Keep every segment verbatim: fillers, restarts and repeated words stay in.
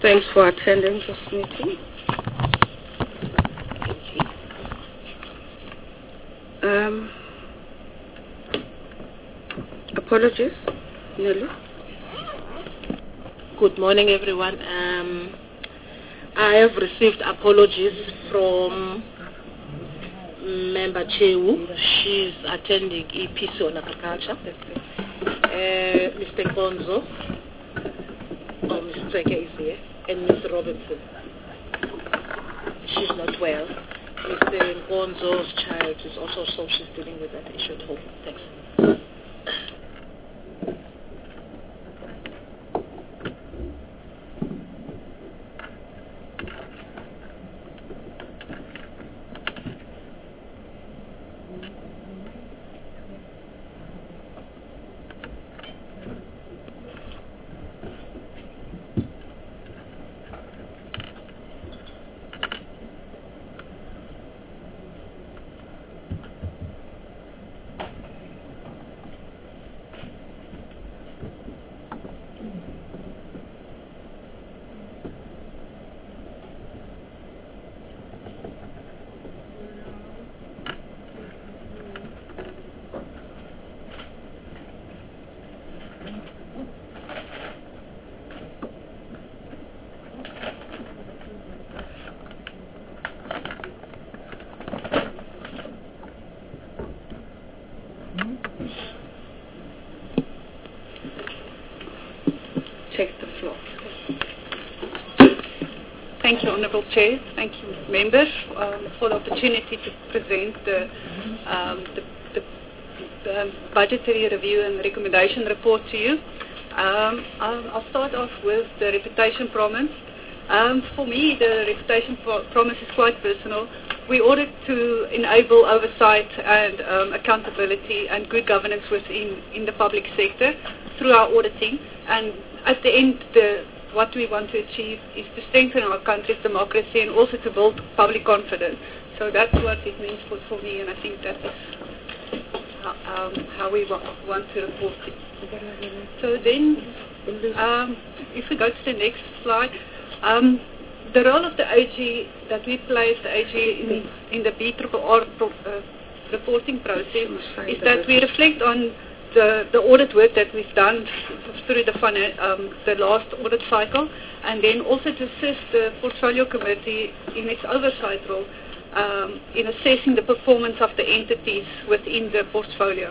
Thanks for attending this meeting. Um, apologies, Nelly. Good morning, everyone. Um, I have received apologies from Member Chewu. She's attending E P C on agriculture. Uh, Mister Gonzo, or Mister Treke is here, and Mister Robinson. She's not well. Mister Gonzo's child is also, so she's dealing with that issue at home. Thanks. Take the floor. Thank you, Honourable Chair. Thank you, members, um, for the opportunity to present the, um, the, the, the budgetary review and recommendation report to you. Um, I'll, I'll start off with the reputation promise. Um, for me, the reputation pro promise is quite personal. We audit to enable oversight and um, accountability and good governance within in the public sector through our auditing. And at the end, the, what we want to achieve is to strengthen our country's democracy and also to build public confidence. So that's what it means for, for me, and I think that is how, um, how we wa want to report it. So then, um, if we go to the next slide, um, the role of the A G that we play as the A G in, in the B R R R pro, uh, reporting process is that we reflect on The, the audit work that we've done through the, um, the last audit cycle, and then also to assist the portfolio committee in its oversight role um, in assessing the performance of the entities within the portfolio.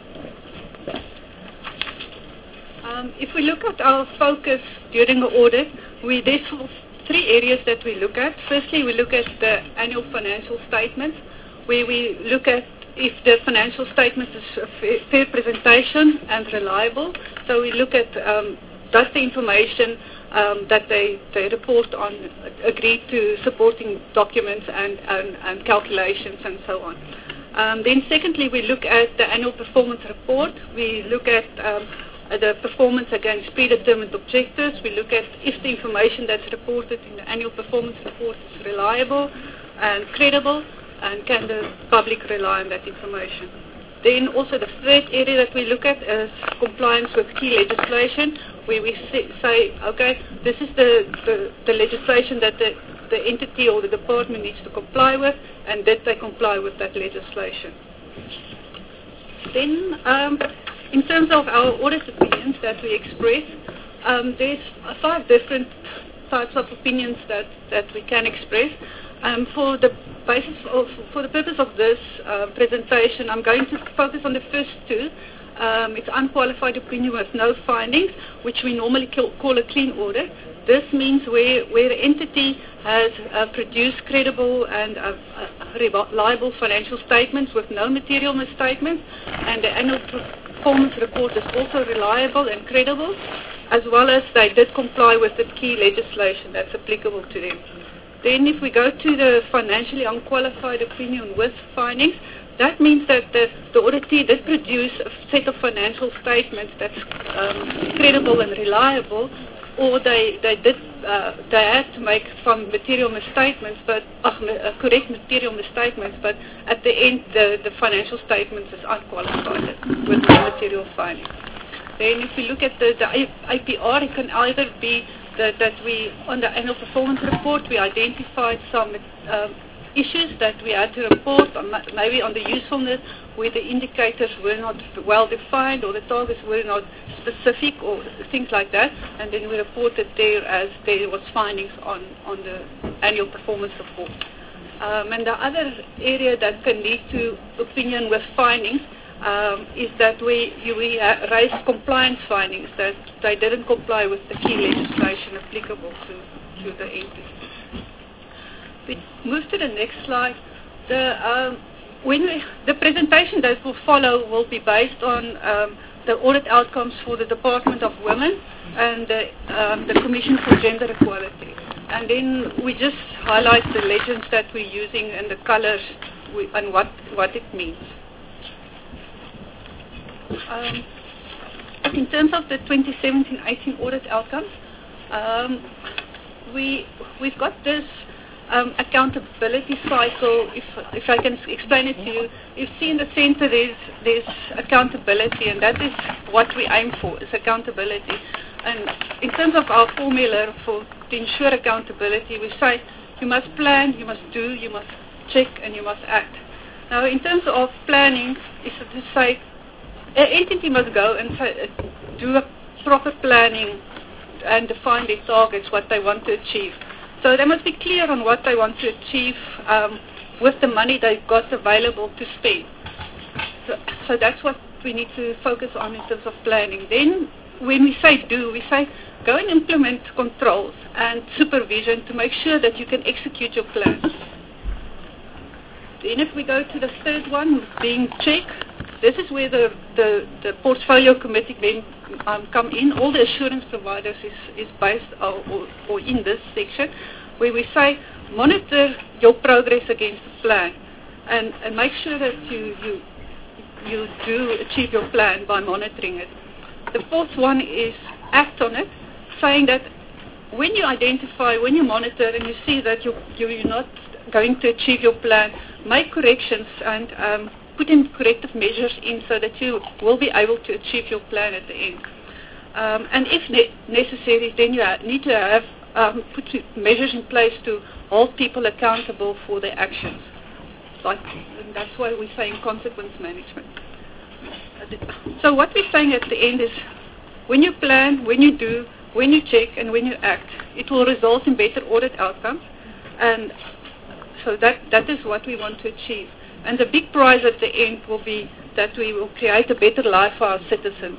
Um, if we look at our focus during the audit, we, there's three areas that we look at. Firstly, we look at the annual financial statements, where we look at if the financial statement is a fair presentation and reliable. So we look at um, does the information um, that they, they report on agree to supporting documents and, and, and calculations and so on. Um, then secondly, we look at the annual performance report. We look at um, the performance against predetermined objectives. We look at if the information that's reported in the annual performance report is reliable and credible, and can the public rely on that information. Then also the third area that we look at is compliance with key legislation, where we say, okay, this is the, the, the legislation that the, the entity or the department needs to comply with, and did they comply with that legislation. Then, um, in terms of our audit opinions that we express, um, there's five different types of opinions that, that we can express. Um, for the basis of, for the purpose of this uh, presentation, I'm going to focus on the first two. Um, it's unqualified opinion with no findings, which we normally call a clean audit. This means where, where the entity has uh, produced credible and uh, uh, reliable financial statements with no material misstatements, and the annual performance report is also reliable and credible, as well as they did comply with the key legislation that's applicable to them. Then if we go to the financially unqualified opinion with findings, that means that the, the auditee did produce a set of financial statements that's um, credible and reliable, or they, they did uh, they had to make some material misstatements, but uh, correct material misstatements, but at the end the, the financial statements is unqualified with no material findings. Then if we look at the, the A P R, it can either be that, that we, on the annual performance report, we identified some um, issues that we had to report, on, maybe on the usefulness, where the indicators were not well defined or the targets were not specific or things like that, and then we reported there as there was findings on, on the annual performance report. Um, and the other area that can lead to opinion with findings um, is that we, you, we uh, raised compliance findings, that they didn't comply with the key legislation applicable to, to the entity. We move to the next slide. The, um, when we, the presentation that will follow will be based on um, the audit outcomes for the Department of Women and the, um, the Commission for Gender Equality. And then we just highlight the legends that we're using and the colors we, and what, what it means. Um, in terms of the twenty seventeen eighteen audit outcomes, um, we, we've got this um, accountability cycle. If, if I can explain it to you, you see in the center there's, there's accountability, and that is what we aim for, is accountability. And in terms of our formula for to ensure accountability, we say you must plan, you must do, you must check, and you must act. Now, in terms of planning, is to say an entity must go and say, do a proper planning and define their targets, what they want to achieve. So they must be clear on what they want to achieve um, with the money they've got available to spend. So, so that's what we need to focus on in terms of planning. Then, when we say do, we say go and implement controls and supervision to make sure that you can execute your plan. Then if we go to the third one, being check, this is where the, the, the portfolio committee then um, come in. All the assurance providers is, is based or, or, or in this section, where we say monitor your progress against the plan and, and make sure that you, you, you do achieve your plan by monitoring it. The fourth one is act on it, saying that when you identify, when you monitor and you see that you, you're not going to achieve your plan, make corrections and um, put in corrective measures in so that you will be able to achieve your plan at the end. Um, and if ne- necessary, then you ha- need to have um, put measures in place to hold people accountable for their actions. Like, and that's why we're saying consequence management. So what we're saying at the end is, when you plan, when you do, when you check, and when you act, it will result in better audit outcomes. And so that, that is what we want to achieve. And the big prize at the end will be that we will create a better life for our citizens.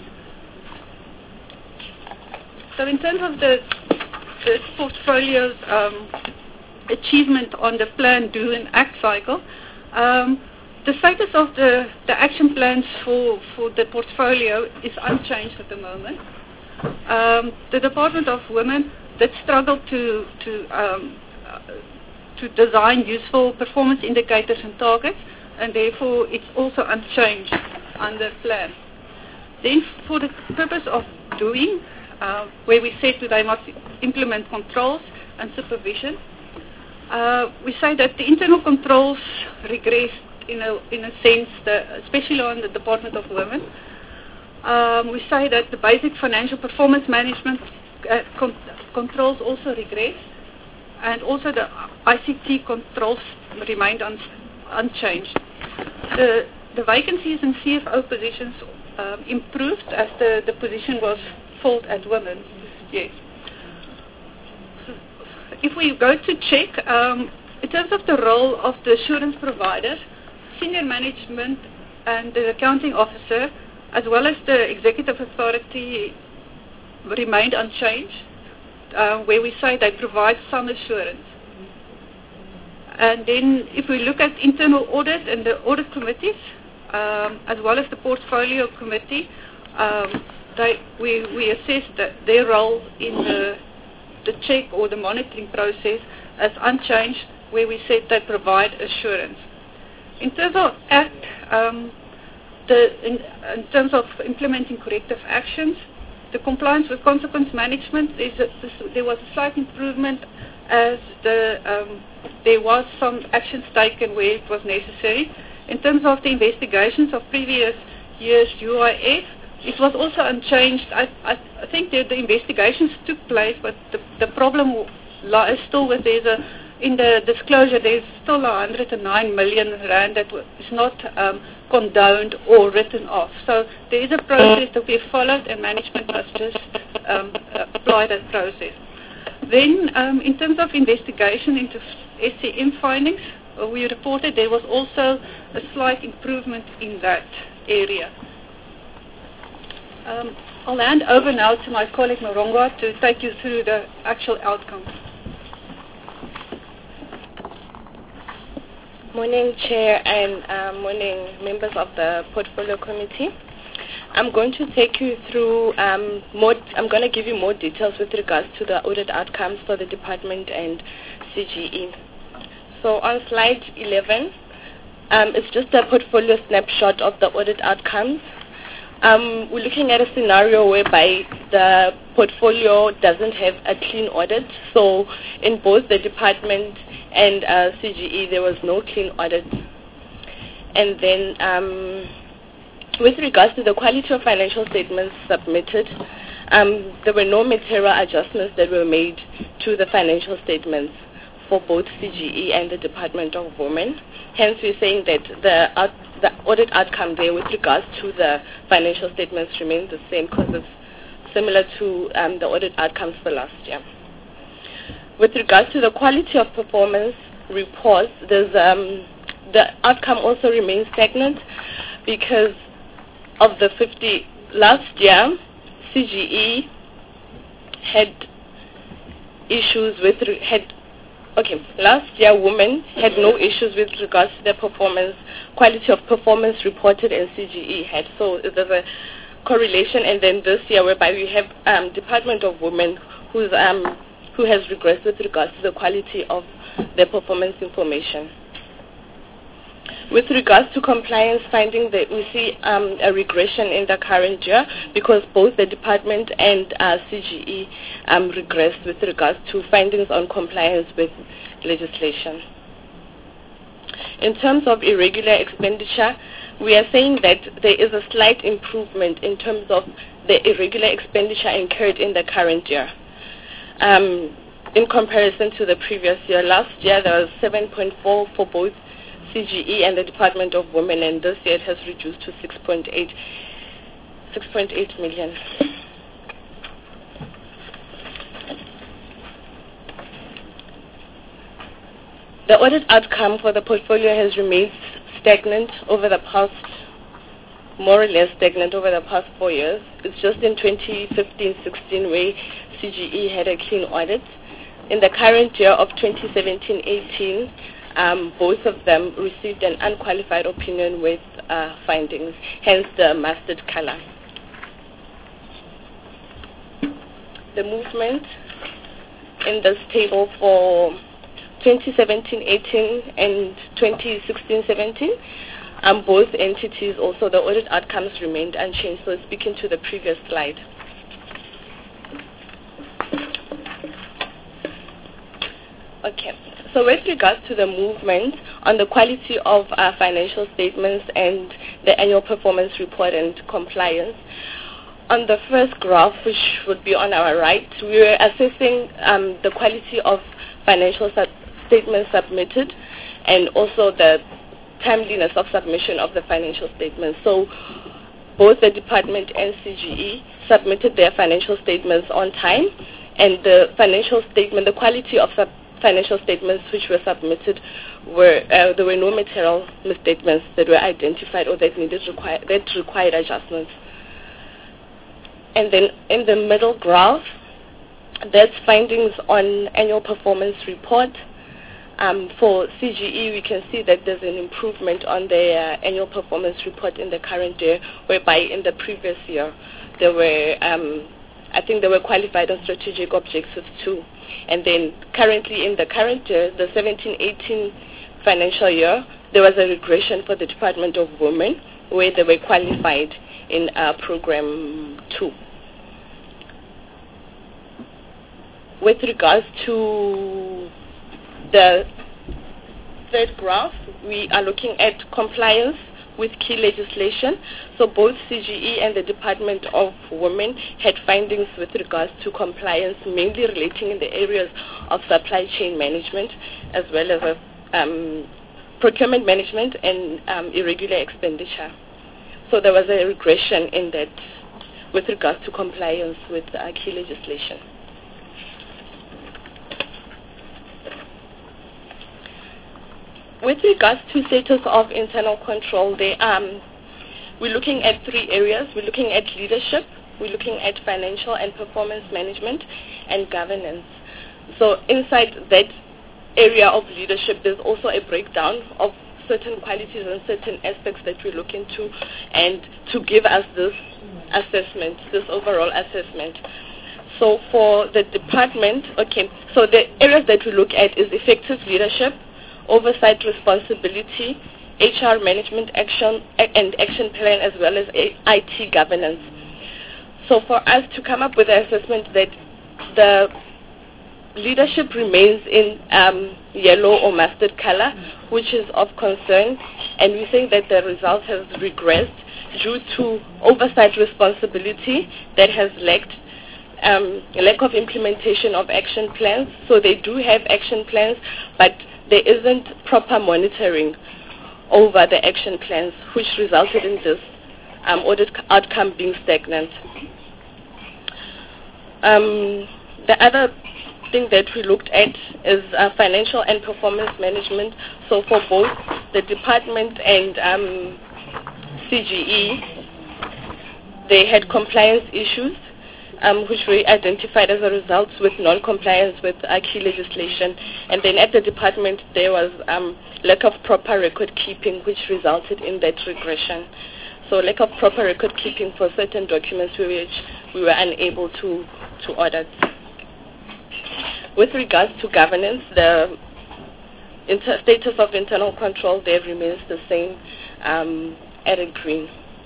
So in terms of the, the portfolio's um, achievement on the plan, do, and act cycle, um, the status of the, the action plans for, for the portfolio is unchanged at the moment. Um, the Department of Women did struggle to, to, um, uh, to design useful performance indicators and targets, and therefore it's also unchanged on the plan. Then for the purpose of doing, uh, where we said that they must implement controls and supervision, uh, we say that the internal controls regressed in a, in a sense, that, especially on the Department of Women. Um, we say that the basic financial performance management uh, con- controls also regressed, and also the I C T controls remained un- unchanged. The, the vacancies in C F O positions um, improved as the, the position was filled at Women. Yes. So if we go to check, um, in terms of the role of the assurance providers, senior management and the accounting officer, as well as the executive authority, remained unchanged, uh, where we say they provide some assurance. And then if we look at internal audit and the audit committees, um, as well as the portfolio committee, um, they, we, we assess that their role in the, the check or the monitoring process as unchanged, where we said they provide assurance. In terms of act, um, the, in, in terms of implementing corrective actions, the compliance with consequence management, a, there was a slight improvement as the, um, there was some actions taken where it was necessary. In terms of the investigations of previous years' U I F, it was also unchanged. I, I, I think the, the investigations took place, but the, the problem lies still with there's a, in the disclosure there's still one hundred nine million rand that is not um, condoned or written off. So there is a process that we followed, and management must just um, apply that process. Then, um, in terms of investigation into S C M findings, uh, we reported there was also a slight improvement in that area. Um, I'll hand over now to my colleague Morongwa to take you through the actual outcomes. Morning, Chair, and uh, morning, members of the Portfolio Committee. I'm going to take you through um, more. I'm going to give you more details with regards to the audit outcomes for the department and C G E. So on slide eleven, um, it's just a portfolio snapshot of the audit outcomes. Um, we're looking at a scenario whereby the portfolio doesn't have a clean audit. So in both the department and uh, C G E, there was no clean audit. And then um, with regards to the quality of financial statements submitted, um, there were no material adjustments that were made to the financial statements for both C G E and the Department of Women. Hence, we're saying that the, out, the audit outcome there with regards to the financial statements remains the same because it's similar to um, the audit outcomes for last year. With regards to the quality of performance reports, there's, um, the outcome also remains stagnant because of the fifty last year, C G E had issues with had okay last year women had no issues with regards to their performance quality of performance reported, and C G E had. So there's a correlation, and then this year whereby we have um, Department of Women who's um, who has regressed with regards to the quality of their performance information. With regards to compliance finding, that we see um, a regression in the current year because both the department and uh, C G E um, regressed with regards to findings on compliance with legislation. In terms of irregular expenditure, we are saying that there is a slight improvement in terms of the irregular expenditure incurred in the current year. Um, in comparison to the previous year, last year there was seven point four for both C G E and the Department of Women, and this year it has reduced to six point eight million. The audit outcome for the portfolio has remained stagnant over the past, more or less stagnant over the past four years. It's just in twenty fifteen sixteen where C G E had a clean audit. In the current year of twenty seventeen eighteen, Um, both of them received an unqualified opinion with uh, findings, hence the mustard color. The movement in this table for twenty seventeen eighteen and twenty sixteen seventeen, um, both entities also, the audit outcomes remained unchanged, so speaking to the previous slide. Okay. So with regards to the movement on the quality of our financial statements and the annual performance report and compliance, on the first graph, which would be on our right, we were assessing um, the quality of financial sub- statements submitted and also the timeliness of submission of the financial statements. So both the department and C G E submitted their financial statements on time, and the financial statement, the quality of sub- financial statements which were submitted were uh, there were no material misstatements that were identified or that needed require, that required adjustments. And then in the middle graph, that's findings on annual performance report. Um, for C G E, we can see that there's an improvement on their uh, annual performance report in the current year, whereby in the previous year there were um, I think they were qualified on strategic objectives too. And then currently in the current year, the seventeen eighteen financial year, there was a regression for the Department of Women where they were qualified in uh, program two. With regards to the third graph, we are looking at compliance with key legislation. So both C G E and the Department of Women had findings with regards to compliance, mainly relating in the areas of supply chain management, as well as uh, um, procurement management and um, irregular expenditure. So there was a regression in that with regards to compliance with uh, key legislation. With regards to status of internal control, they, um, we're looking at three areas. We're looking at leadership, we're looking at financial and performance management, and governance. So inside that area of leadership, there's also a breakdown of certain qualities and certain aspects that we look into, and to give us this assessment, this overall assessment. So for the department, okay, so the areas that we look at is effective leadership, oversight responsibility, H R management action and action plan, as well as I T governance. So for us to come up with an assessment that the leadership remains in um, yellow or mustard color, which is of concern, and we think that the result has regressed due to oversight responsibility that has lacked um, lack of implementation of action plans. So they do have action plans, but there isn't proper monitoring over the action plans, which resulted in this um, audit outcome being stagnant. Um, the other thing that we looked at is uh, financial and performance management. So for both the department and um, C G E, they had compliance issues, Um, which were identified as a result with non-compliance with uh, key legislation. And then at the department, there was um, lack of proper record keeping, which resulted in that regression. So lack of proper record keeping for certain documents which we were unable to, to audit. With regards to governance, the inter- status of internal control there remains the same um, at a green.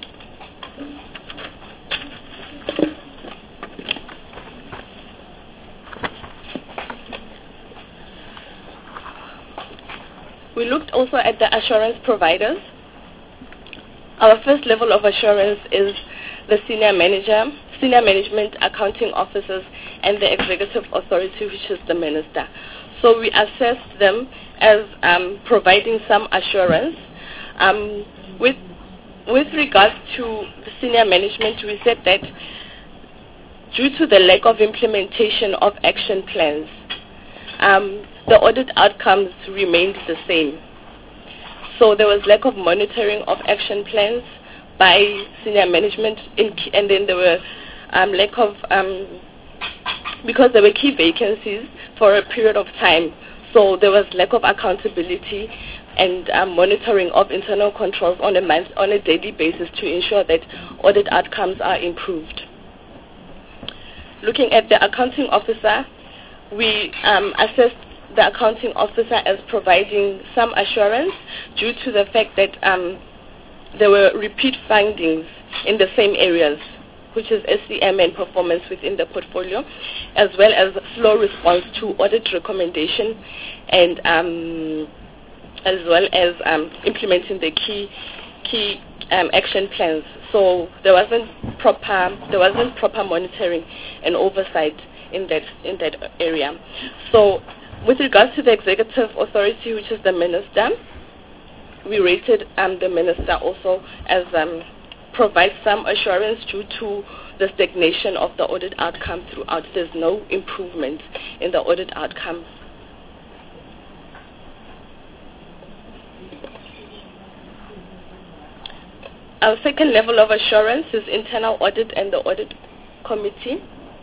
We looked also at the assurance providers. Our first level of assurance is the senior manager, senior management, accounting officers, and the executive authority, which is the minister. So we assessed them as um, providing some assurance. Um, with, with regards to the senior management, we said that due to the lack of implementation of action plans, um, the audit outcomes remained the same. So there was lack of monitoring of action plans by senior management, in, and then there were um, lack of, um, because there were key vacancies for a period of time, so there was lack of accountability and um, monitoring of internal controls on a month, on a daily basis to ensure that audit outcomes are improved. Looking at the accounting officer, we um, assessed the accounting officer as providing some assurance due to the fact that um, there were repeat findings in the same areas, which is S C M and performance within the portfolio, as well as slow response to audit recommendation, and um, as well as um, implementing the key key um, action plans. So there wasn't proper there wasn't proper monitoring and oversight in that in that area. So with regards to the executive authority, which is the minister, we rated um, the minister also as um, provide some assurance due to the stagnation of the audit outcome throughout. There's no improvement in the audit outcome. Our second level of assurance is internal audit and the audit committee.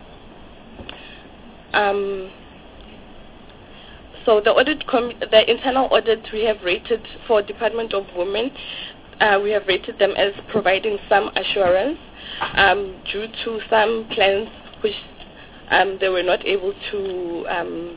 Um, so the audit, com- the internal audit we have rated for Department of Women, uh, we have rated them as providing some assurance um, due to some plans which um, they were not able to um,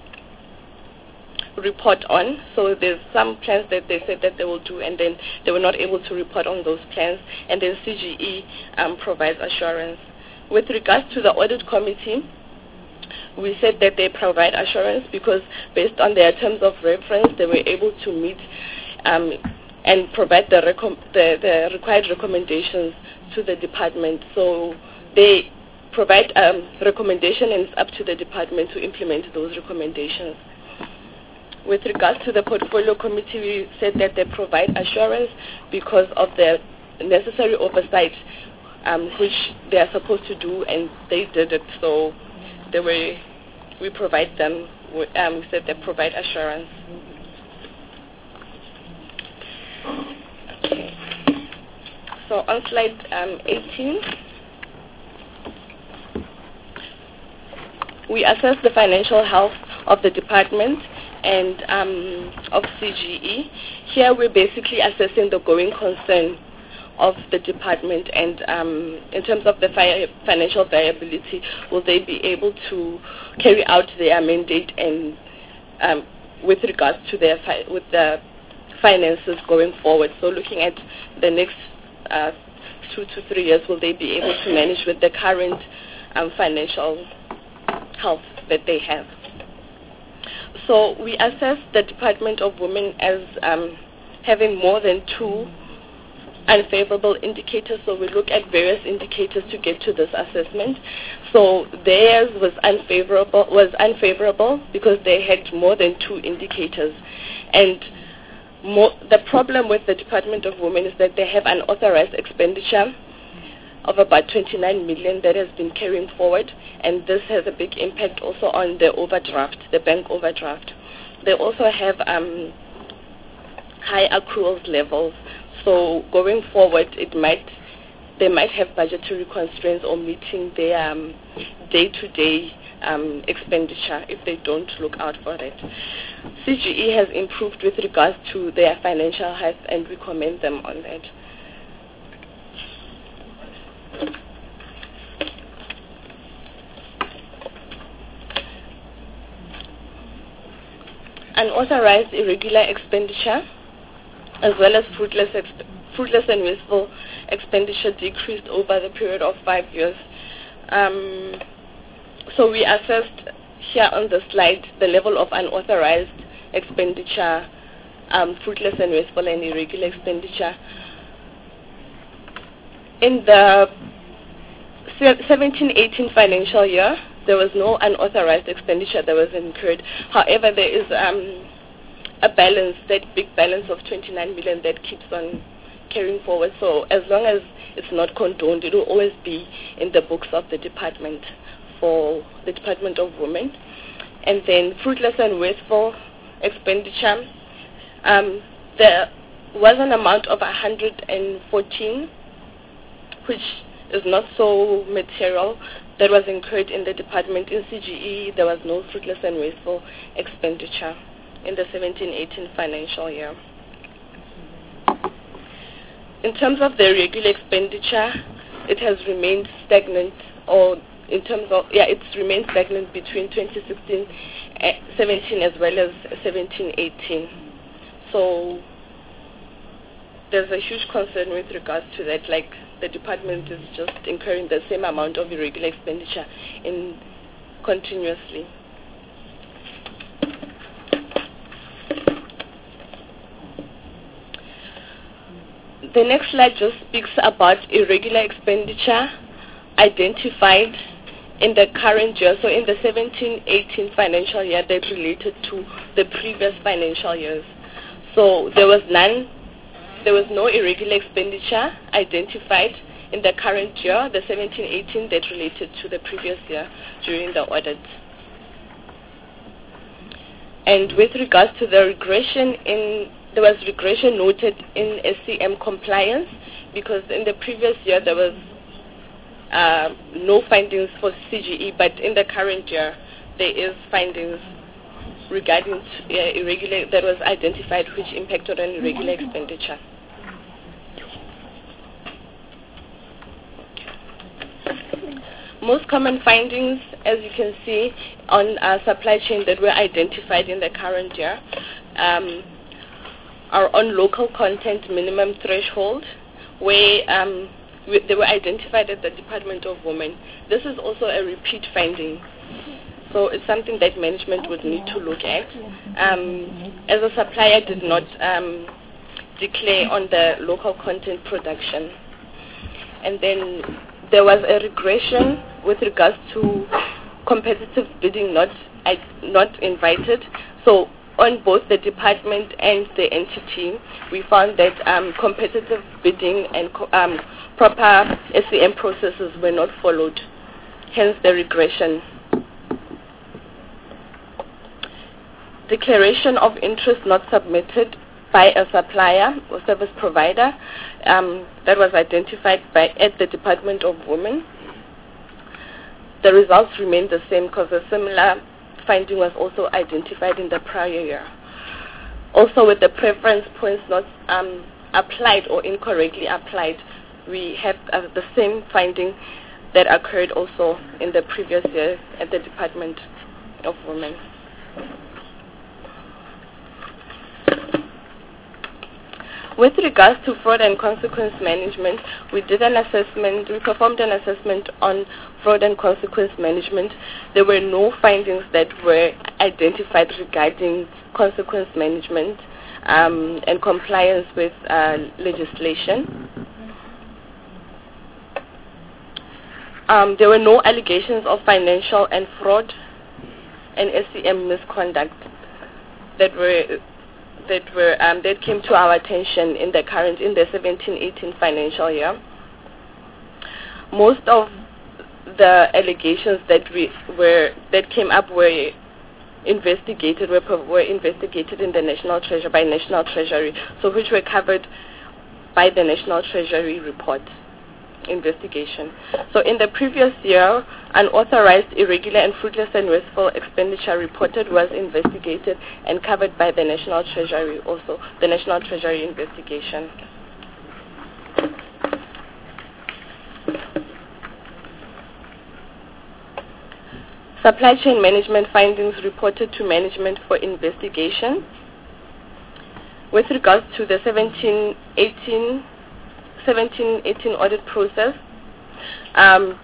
report on. So there's some plans that they said that they will do, and then they were not able to report on those plans, and then C G E um, provides assurance. With regards to the audit committee, we said that they provide assurance because based on their terms of reference, they were able to meet um, and provide the, recom the, the required recommendations to the department. So they provide um, recommendation, and it's up to the department to implement those recommendations. With regards to the portfolio committee, we said that they provide assurance because of the necessary oversight um, which they are supposed to do, and they did it. So they were, we provide them, with, um, we said they provide assurance. Okay. So on slide um, eighteen, we assess the financial health of the department and um, of C G E. Here we're basically assessing the going concern of the department, and um, in terms of the fi financial viability, will they be able to carry out their mandate, and um, with regards to their fi with the finances going forward. So looking at the next uh, two to three years, will they be able to manage with the current um, financial health that they have? So we assess the Department of Women as um, having more than two unfavorable indicators. So we look at various indicators to get to this assessment. So theirs was unfavorable was unfavorable because they had more than two indicators. And more, the problem with the Department of Women is that they have an authorized expenditure of about twenty-nine million that has been carrying forward, and this has a big impact also on the overdraft, the bank overdraft. They also have um, high accruals levels, so going forward, it might they might have budgetary constraints or meeting their um, day-to-day um, expenditure if they don't look out for it. C G E has improved with regards to their financial health, and we commend them on that. Unauthorized irregular expenditure as well as fruitless, exp fruitless and wasteful expenditure decreased over the period of five years. Um, so we assessed here on the slide the level of unauthorized expenditure, um, fruitless and wasteful and irregular expenditure. In the seventeen eighteen financial year, there was no unauthorized expenditure that was incurred. However, there is um, a balance, that big balance of twenty-nine million that keeps on carrying forward. So as long as it's not condoned, it will always be in the books of the department for the Department of Women. And then fruitless and wasteful expenditure, um, there was an amount of one hundred fourteen, which is not so material, that was incurred in the department. In C G E, there was no fruitless and wasteful expenditure in the seventeen eighteen financial year. In terms of the regular expenditure, it has remained stagnant, or in terms of, yeah, it's remained stagnant between twenty sixteen seventeen as well as seventeen eighteen. So there's a huge concern with regards to that, like the department is just incurring the same amount of irregular expenditure in continuously. The next slide just speaks about irregular expenditure identified in the current year. So in the seventeen eighteen financial year, that related to the previous financial years. So there was none, there was no irregular expenditure identified in the current year, the seventeen eighteen, that related to the previous year during the audit. And with regards to the regression in there was regression noted in S C M compliance, because in the previous year there was uh, no findings for C G E, but in the current year there is findings regarding uh, irregular that was identified which impacted on irregular expenditure. Most common findings, as you can see, on uh, supply chain that were identified in the current year um, are on local content minimum threshold, where um, we, they were identified at the Department of Women. This is also a repeat finding, so it's something that management would need to look at. Um, as a supplier did not um, declare on the local content production. And then there was a regression with regards to competitive bidding not not invited. So on both the department and the entity, we found that um, competitive bidding and co um, proper S C M processes were not followed, hence the regression. Declaration of interest not submitted by a supplier or service provider um, that was identified by at the Department of Women. The results remained the same because a similar finding was also identified in the prior year. Also, with the preference points not um, applied or incorrectly applied, we have uh, the same finding that occurred also in the previous year at the Department of Women. With regards to fraud and consequence management, we did an assessment, we performed an assessment on fraud and consequence management. There were no findings that were identified regarding consequence management um, and compliance with uh, legislation. Um, there were no allegations of financial and fraud and S C M misconduct that were that were um, that came to our attention in the current in the seventeen eighteen financial year. Most of the allegations that we were that came up were investigated were were investigated in the National Treasury by National Treasury, so which were covered by the National Treasury report investigation. So in the previous year, unauthorized, irregular and fruitless and wasteful expenditure reported was investigated and covered by the National Treasury also, the National Treasury investigation. Supply chain management findings reported to management for investigation. With regards to the seventeen eighteen audit process, um,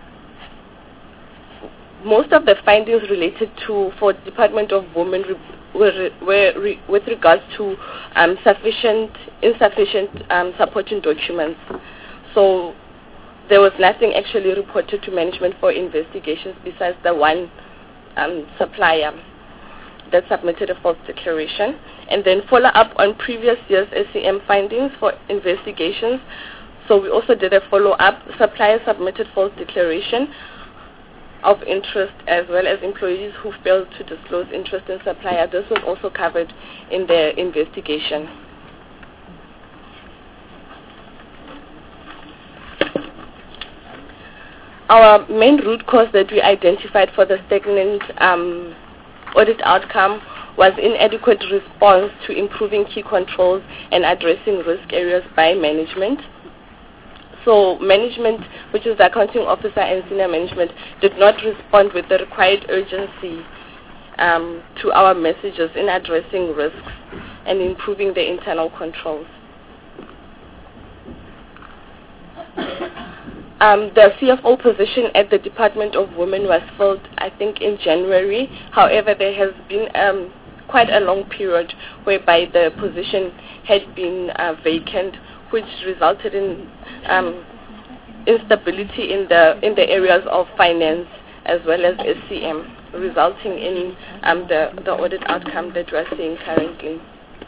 most of the findings related to for Department of Women re were, were re with regards to um, sufficient, insufficient um, supporting documents. So there was nothing actually reported to management for investigations besides the one um, supplier that submitted a false declaration, and then follow up on previous year's S C M findings for investigations. So we also did a follow-up. Supplier submitted false declaration of interest as well as employees who failed to disclose interest in supplier. This was also covered in the investigation. Our main root cause that we identified for the stagnant um, audit outcome was inadequate response to improving key controls and addressing risk areas by management. So management, which is the accounting officer and senior management, did not respond with the required urgency um, to our messages in addressing risks and improving the internal controls. Um, the C F O position at the Department of Women was filled, I think, in January. However, there has been um, quite a long period whereby the position had been uh, vacant, which resulted in um, instability in the in the areas of finance as well as S C M, resulting in um, the the audit outcome that we are seeing currently.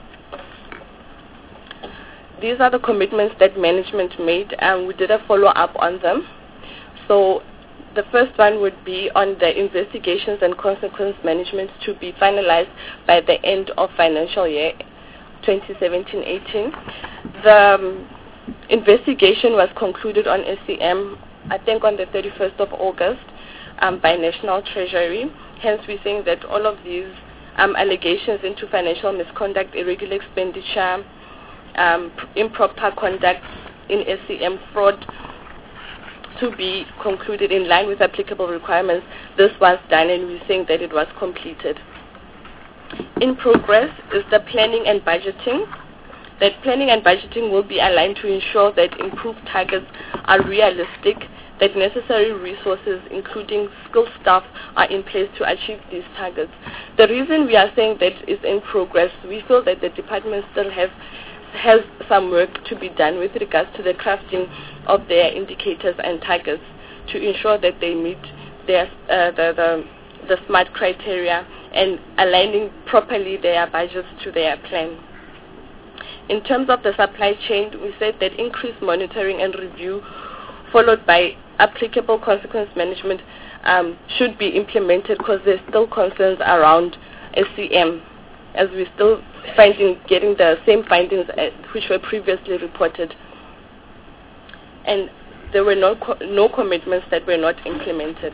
These are the commitments that management made, and we did a follow-up on them. So the first one would be on the investigations and consequence management to be finalized by the end of financial year twenty seventeen eighteen. The um, investigation was concluded on S C M, I think, on the thirty-first of August um, by National Treasury. Hence, we're saying that all of these um, allegations into financial misconduct, irregular expenditure, Um, improper conduct in S C M, fraud, to be concluded in line with applicable requirements. This was done, and we're saying that it was completed. In progress is the planning and budgeting. That planning and budgeting will be aligned to ensure that improved targets are realistic, that necessary resources, including skilled staff, are in place to achieve these targets. The reason we are saying that is in progress, we feel that the department still has has some work to be done with regards to the crafting of their indicators and targets to ensure that they meet their uh, the, the the SMART criteria and aligning properly their budgets to their plan. In terms of the supply chain, we said that increased monitoring and review followed by applicable consequence management um, should be implemented because there's still concerns around S C M, as we're still finding getting the same findings as, which were previously reported. And there were no, co no commitments that were not implemented.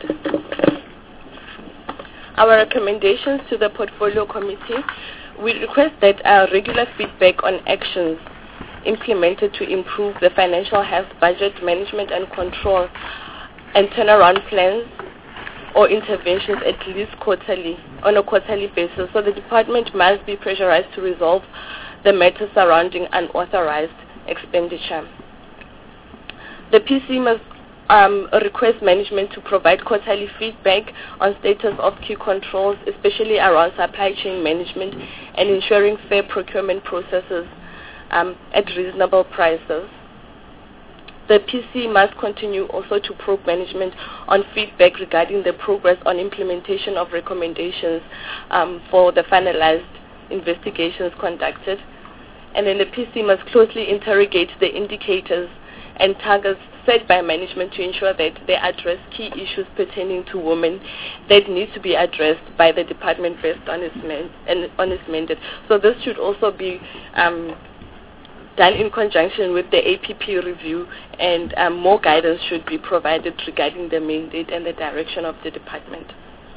Our recommendations to the Portfolio Committee, we request that uh, regular feedback on actions implemented to improve the financial health, budget management and control, and turnaround plans or interventions at least quarterly, on a quarterly basis. So the department must be pressurized to resolve the matters surrounding unauthorized expenditure. The P C must um, request management to provide quarterly feedback on status of key controls, especially around supply chain management and ensuring fair procurement processes um, at reasonable prices. The P C must continue also to probe management on feedback regarding the progress on implementation of recommendations um, for the finalized investigations conducted. And then the P C must closely interrogate the indicators and targets set by management to ensure that they address key issues pertaining to women that need to be addressed by the department based on its, man on its mandate. So this should also be um, done in conjunction with the A P P review, and um, more guidance should be provided regarding the mandate and the direction of the department.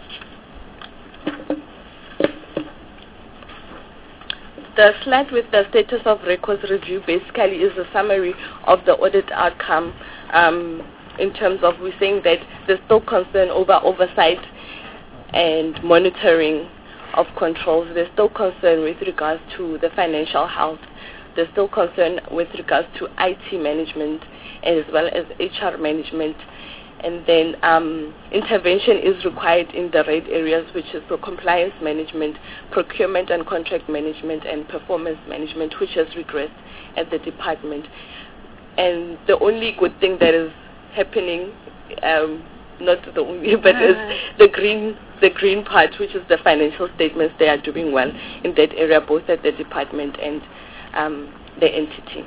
The slide with the status of records review basically is a summary of the audit outcome um, in terms of we're saying that there's still concern over oversight and monitoring of controls. There's still concern with regards to the financial health. There's still concern with regards to I T management as well as H R management. And then um, intervention is required in the red areas, which is for compliance management, procurement and contract management, and performance management, which has regressed at the department. And the only good thing that is happening, um, not the only, but uh, is the green, the green part, which is the financial statements. They are doing well in that area, both at the department and um, the entity.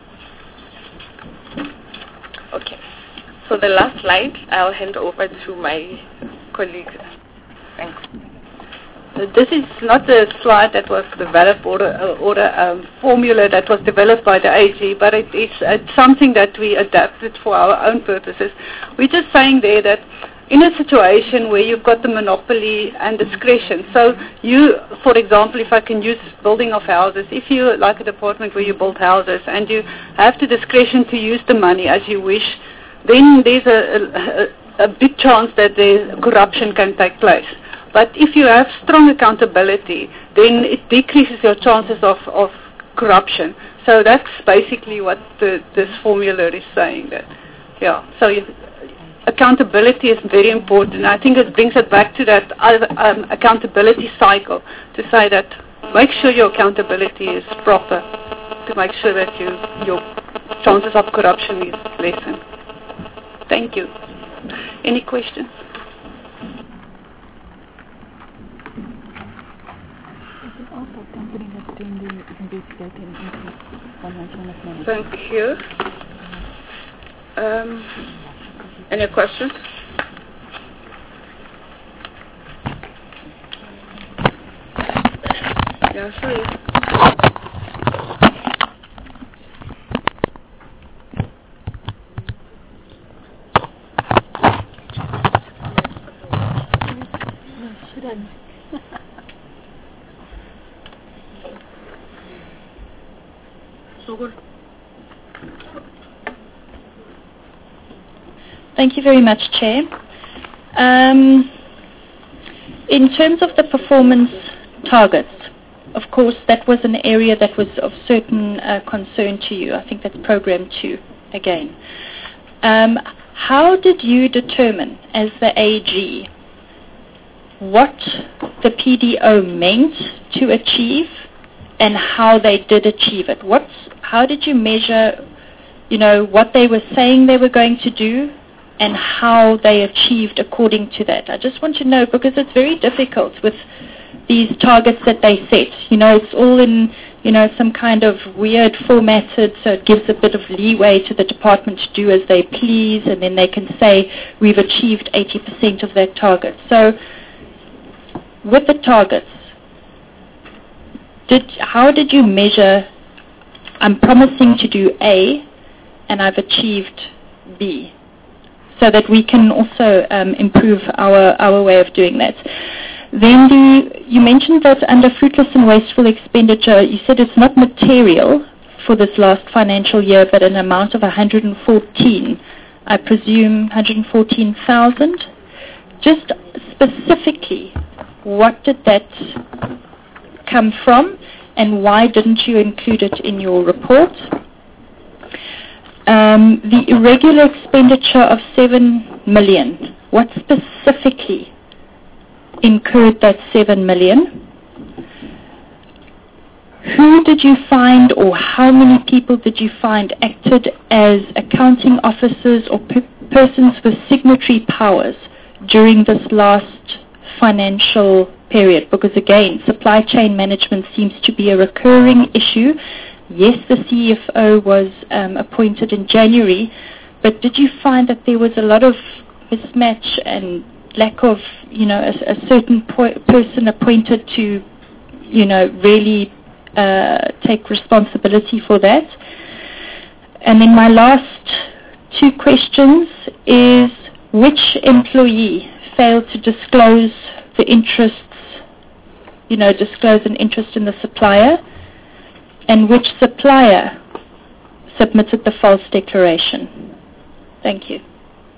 Okay. So the last slide, I'll hand over to my colleague. Thanks. This is not a slide that was developed or a, or a um, formula that was developed by the A G, but it, it's, it's something that we adapted for our own purposes. We're just saying there that in a situation where you've got the monopoly and discretion, so you, for example, if I can use building of houses, if you like a department where you build houses and you have the discretion to use the money as you wish, then there's a, a, a big chance that the corruption can take place. But if you have strong accountability, then it decreases your chances of, of corruption. So that's basically what the, this formula is saying. That, yeah. So you, accountability is very important. I think it brings it back to that other, um, accountability cycle to say that make sure your accountability is proper, to make sure that you, your chances of corruption is lessened. Thank you. Any questions? Thank you. Um, any questions? Yeah, sorry. Thank you very much, Chair. Um, in terms of the performance targets, of course, that was an area that was of certain uh, concern to you. I think that's Program two again. Um, how did you determine, as the A G, what the P D O meant to achieve and how they did achieve it? What's, how did you measure, you know, what they were saying they were going to do and how they achieved according to that? I just want to know, because it's very difficult with these targets that they set. You know, it's all in, you know, some kind of weird formatted, so it gives a bit of leeway to the department to do as they please, and then they can say, we've achieved eighty percent of that target. So, with the targets, did, how did you measure, I'm promising to do A, and I've achieved B, so that we can also um, improve our, our way of doing that? Then the, you mentioned that under fruitless and wasteful expenditure, you said it's not material for this last financial year, but an amount of one hundred fourteen, I presume one hundred fourteen thousand. Just specifically, what did that come from, and why didn't you include it in your report? Um, the irregular expenditure of seven million, what specifically incurred that seven million? Who did you find, or how many people did you find acted as accounting officers or pe- persons with signatory powers during this last financial period? Because again, supply chain management seems to be a recurring issue. Yes, the C F O was um, appointed in January, but did you find that there was a lot of mismatch and lack of, you know, a, a certain po- person appointed to, you know, really uh, take responsibility for that? And then my last two questions is, which employee failed to disclose the interests, you know, disclose an interest in the supplier, and which supplier submitted the false declaration? Thank you.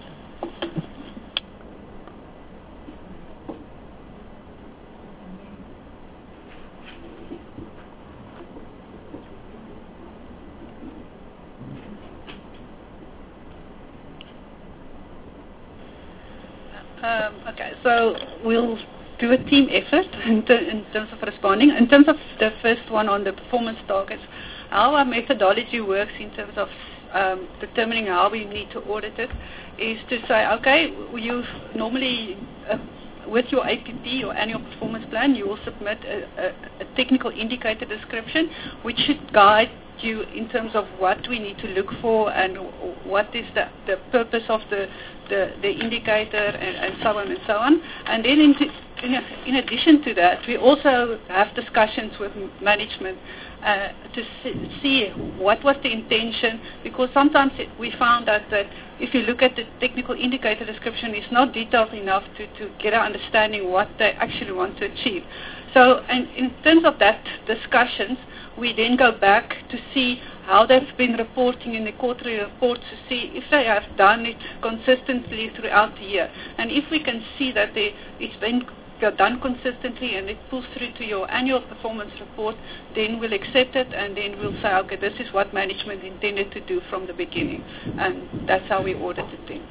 Um, okay, so we'll do a team effort in, ter- in terms of responding. In terms of the first one on the performance targets, how our methodology works in terms of um, determining how we need to audit it is to say, okay, you normally, uh, with your A P P, your annual performance plan, you will submit a, a, a technical indicator description which should guide you in terms of what we need to look for and what is the, the purpose of the, the, the indicator and, and so on and so on. And then in, in, in addition to that, we also have discussions with management uh, to see, see what was the intention, because sometimes it, we found that, that if you look at the technical indicator description, it's not detailed enough to, to get an understanding what they actually want to achieve. So and in terms of that discussions, we then go back to see how they've been reporting in the quarterly reports to see if they have done it consistently throughout the year. And if we can see that they, it's been done consistently and it pulls through to your annual performance report, then we'll accept it, and then we'll say, okay, this is what management intended to do from the beginning. And that's how we audit it then.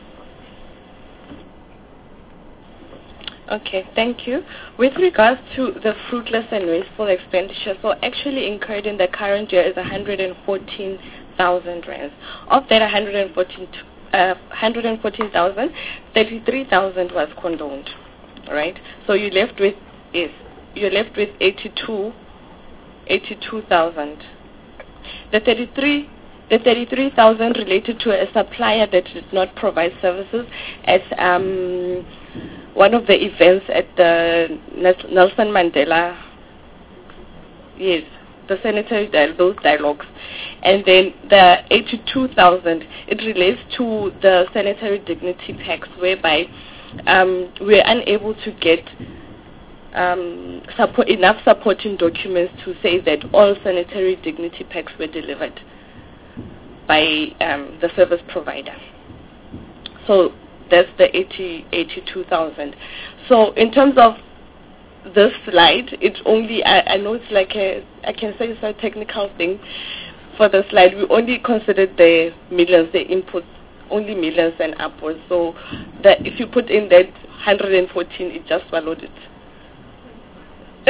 Okay, thank you. With regards to the fruitless and wasteful expenditure, so actually incurred in the current year is one hundred fourteen thousand rands. Of that one hundred fourteen, uh, one hundred fourteen thousand, thirty-three thousand was condoned, right? So you left with is you're left with eighty-two thousand. The thirty-three The thirty-three thousand related to a supplier that did not provide services at um, one of the events at the Nelson Mandela, yes, the sanitary dialogue, those dialogues. And then the eighty-two thousand, it relates to the sanitary dignity packs, whereby um, we're unable to get um, support, enough supporting documents to say that all sanitary dignity packs were delivered by um, the service provider. So that's the eighty, eighty-two thousand. So in terms of this slide, it's only, I, I know it's like a, I can say it's a technical thing for the slide. We only considered the millions, the inputs, only millions and upwards. So that if you put in that one hundred fourteen, it just swallowed it.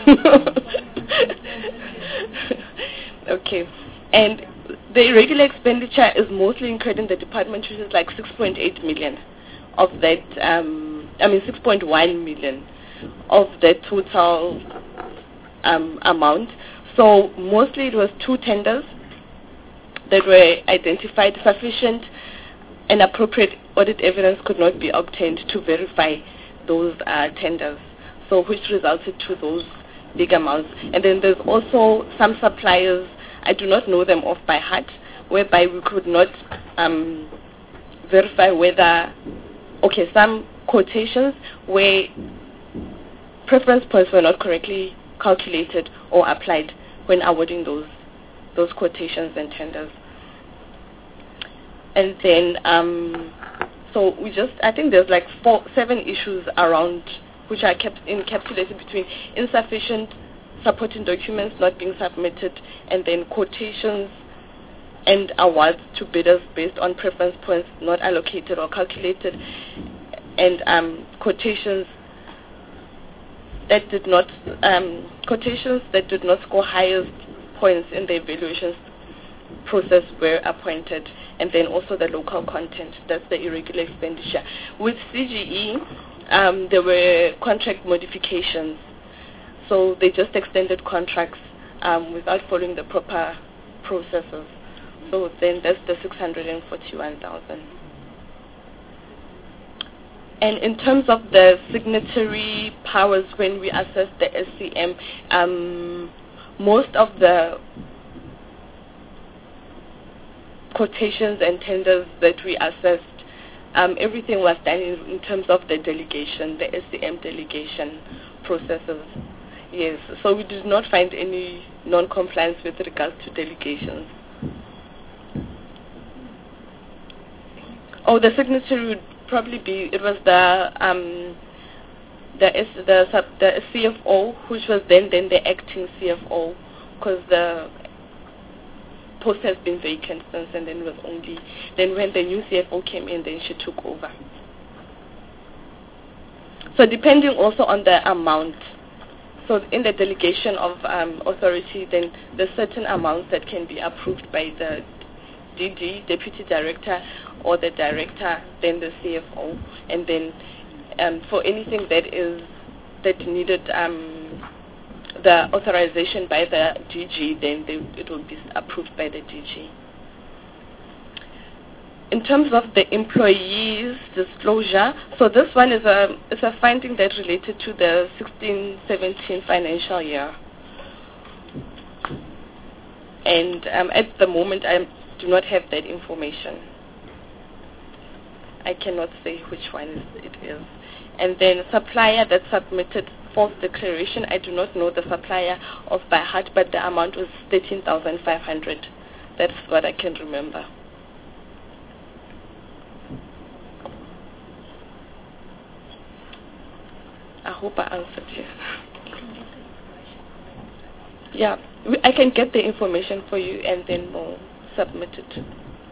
Okay. And the irregular expenditure is mostly incurred in the department, which is like six point eight million of that, um, I mean six point one million of the total um, amount. So mostly it was two tenders that were identified. Sufficient and appropriate audit evidence could not be obtained to verify those uh, tenders, so which resulted to those big amounts. And then there's also some suppliers, I do not know them off by heart, whereby we could not um, verify whether, okay, some quotations where preference points were not correctly calculated or applied when awarding those those quotations and tenders. And then, um, so we just, I think there's like four, seven issues around which are kept encapsulated between insufficient supporting documents not being submitted, and then quotations and awards to bidders based on preference points not allocated or calculated, and um, quotations that did not um, quotations that did not score highest points in the evaluations process were appointed, and then also the local content, that's the irregular expenditure. With C G E, um, there were contract modifications, so they just extended contracts um, without following the proper processes. So then that's the six hundred forty-one thousand. And in terms of the signatory powers, when we assess the S C M, um, most of the quotations and tenders that we assessed, um, everything was done in, in terms of the delegation, the S C M delegation processes. Yes, so we did not find any non-compliance with regards to delegations. Oh, the signatory would probably be, it was the um, the S, the, sub, the C F O, which was then then the acting C F O, because the post has been vacant since, and then was only then when the new C F O came in, then she took over. So depending also on the amount, so in the delegation of um, authority, then there's certain amounts that can be approved by the D D, Deputy Director, or the Director, then the C F O, and then um, for anything that is that needed um, the authorization by the D G, then they, it will be approved by the D G. In terms of the employees' disclosure, so this one is a is a finding that related to the sixteen seventeen financial year, and um, at the moment I do not have that information. I cannot say which one it is. And then supplier that submitted false declaration, I do not know the supplier off by heart, but the amount was thirteen thousand five hundred. That's what I can remember. I hope I answered you. Yeah, I can get the information for you and then we'll submit it.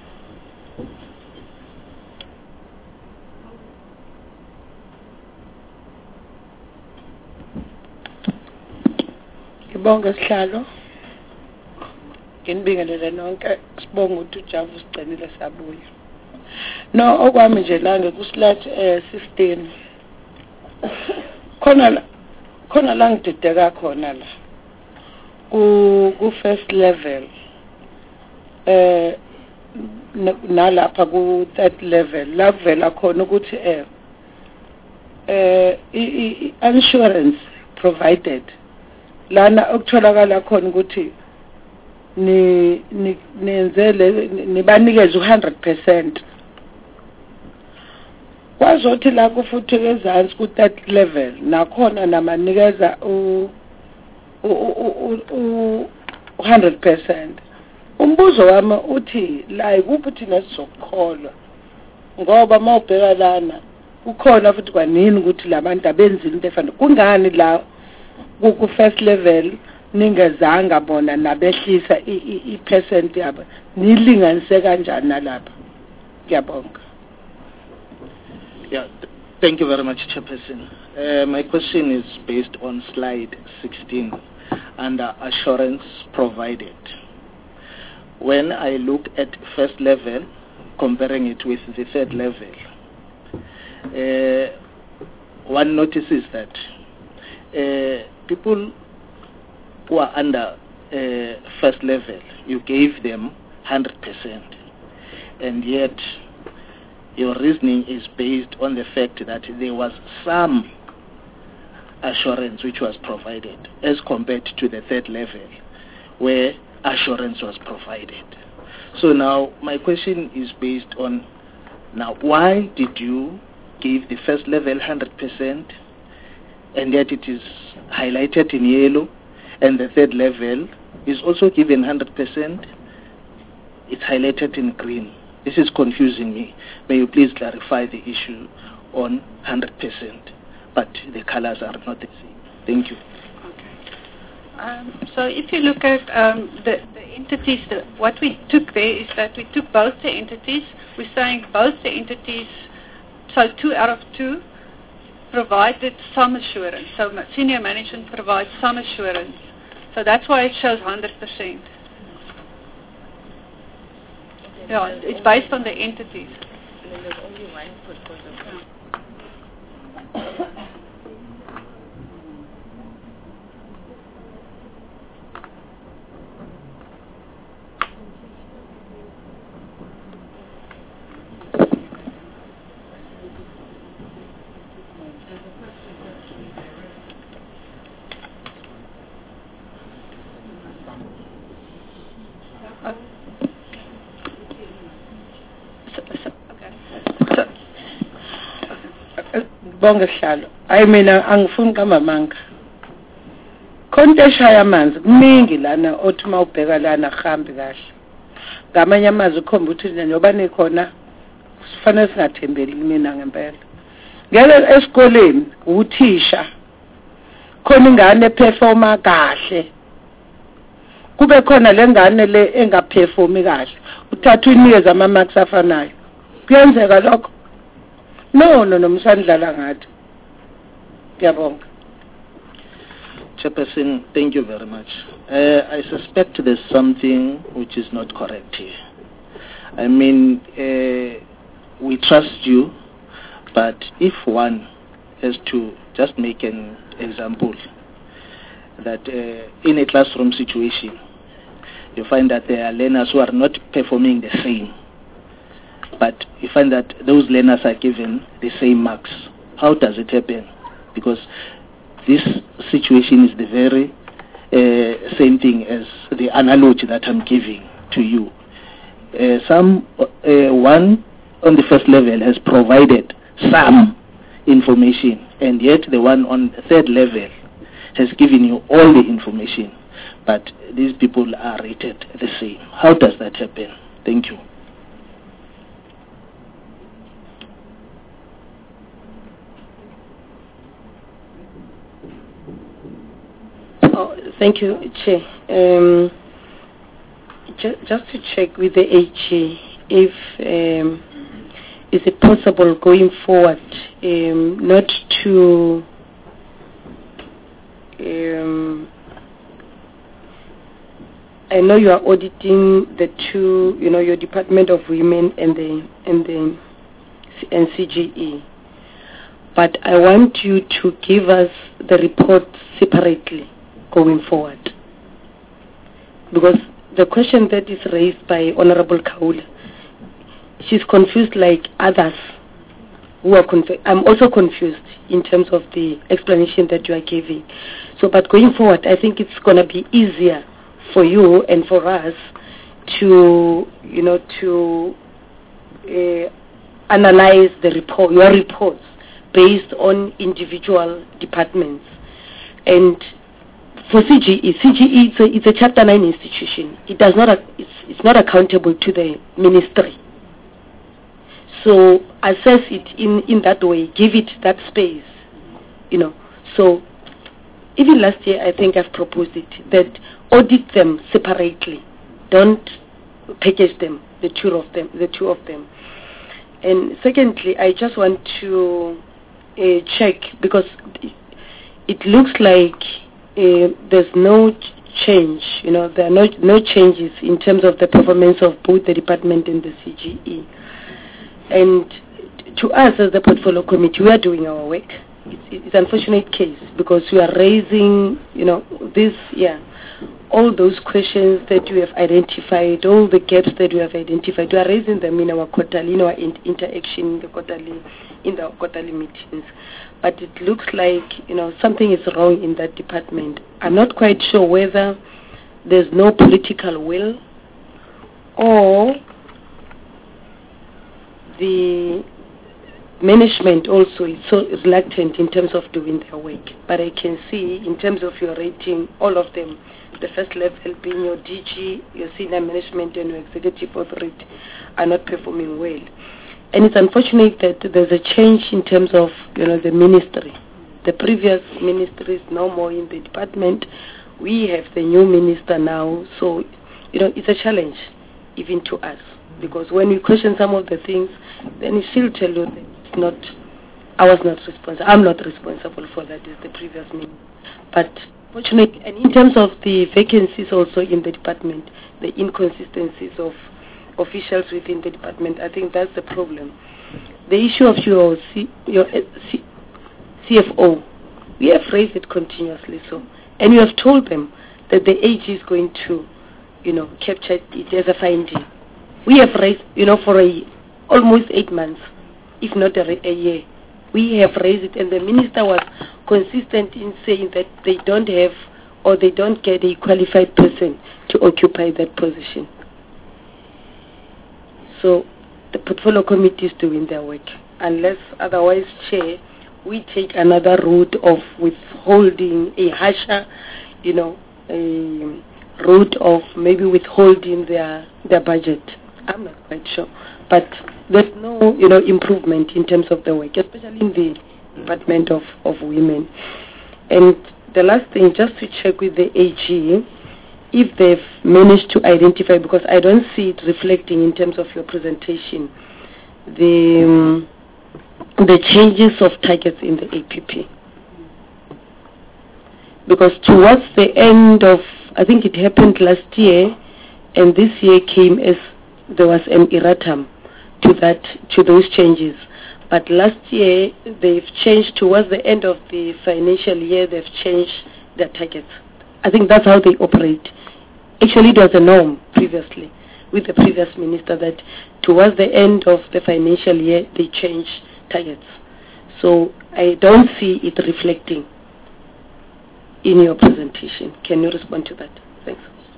Ngibonga sihlalo nginibingelele nonke sibonga ukuthi uJavu sigcinile sabuya. No, okwami nje la ngekusilathi eh sixteen khona la khona la ngidideka khona la ku ku first level eh nalapha ku third level la kuvela khona ukuthi eh eh insurance provided lana okutholakala khona ukuthi ni nenzele nibanikeze one hundred percent kwazothi la kufuthi ezansi ku third level nakhona namanikeza u u one hundred percent. Umbuzo wami uthi la ikuphi thina sizokukholwa ngoba mawubheka lana kukhona futhi kwanini ukuthi labantu abenzile into efanele kungani la ku first level ningezanga bona nabehlisa i percent yabo nilinganise kanjani nalapha? Ngiyabonga. Yeah, Thank you very much, Chairperson. Uh, my question is based on slide sixteen under assurance provided. When I look at first level, comparing it with the third level, uh, one notices that uh, people who are under uh, first level, you gave them one hundred percent, and yet your reasoning is based on the fact that there was some assurance which was provided as compared to the third level where assurance was provided. So now my question is based on, now why did you give the first level one hundred percent and yet it is highlighted in yellow, and the third level is also given one hundred percent, it's highlighted in green? This is confusing me. May you please clarify the issue on one hundred percent, but the colors are not the same. Thank you. Um, so if you look at um, the, the entities, the, what we took there is that we took both the entities. We're saying both the entities, so two out of two, provided some assurance. So ma- senior management provides some assurance. So that's why it shows one hundred percent. Yeah, it's based on the entities. There's only one portfolio. bonke sihlalo hayi mina angifuni kamamanga khonto eshaya amanzi kuningi lana othi mawubheka lana kuhambi kahle ngamanye amazwi ukhomba ukuthi njengoba nikhona sifanele singathembeli mina ngempela ngeke esikoleni uthisha khona ingane eperforma kahle kube khona lengane le engaperformi kahle uthatha unikeza ama marks afanayo kuyenzeka lokho no no no msandlala ngathi ngiyabonga. Chairperson, thank you very much. Uh, I suspect there's something which is not correct here. I mean, uh, we trust you, but if one has to just make an example, that uh, in a classroom situation, you find that there are learners who are not performing the same, but you find that those learners are given the same marks. How does it happen? Because this situation is the very uh, same thing as the analogy that I'm giving to you. Uh, some uh, one on the first level has provided some information, and yet the one on the third level has given you all the information, but these people are rated the same. How does that happen? Thank you. Oh, thank you, Chair. Um, ju- just to check with the A G, if um, is it possible going forward um, not to um, I know you are auditing the two, you know, your Department of Women and the and the N C G E, but I want you to give us the report separately going forward, because the question that is raised by Honorable Kaula, she's confused like others who are confused. I'm also confused in terms of the explanation that you are giving. So, but going forward, I think it's going to be easier for you and for us to, you know, to uh, analyze the report, your reports based on individual departments. And for C G E, C G E it's a, it's a Chapter nine institution. It does not, it's, it's not accountable to the ministry. So assess it in, in that way, give it that space, you know. So even last year, I think I've proposed it, that audit them separately. Don't package them, the two of them, the two of them. And secondly, I just want to uh, check, because it looks like uh, there's no ch- change, you know, there are no, no changes in terms of the performance of both the department and the C G E. And to us as the portfolio committee, we are doing our work. It's, it's an unfortunate case because we are raising, you know, this, yeah, all those questions that we have identified, all the gaps that we have identified, we are raising them in our quarterly, in our in- interaction in the quarterly, in the quarterly meetings. But it looks like, you know, something is wrong in that department. I'm not quite sure whether there's no political will or the management also is so reluctant in terms of doing their work. But I can see in terms of your rating, all of them, the first level being your D G, your senior management and your executive authority are not performing well. And it's unfortunate that there's a change in terms of, you know, the ministry. The previous ministry is no more in the department. We have the new minister now, so, you know, it's a challenge even to us. Because when we question some of the things, then she'll tell you that it's not, I was not responsible, I'm not responsible for that, it's the previous minister. But fortunately, and in terms of the vacancies also in the department, the inconsistencies of officials within the department, I think that's the problem. The issue of your, C, your C, C F O, we have raised it continuously, so, and you have told them that the A G is going to, you know, capture it as a finding. We have raised, you know, for a, almost eight months, if not a, a year, we have raised it, and the minister was consistent in saying that they don't have or they don't get a qualified person to occupy that position. So the portfolio committee is doing their work. Unless otherwise, Chair, we take another route of withholding a harsher, you know, a route of maybe withholding their their budget. I'm not quite sure. But there's no, you know, improvement in terms of the work, especially in the Department of, of Women. And the last thing, just to check with the A G, if they've managed to identify, because I don't see it reflecting in terms of your presentation, the um, the changes of targets in the A P P. Because towards the end of, I think it happened last year, and this year came as there was an erratum to that, to those changes. But last year, they've changed towards the end of the financial year, they've changed their targets. I think that's how they operate. Actually, it was a norm previously with the previous minister that towards the end of the financial year, they change targets. So I don't see it reflecting in your presentation. Can you respond to that? Thanks.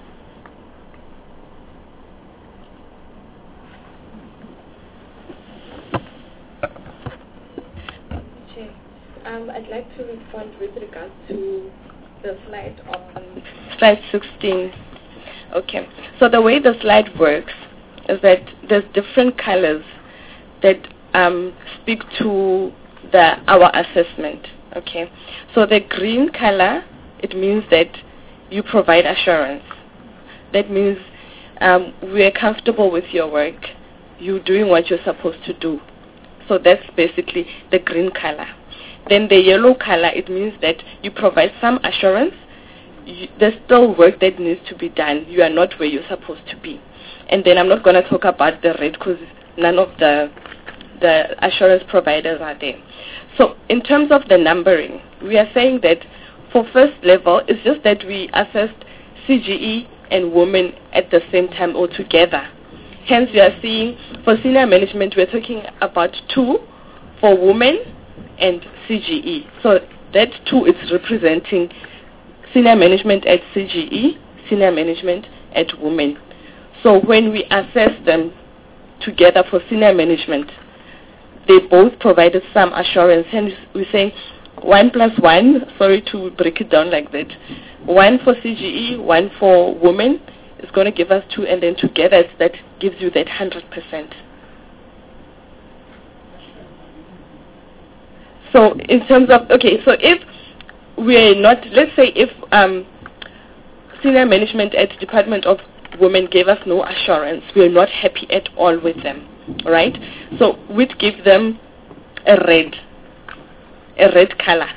Um, I'd like to respond with regards to the slide on slide sixteen. Okay, so the way the slide works is that there's different colors that um, speak to the our assessment. Okay, so the green color, it means that you provide assurance. That means um, we're comfortable with your work. You're doing what you're supposed to do. So that's basically the green color. Then the yellow color, it means that you provide some assurance. You, there's still work that needs to be done. You are not where you're supposed to be. And then I'm not going to talk about the red because none of the the assurance providers are there. So in terms of the numbering, we are saying that for first level, it's just that we assessed C G E and women at the same time or together. Hence, we are seeing for senior management, we're talking about two for women and C G E. So that two is representing senior management at C G E, senior management at women. So when we assess them together for senior management, they both provided some assurance. And we're saying one plus one, sorry to break it down like that, one for C G E, one for women is going to give us two, and then together that gives you that one hundred percent. So in terms of, okay, so if we're not, let's say if um, senior management at Department of Women gave us no assurance, we're not happy at all with them, right? So we'd give them a red. a red color,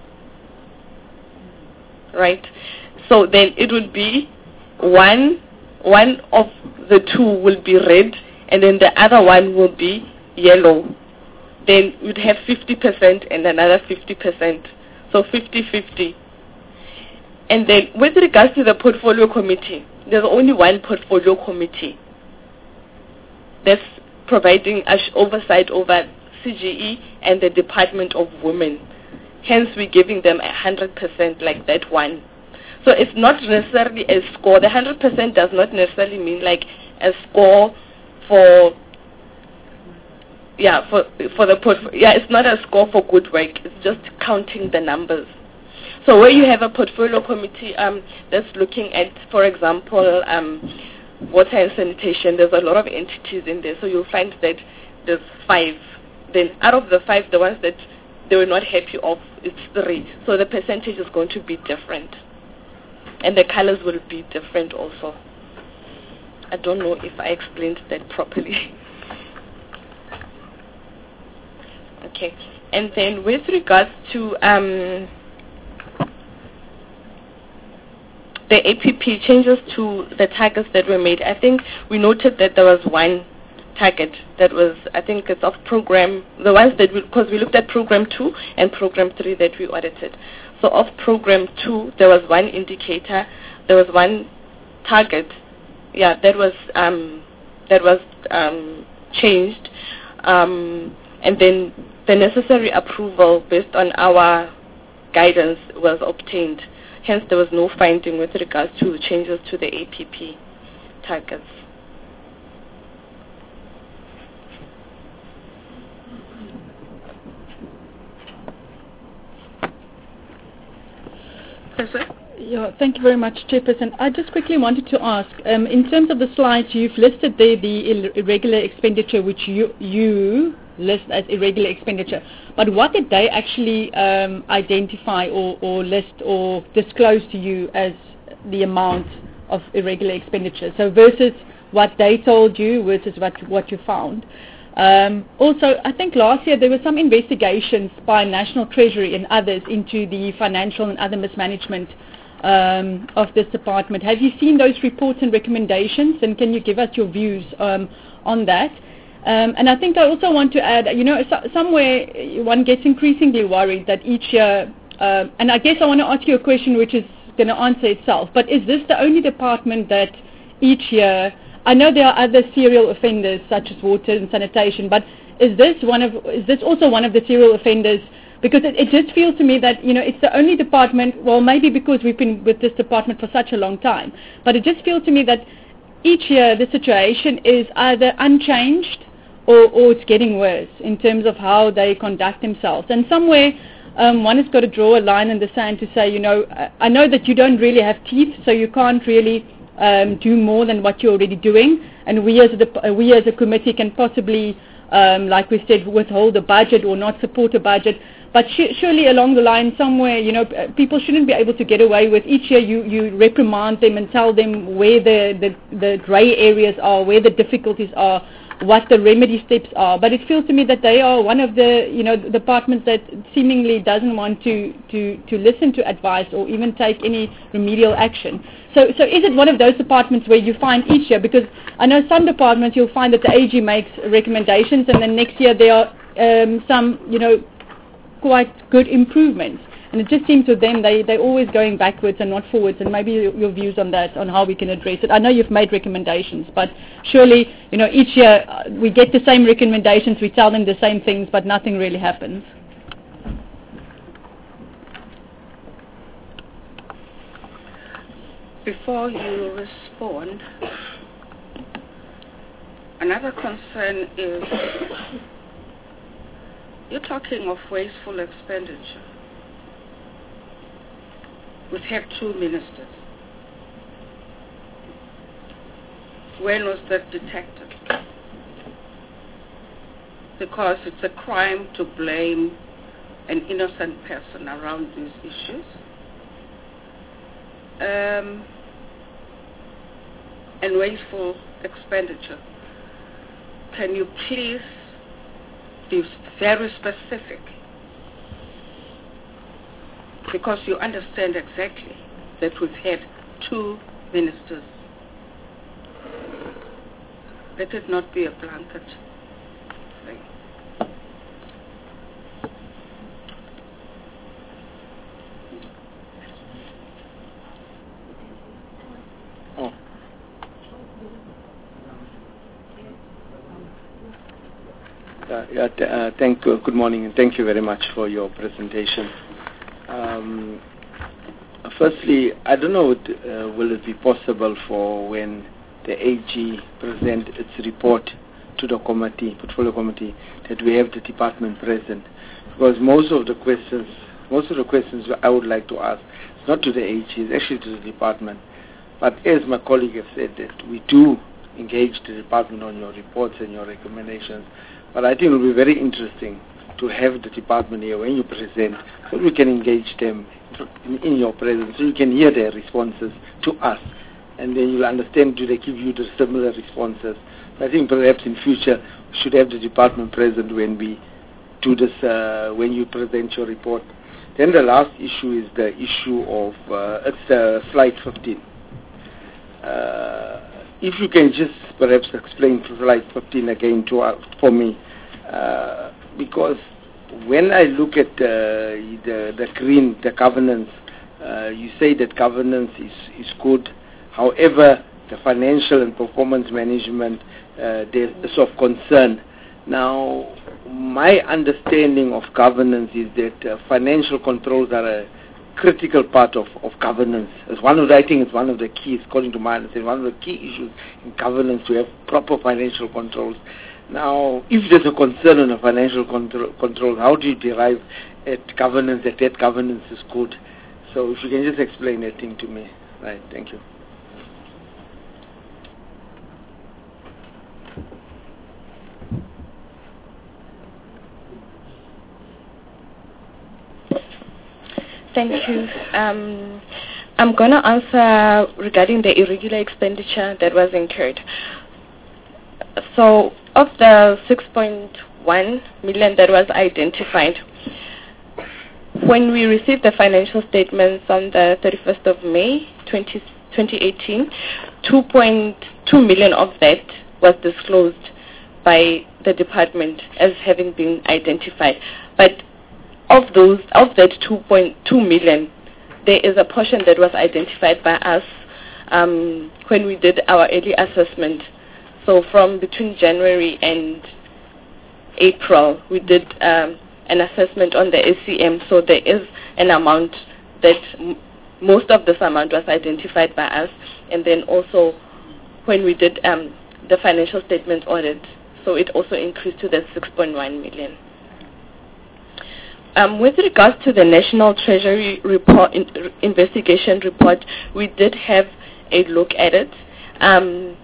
right? So then it would be one one of the two will be red, and then the other one will be yellow. Then you'd have fifty percent and another fifty percent, so fifty fifty. And then with regards to the portfolio committee, there's only one portfolio committee that's providing us oversight over C G E and the Department of Women. Hence, we're giving them a hundred percent like that one. So it's not necessarily a score. The hundred percent does not necessarily mean like a score for yeah for for the portfolio. Yeah, it's not a score for good work. It's just counting the numbers. So where you have a portfolio committee um, that's looking at, for example, um, water and sanitation, there's a lot of entities in there. So you'll find that there's five. Then out of the five, the ones that they were not happy of, it's three. So the percentage is going to be different. And the colors will be different also. I don't know if I explained that properly. Okay. And then with regards to um, the A P P changes to the targets that were made, I think we noted that there was one target that was, I think it's of program, the ones that, because we, we looked at program two and program three that we audited. So of program two, there was one indicator, there was one target, yeah, that was um, that was um, changed, um, and then the necessary approval based on our guidance was obtained. Hence, there was no finding with regards to changes to the A P P targets. Yeah, thank you very much, Chairperson. I just quickly wanted to ask, um, in terms of the slides, you've listed there the irregular expenditure, which you you list as irregular expenditure. But what did they actually um, identify or, or list or disclose to you as the amount of irregular expenditure? So versus what they told you versus what what you found. Um, also, I think last year there were some investigations by National Treasury and others into the financial and other mismanagement um, of this department. Have you seen those reports and recommendations, and can you give us your views um, on that? Um, and I think I also want to add, you know, so, somewhere one gets increasingly worried that each year, uh, and I guess I want to ask you a question which is going to answer itself, but is this the only department that each year, I know there are other serial offenders such as water and sanitation, but is this one of is this also one of the serial offenders? Because it, it just feels to me that, you know, it's the only department, well, maybe because we've been with this department for such a long time, but it just feels to me that each year the situation is either unchanged or, or it's getting worse in terms of how they conduct themselves. And somewhere um, one has got to draw a line in the sand to say, you know, I know that you don't really have teeth, so you can't really Um, do more than what you're already doing, and we as a uh, we as a committee can possibly, um, like we said, withhold a budget or not support a budget. But sh- surely along the line somewhere, you know, p- people shouldn't be able to get away with each year you, you reprimand them and tell them where the, the, the grey areas are, where the difficulties are, what the remedy steps are. But it feels to me that they are one of the, you know, departments that seemingly doesn't want to, to, to listen to advice or even take any remedial action. So, so is it one of those departments where you find each year, because I know some departments you'll find that the A G makes recommendations and then next year there are um, some, you know, quite good improvements. And it just seems with them they, they're always going backwards and not forwards, and maybe your, your views on that, on how we can address it. I know you've made recommendations, but surely, you know, each year uh, we get the same recommendations, we tell them the same things, but nothing really happens. Before you respond, another concern is you're talking of wasteful expenditure. We've had two ministers. When was that detected? Because it's a crime to blame an innocent person around these issues. Um, and wasteful expenditure. Can you please be very specific because you understand exactly that we've had two ministers. Let it not be a blanket thing. Oh. Uh, yeah, th- uh, thank you. Good morning, and thank you very much for your presentation. Um, firstly, I don't know, uh, will it be possible for when the A G present its report to the committee, portfolio committee, that we have the department present? Because most of the questions, most of the questions I would like to ask, it's not to the A G, it's actually to the department. But as my colleague has said, that we do engage the department on your reports and your recommendations. But I think it will be very interesting to have the department here when you present, so we can engage them in, in your presence, so you can hear their responses to us, and then you'll understand, do they give you the similar responses. I think perhaps in future we should have the department present when we do this, uh, when you present your report. Then the last issue is the issue of, uh, it's uh, slide fifteen. Uh, if you can just perhaps explain slide fifteen again to uh, for me, uh, because when I look at uh, the the green, the governance, uh, you say that governance is, is good. However, the financial and performance management, uh, there is of concern. Now, my understanding of governance is that uh, financial controls are a critical part of, of governance. It's one of the, I think it's one of the keys, according to my understanding, one of the key issues in governance to have proper financial controls. Now, if there's a concern on the financial control, control, how do you derive at governance that that governance is good? So if you can just explain that thing to me. Right, thank you. Thank you. Um, I'm going to answer regarding the irregular expenditure that was incurred. So, of the six point one million that was identified, when we received the financial statements on the thirty-first of May twenty eighteen, two point two million of that was disclosed by the department as having been identified. But of those, of that two point two million, there is a portion that was identified by us um, when we did our early assessment. So from between January and April, we did um, an assessment on the S C M. So there is an amount that m- most of this amount was identified by us, and then also when we did um, the financial statement audit, so it also increased to the six point one million. Um, with regards to the National Treasury report, in, r- investigation report, we did have a look at it. Um,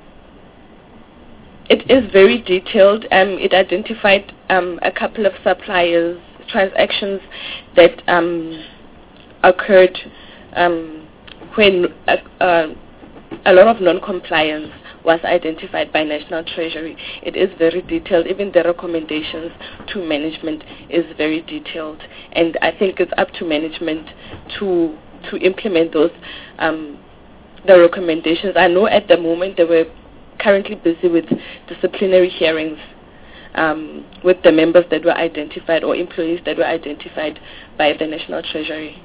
it is very detailed. Um, it identified um, a couple of suppliers, transactions that um, occurred um, when uh, uh, a lot of non-compliance was identified by National Treasury. It is very detailed. Even the recommendations to management is very detailed, and I think it's up to management to to implement those um, the recommendations. I know at the moment they were currently busy with disciplinary hearings um, with the members that were identified or employees that were identified by the National Treasury.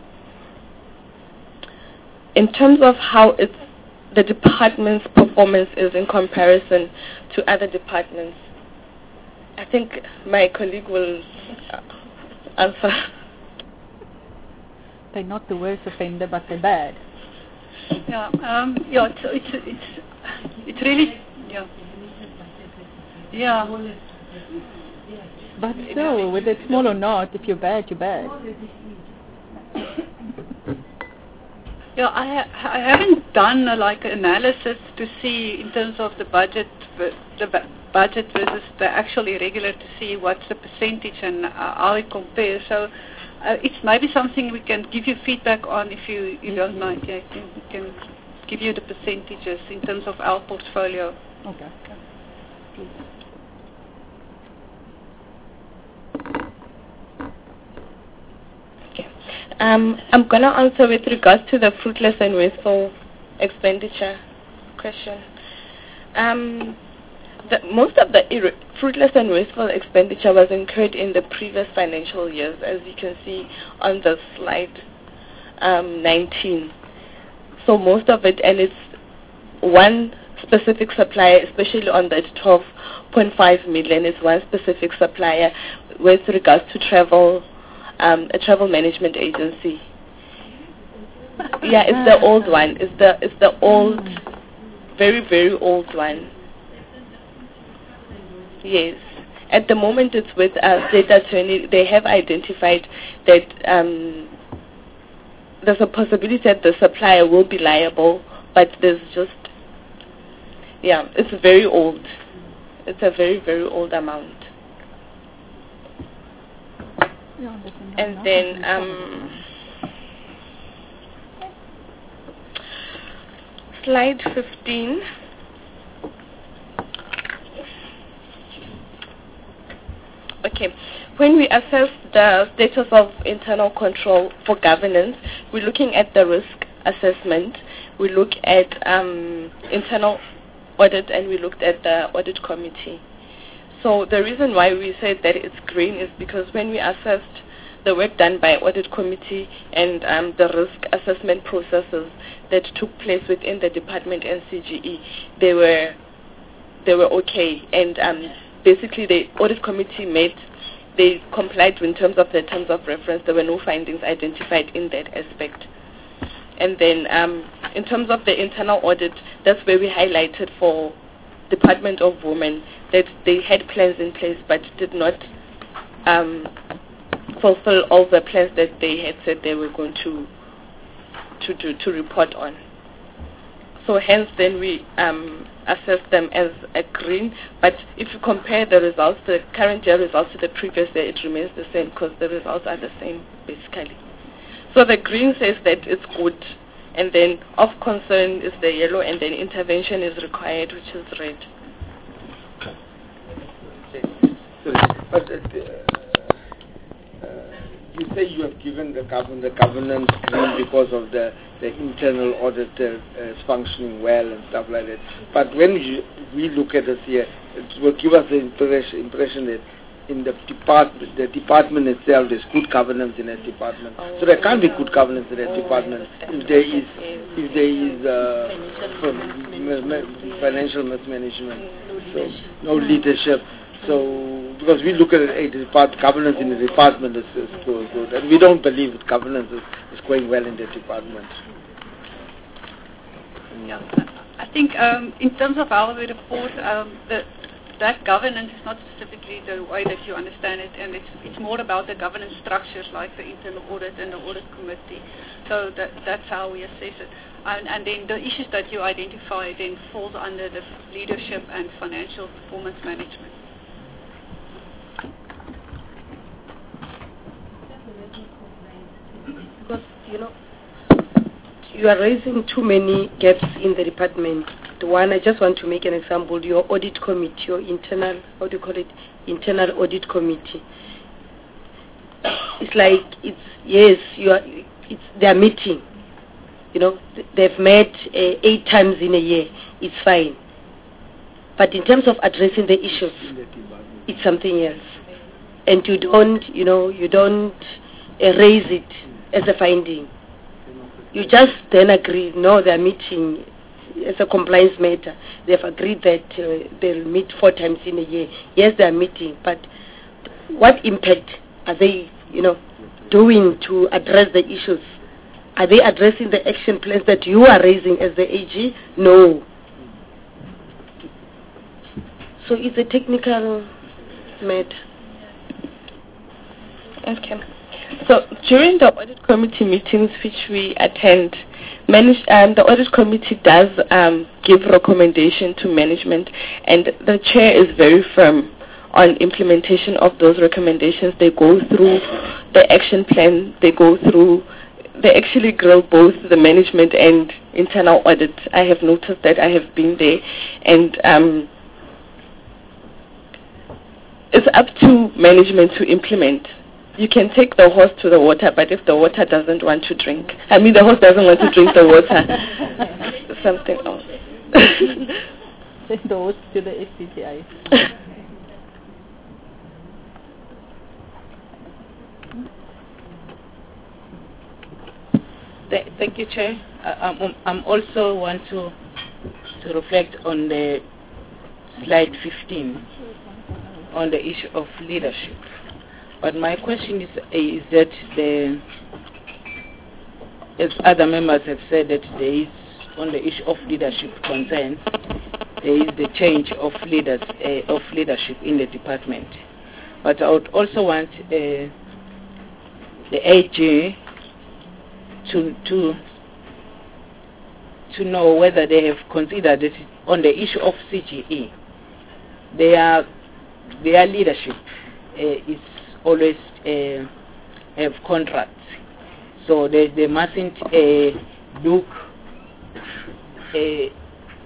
In terms of how it's the department's performance is in comparison to other departments, I think my colleague will uh, answer. They're not the worst offender, but they're bad. Yeah, um, yeah, it's, it's, it's, it's really, yeah. Yeah. But still, whether it's small or not, if you're bad, you're bad. Yeah, I, ha- I haven't done uh, like analysis to see in terms of the budget, v- the bu- budget versus the actual irregular to see what's the percentage and uh, how it compares. So uh, it's maybe something we can give you feedback on if you, you don't mind. Yeah, can, we can give you the percentages in terms of our portfolio. Okay. Okay. Please. Um, I'm going to answer with regards to the fruitless and wasteful expenditure question. Um, the, most of the ir- fruitless and wasteful expenditure was incurred in the previous financial years, as you can see on the slide um, nineteen. So most of it, and it's one specific supplier, especially on that twelve point five million, is one specific supplier with regards to travel, um, a travel management agency. Yeah, it's the old one. It's the it's the old, very very old one. Yes. At the moment, it's with uh, state attorney. They have identified that um, there's a possibility that the supplier will be liable, but there's just, yeah, it's very old. It's a very, very old amount. And then, um, slide fifteen. Okay. When we assess the status of internal control for governance, we're looking at the risk assessment, we look at um, internal audit, and we looked at the audit committee. So the reason why we said that it's green is because when we assessed the work done by audit committee and um, the risk assessment processes that took place within the department and C G E, they were they were okay, and um, basically the audit committee made they complied in terms of the terms of reference. There were no findings identified in that aspect. And then um, in terms of the internal audit, that's where we highlighted for Department of Women that they had plans in place but did not um, fulfill all the plans that they had said they were going to to, to, to report on. So hence then we um, assess them as a green, but if you compare the results, the current year results to the previous year, it remains the same because the results are the same basically. So the green says that it's good, and then of concern is the yellow, and then intervention is required, which is red. Sorry, but uh, uh, you say you have given the, govern, the governance green because of the, the internal auditor uh, functioning well and stuff like that. But when you, we look at this here, it will give us the impression, impression that in the department, the department itself, there's good governance in that department. Oh, so there can't be good governance in that oh, department if there is if there is uh, from financial mismanagement, so no leadership. So because we look at a depart governance in the department is, is so good, and we don't believe that governance is, is going well in the department. Yeah, I think um, in terms of how we report, um, the that governance is not specifically the way that you understand it, and it's it's more about the governance structures like the internal audit and the audit committee. So that that's how we assess it. And, and then the issues that you identify then falls under the leadership and financial performance management. Because, you know, you are raising too many gaps in the department. The one, I just want to make an example, your audit committee, your internal, how do you call it, internal audit committee. It's like, it's, yes, you are, it's their meeting. You know, they've met uh, eight times in a year. It's fine. But in terms of addressing the issues, it's something else. And you don't, you know, you don't uh, raise it as a finding. You just then agree, no, they're meeting as a compliance matter. They've agreed that uh, they'll meet four times in a year. Yes, they're meeting, but what impact are they, you know, doing to address the issues? Are they addressing the action plans that you are raising as the A G? No. So it's a technical matter. Okay. So during the audit committee meetings which we attend, manage, um, the audit committee does um, give recommendation to management, and the chair is very firm on implementation of those recommendations. They go through the action plan, they go through, they actually grill both the management and internal audit. I have noticed that, I have been there, and um, it's up to management to implement you can take the horse to the water, but if the water doesn't want to drink, I mean the horse doesn't want to drink the water, something else. Send the horse to the F C C I. Th thank you, Chair. I, I'm, I'm also want to to reflect on the slide fifteen on the issue of leadership. But my question is is that the as other members have said that there is on the issue of leadership concern, there is the change of leaders uh, of leadership in the department. But I would also want uh, the A G to to to know whether they have considered that on the issue of C G E, their their leadership uh, is always uh, have contracts, so they they mustn't uh, look uh,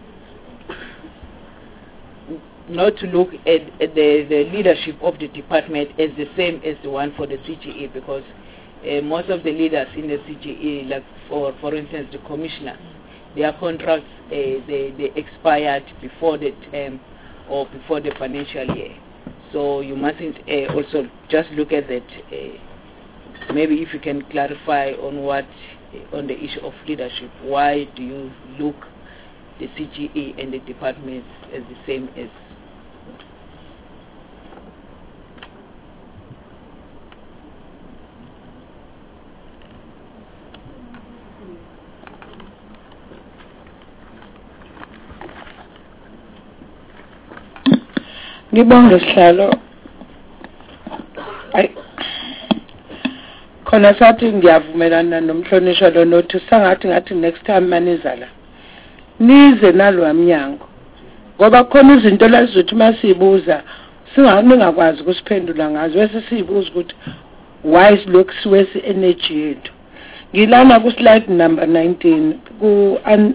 not to look at, at the the leadership of the department as the same as the one for the C G E, because Uh, most of the leaders in the C G E, like for for instance the commissioners, their contracts uh, they, they expired before the term or before the financial year. So you mustn't uh, also just look at that. Uh, maybe if you can clarify on what uh, on the issue of leadership, why do you look the C G E and the departments as the same as? Ngibonge sihlalo. Ay khona sathi ngiyavumelana nomhlonishwa lo nothi sangathi ngathi next time maniza la nize nalo mnyango ngoba khona izinto lazizothi masibuza singakwazi ukusiphendula ngazo bese sibuza ukuthi why is lokhu siwesi energy yethu. Ngilana ku slide number nineteen ku un,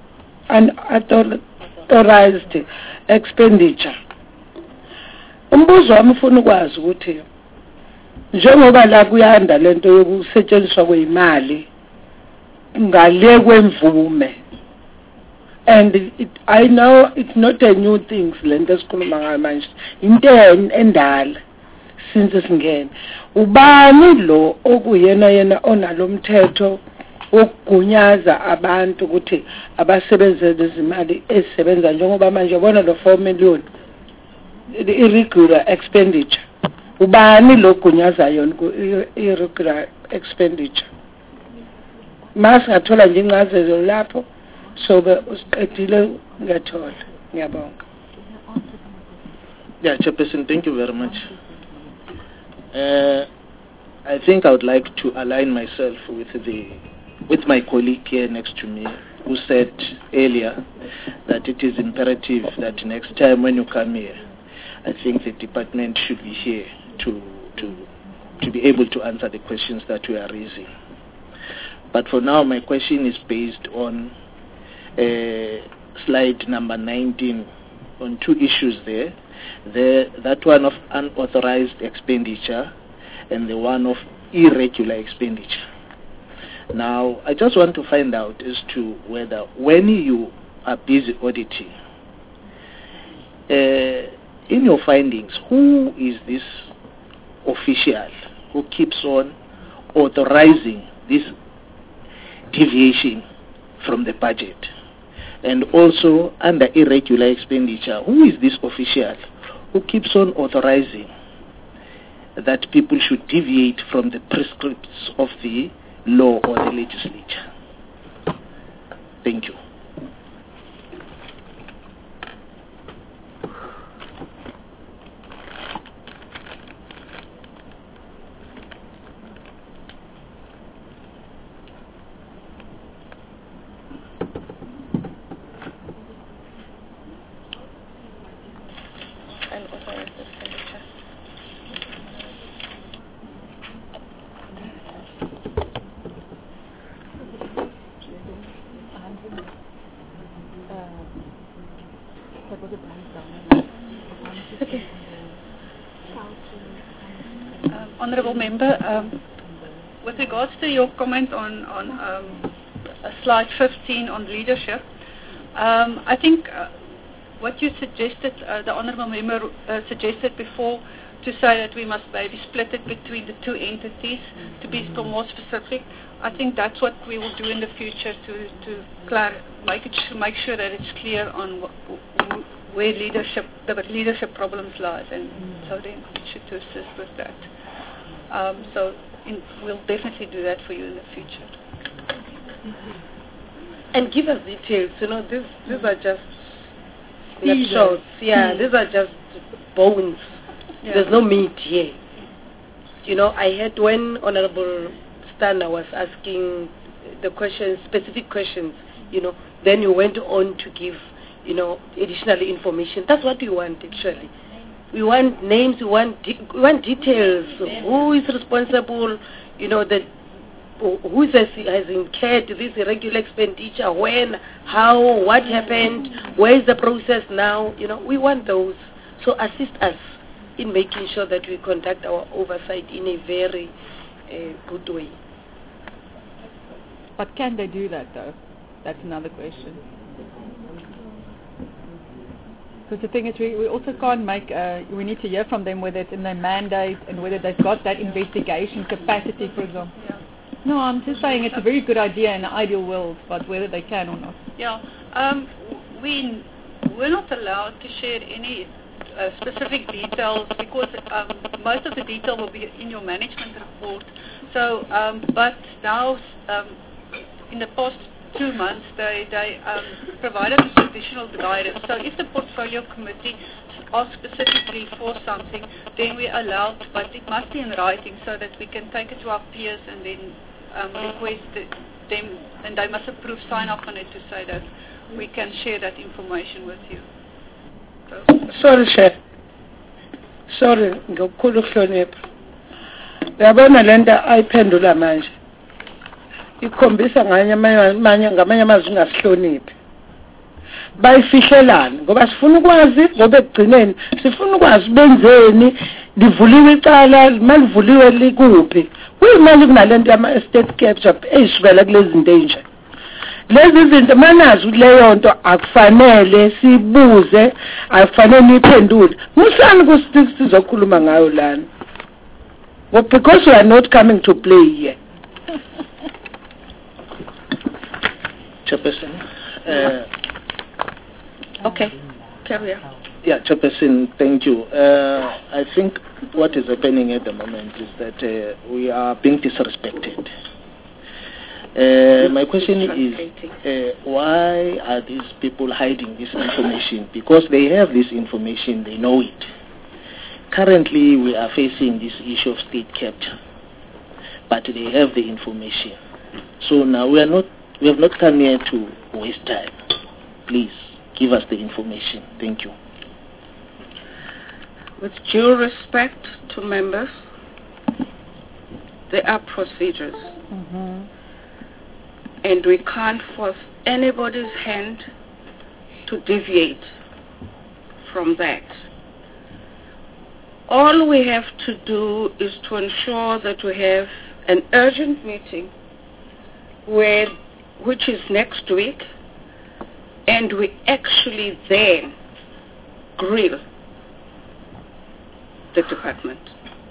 unauthorized expenditure. Umbuzo wami ufuna ukwazi ukuthi njengoba la kuyanda lento yokusetshenziswa kwezimali ngale kwemvume, and it, I know it's not a new thing lento esikhuluma ngayo manje, into endala since singene. Ubani lo okuyena yena onalomthetho wokugunyaza abantu ukuthi abasebenzele izimali ezisebenza njengoba manje bona lo four million the irregular expenditure? Ubani lo gunyaza yona ku irregular expenditure? Masingathola nje incazezo lapho sobe usiqedile ngathola. Ngiyabonga. Yeah, Chairperson, thank you very much. Uh, I think I would like to align myself with the with my colleague here next to me, who said earlier that it is imperative that next time when you come here, I think the department should be here to to to be able to answer the questions that we are raising. But for now, my question is based on uh, slide number nineteen, on two issues there. The, that one of unauthorized expenditure and the one of irregular expenditure. Now, I just want to find out as to whether when you are busy auditing, uh, in your findings, who is this official who keeps on authorizing this deviation from the budget? And also, under irregular expenditure, who is this official who keeps on authorizing that people should deviate from the prescripts of the law or the legislature? Thank you. honourable member. Um, with regards to your comment on, on um, uh, slide fifteen on leadership, um, I think uh, what you suggested, uh, the honourable member uh, suggested before, to say that we must maybe split it between the two entities to be more specific. I think that's what we will do in the future to to clar- make it sh- make sure that it's clear on wh- wh- where leadership the leadership problems lies, and so then we should to assist with that. Um, so in, we'll definitely do that for you in the future. And give us details. You know, these these are just snapshots. Yeah, Mm. these are just bones. Yeah. There's no meat here. You know, I heard when Honorable Stana was asking the questions, specific questions, you know, then you went on to give, you know, additional information. That's what we want, actually. We want names, we want, de- we want details. Who is responsible, you know, that who is, has incurred this irregular expenditure, when, how, what happened, where is the process now, you know, we want those. So assist us in making sure that we conduct our oversight in a very uh, good way. But can they do that, though? That's another question. Because the thing is, we, we also can't make, uh, we need to hear from them whether it's in their mandate and whether they've got that investigation capacity, for example. Yeah. No, I'm just saying it's a very good idea in an ideal world, but whether they can or not. Yeah. Um, we we're not allowed to share any uh, specific details because um, most of the detail will be in your management report. So, um, but now, um, in the past two months, they they um, provided us additional guidance. So, if the portfolio committee asks specifically for something, then we are allowed, but it must be in writing so that we can take it to our peers and then um, request it, them, and they must approve, sign off on it to say that we can share that information with you. So, Sorry, Chef. Sorry, ngokukhulu ukuhlonipha. Uyabona lento ayiphendula manje. Ikhombisa nganye amanye ngamanye amazwi ngasihloniphi. Bayifihlelana ngoba sifuna ukwazi ngoba ekugcineni sifuna ukwazi benzeni livuliwe icala malivuliwe likuphi. Kuyimali kunalento ama estate capture eyisukela kulezi zinto enje. Lezi zinto manazi leyo nto akufanele sibuze, akufanele iphendule. Musani kusithi sizokhuluma ngayo lana. Well, because we are not coming to play here. Chairperson. Uh, Okay, carry on. yeah, Chairperson, thank you. Uh, I think what is happening at the moment is that uh, we are being disrespected. Uh, my question is, uh, why are these people hiding this information? Because they have this information, they know it. Currently, we are facing this issue of state capture, but they have the information. So now we are not, we have not come here to waste time. Please give us the information. Thank you. With due respect to members, there are procedures. Mm-hmm. And we can't force anybody's hand to deviate from that. All we have to do is to ensure that we have an urgent meeting where, which is next week, and we actually then grill the department.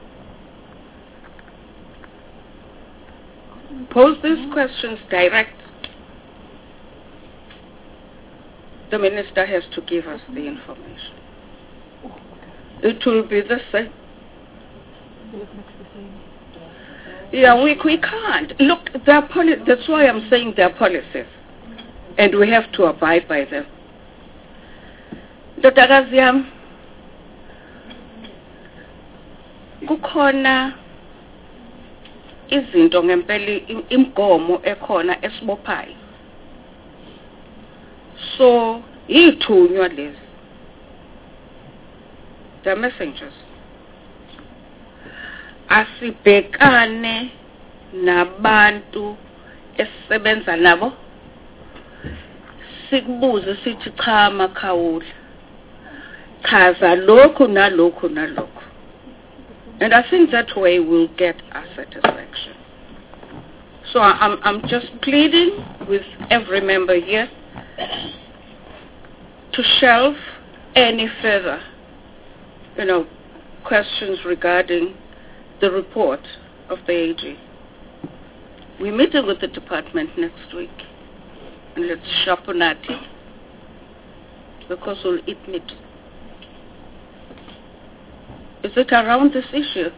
Pose these questions direct. The minister has to give us the information. It will be the same. Yeah, we, we can't. Look, their poli- that's why I'm saying their policies. And we have to abide by them. Ndodakazi yami, kukhona izinto ngempela imgomo ekhona esibophayo. So, yithunywa lezi. The messengers. Asibhekane nabantu esisebenza nabo. Sikubuze sithi cha Makhawula. Chaza lokho nalokho nalokho. And I think that way we'll get our satisfaction. So I- I'm, I'm just pleading with every member here to shelve any further, you know, questions regarding the report of the A G. We're meeting with the department next week, and let's sharpen our teeth, because we'll eat meat. Is it around this issue?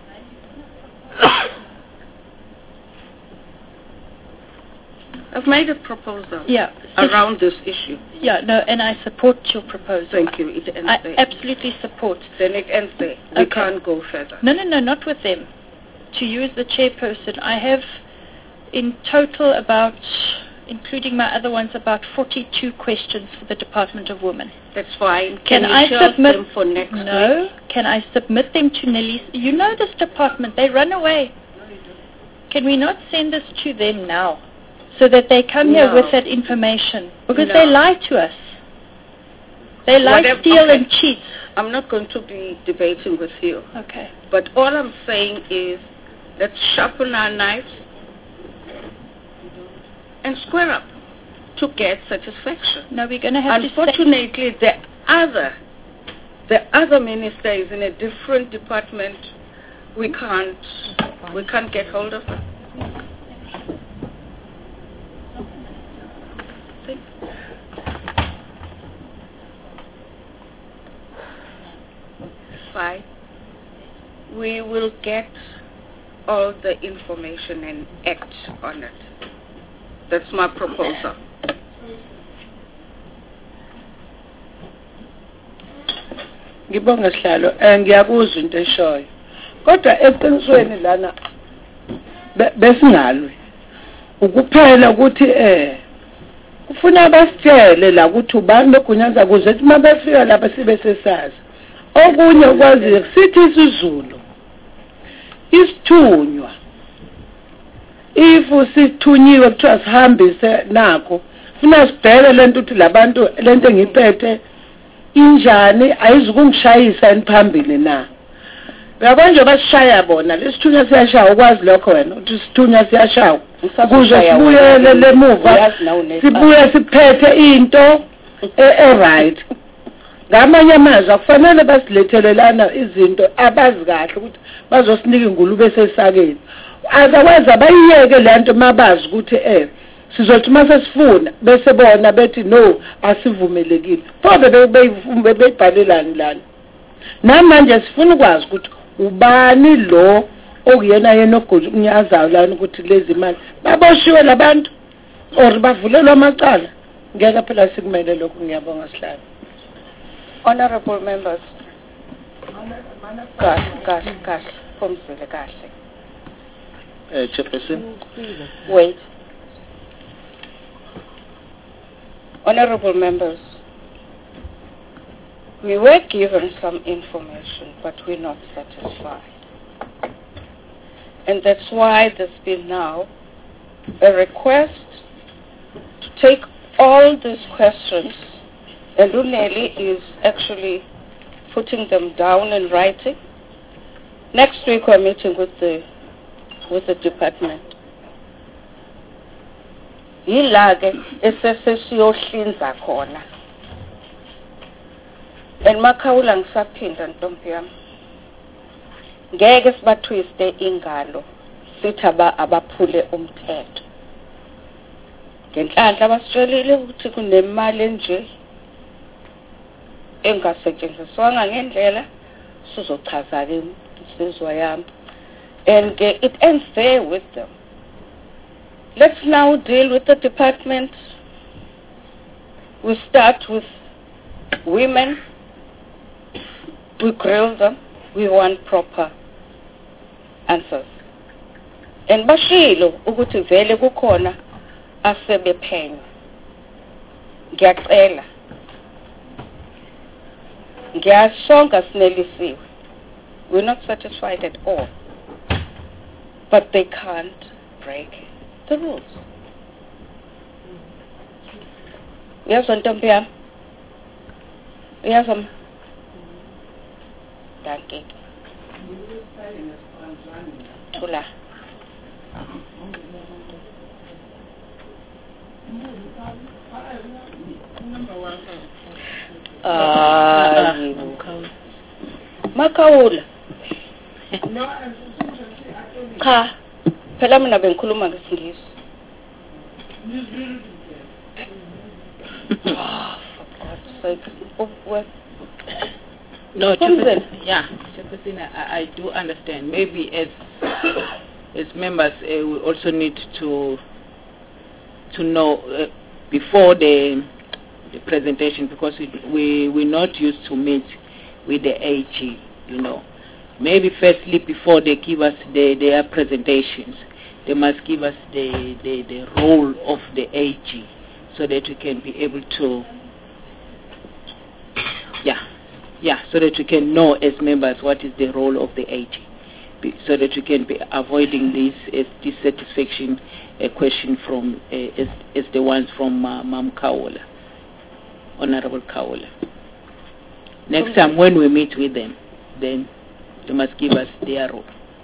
I've made a proposal Yeah. around this issue. Yeah, no, and I support your proposal. Thank you. It ends I there. absolutely support. Then it ends there. We Okay. can't go further. No, no, no, not with them. To you as the chairperson, I have in total about, including my other ones, about forty-two questions for the Department of Women. That's fine. Can Can, I you shelve submit them for next No. week? Can I submit them to Nelly? You know this department, they run away. Can we not send this to them now? So that they come here No. with that information? Because No. they lie to us. They lie, Whatever- steal okay. and cheat. I'm not going to be debating with you. Okay. But all I'm saying is, let's sharpen our knives and square up to get satisfaction. No, we're going to have to Unfortunately, the other, the other minister is in a different department. We can't, we can't get hold of her. Fine. We will get all the information and act on it. That's my proposal. Ngibonga Sihlalo, eh ngiyakuzwa into eshoyo. Kodwa eqinisweni lana be- besingalwe. Ukuphela ukuthi eh kufuna basitshele la ukuthi ubani begunyaza kuze ukuthi mabefika lapha sibe sesazi. Okunye ukwazi sithi isiZulu. Isithunywa. If sithunyiwe kuthiwa sihambise nakho, funa sibheke lento ukuthi labantu lento engiphethe injani ayizukungishayisa eniphambili na. Uyabona nje basishaya bona, lesithunywa siyashaya ukwazi lokho wena ukuthi isithunywa siyashaya. Kuze sibuyele lemuva sibuye siphethe into e right. Ngamanye amazwi akufanele basilethelelana izinto abazi kahle ukuthi bazosinika ingulube sesakeni. Azakwazi abayiyeke lento mabazi ukuthi eh sizothi mase sifuna bese bona bethi no asivumelekile. Phobe beyivumbe beyibhalelani lana. Namanje sifuna ukwazi ukuthi ubani lo okuyena yena ogunyazayo lana ukuthi lezi imali baboshiwe labantu or bavulelwa amacala. Ngeke phela sikumele lokho. Ngiyabonga Sihlalo. Honorable members. Kahle, kahle, kahle. Phumzile kahle. Uh, Chairperson. Wait. Honorable members, we were given some information, but we're not satisfied. And that's why there's been now a request to take all these questions, and Luneli is actually putting them down in writing. Next week we're meeting with the with the department. Yilake esesesiyohlinza khona. Enmakhawula ngisaphinda ntombi yami. Ngeke sibathwiste ingalo sithi aba abaphule umthetho. Ngenhlanhla basitshelile ukuthi kunemali enje engasetshenziswanga ngendlela sizochaza ke insizwa yami. And uh, it ends there with them. Let's now deal with the department. We start with women. We grill them. We want proper answers. And bashilo ukuthi vele kukhona asebephenya. Ngiyacela. Ngiyasonga sinelisiwe. We're not satisfied at all. But they can't break the rules. Uyazwa ntombi yami? Uyazwa? Danke. Tula. Ah, Makawula. Cha, phela mina bengikhuluma ngesingisi. No, Chairperson, yeah, Chairperson, I, I do understand. Maybe as as members, uh, we also need to to know uh, before the the presentation, because we, we we're not used to meet with the A G, you know. Maybe firstly, before they give us the, their presentations, they must give us the, the, the role of the A G, so that we can be able to, yeah, yeah, so that we can know as members what is the role of the A G, be, so that we can be avoiding this uh, dissatisfaction uh, question from uh, as, as the ones from uh, Mam Kaola, Honorable Kaola. Next time when we meet with them, then they must give us their role.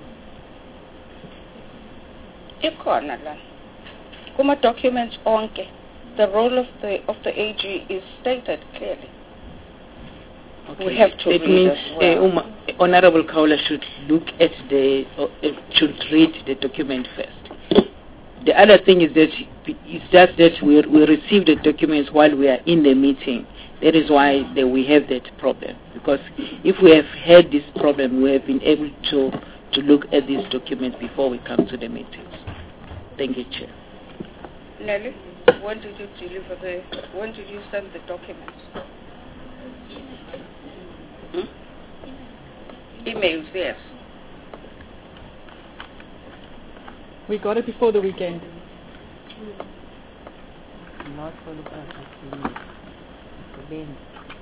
Ikhona la. Kuma documents onke, the role of the of the A G is stated clearly. Okay. We have to It read means as well. uh, um, Honorable Kaola should look at the, uh, should read the document first. The other thing is that it's just that we we receive the documents while we are in the meeting. That is why that we have that problem. Because if we have had this problem, we have been able to to look at these documents before we come to the meetings. Thank you, Chair. Nelly, when did you deliver the? When did you send the documents? Hmm? Emails, yes. We got it before the weekend. Not for the purpose. Ben.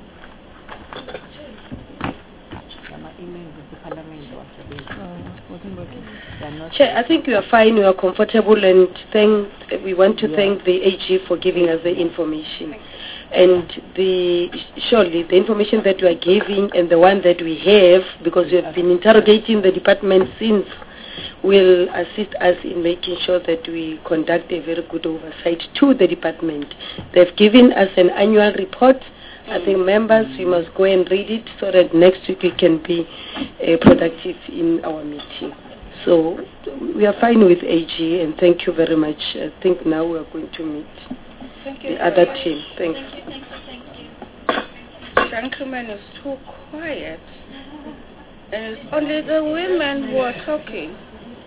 Chair, I think we are fine, we are comfortable, and thank, we want to Yeah. thank the A G for giving us the information. And the surely the information that we are giving and the one that we have, because we have been interrogating the department since, will assist us in making sure that we conduct a very good oversight to the department. They've given us an annual report. I think members, we must go and read it so that next week we can be uh, productive in our meeting. So we are fine with A G, and thank you very much. I think now we are going to meet Thank you the very other much. team. Thanks. Thank you, thank you, thank you. Gentleman is too quiet, and it's only the women who are talking.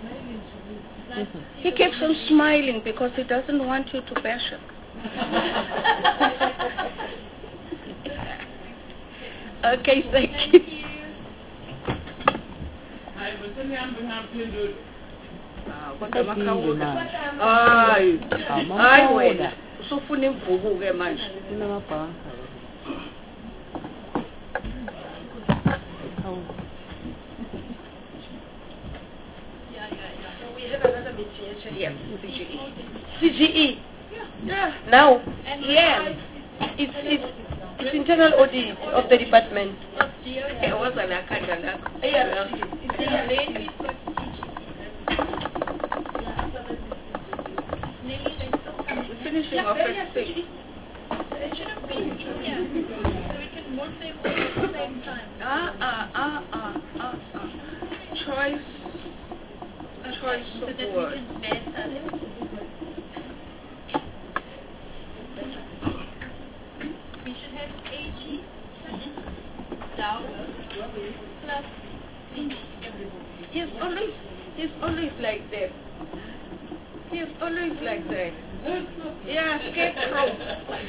He keeps on smiling because he doesn't want you to bash him. Okay, thank you. Hayi, hayi wena, usufuna imvubu ke manje. Yeah, C G E. C G E. Yeah. Now, Yeah. it's, it's, it's internal audit of the department. Yeah, what's an akanda? Yeah. We're finishing off at six. It should have been, yeah. So we can both say all at the same time. Ah, ah, ah, ah, ah, ah. Choice, choice So of that we words. can better them. We should have A G, Dow, plus C G. He's always, he's always like that. He's always like that. Yeah, scarecrow.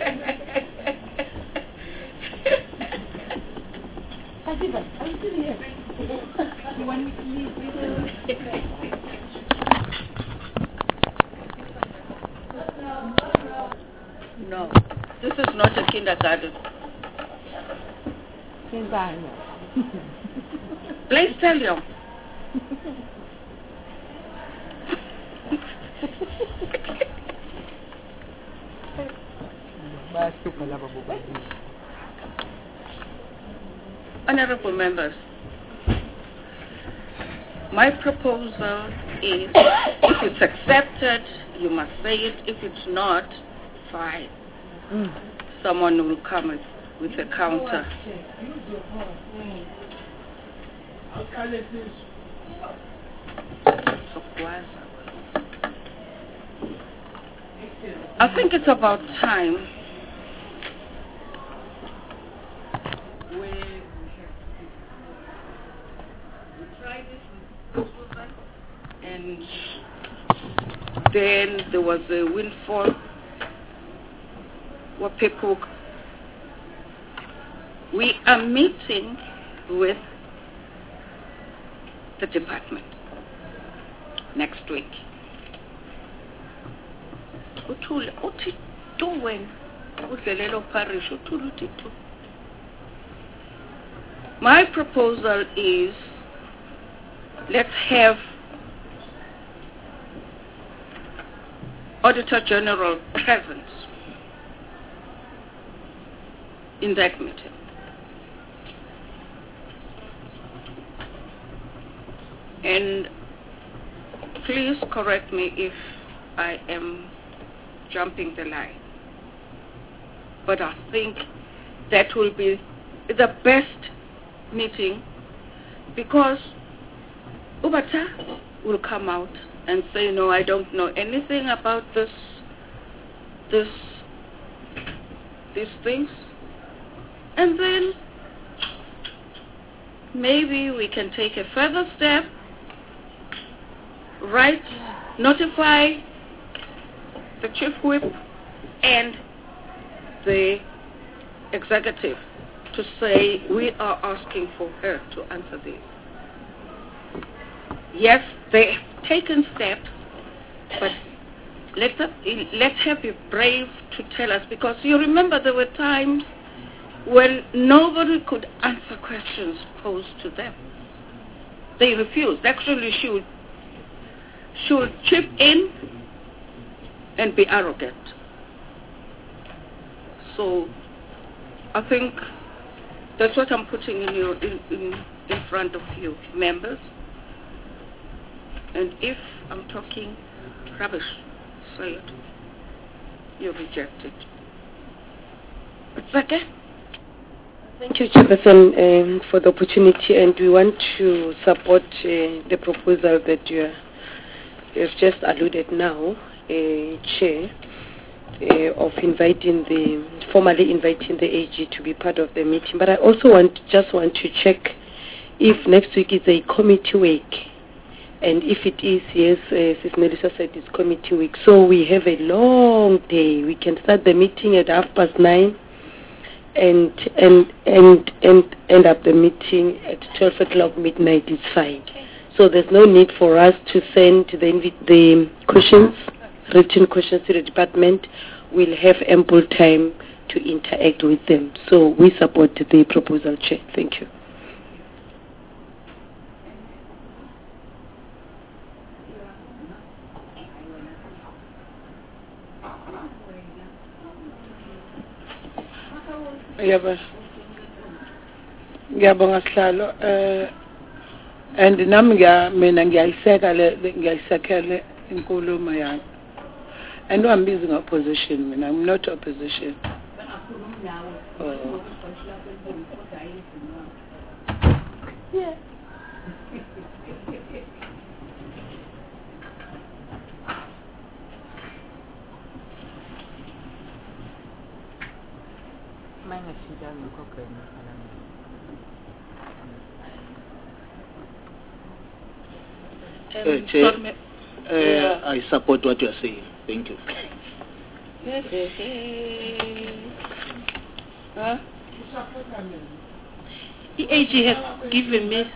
When we leave, we will. No, this is not a kindergarten. Please tell you. Honorable members, My proposal is, if it's accepted, you must say it. If it's not, fine. Mm. Someone will come with, with a counter. I think it's about time we try this, and then there was a windfall where people, we are meeting with the department next week. My proposal is, let's have Auditor General present in that meeting. And please correct me if I am jumping the line. But I think that will be the best meeting, because Ubata will come out and say, no, I don't know anything about this, this, these things. And then maybe we can take a further step, right, notify the chief whip and the executive to say, we are asking for her to answer this. Yes, they've taken steps, but let her, let her be brave to tell us, because you remember there were times when nobody could answer questions posed to them. They refused. Actually, she would, she would chip in and be arrogant. So I think that's what I'm putting in, your, in, in, in front of you, members. And if I'm talking rubbish, say it. You reject it. It's okay. Thank you, Chairperson, um, for the opportunity, and we want to support uh, the proposal that you have just alluded now, uh, Chair, uh, of inviting the, formally inviting the A G to be part of the meeting. But I also want, just want to check if next week is a committee week. And if it is, yes, uh, Sis Melissa said it's committee week. So we have a long day. We can start the meeting at half past nine and and and and end up the meeting at twelve o'clock midnight. It's fine. Okay. So there's no need for us to send the invi- the questions, written questions to the department. We'll have ample time to interact with them. So we support the proposal, Chair. Thank you. Yebo. Ngiyabonga Sihlalo, eh and nami ngiya mina ngiyayiseka le ngiyayisekele inkulumo yami. And I'm busy in opposition, mina I'm not opposition. Oh. Yeah. Uh, Chair, uh, yeah. I support what you are saying. Thank you. Huh? The A G has given me.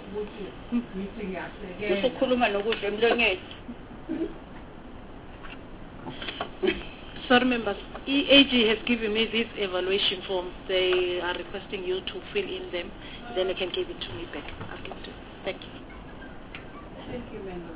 Sorry, members. E A G has given me this evaluation form. They are requesting you to fill in them. Then they can give it to me back. I'll give it to you. Thank you. Thank you, member.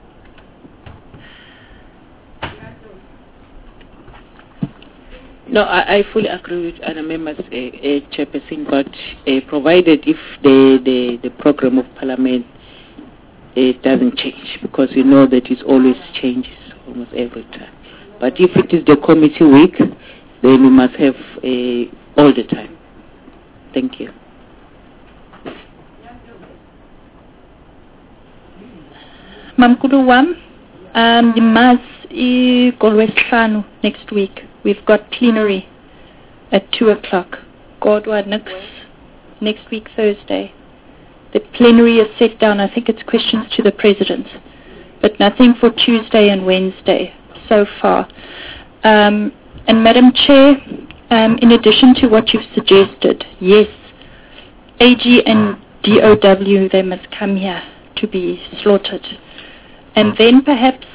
No, I, I fully agree with other members, uh, uh, Chairperson, but uh, provided if the, the, the program of Parliament it doesn't change, because you know that it always changes almost every time. But if it is the committee week, then we must have uh, all the time. Thank you. Mamkulu Wam, um, the Mas i Golwestlanu next week. We've got plenary at two o'clock. Godwa next next week Thursday. The plenary is set down. I think it's questions to the president, but nothing for Tuesday and Wednesday so far. Um, and Madam Chair, um, in addition to what you've suggested, yes, A G and D O W, they must come here to be slaughtered. And then perhaps,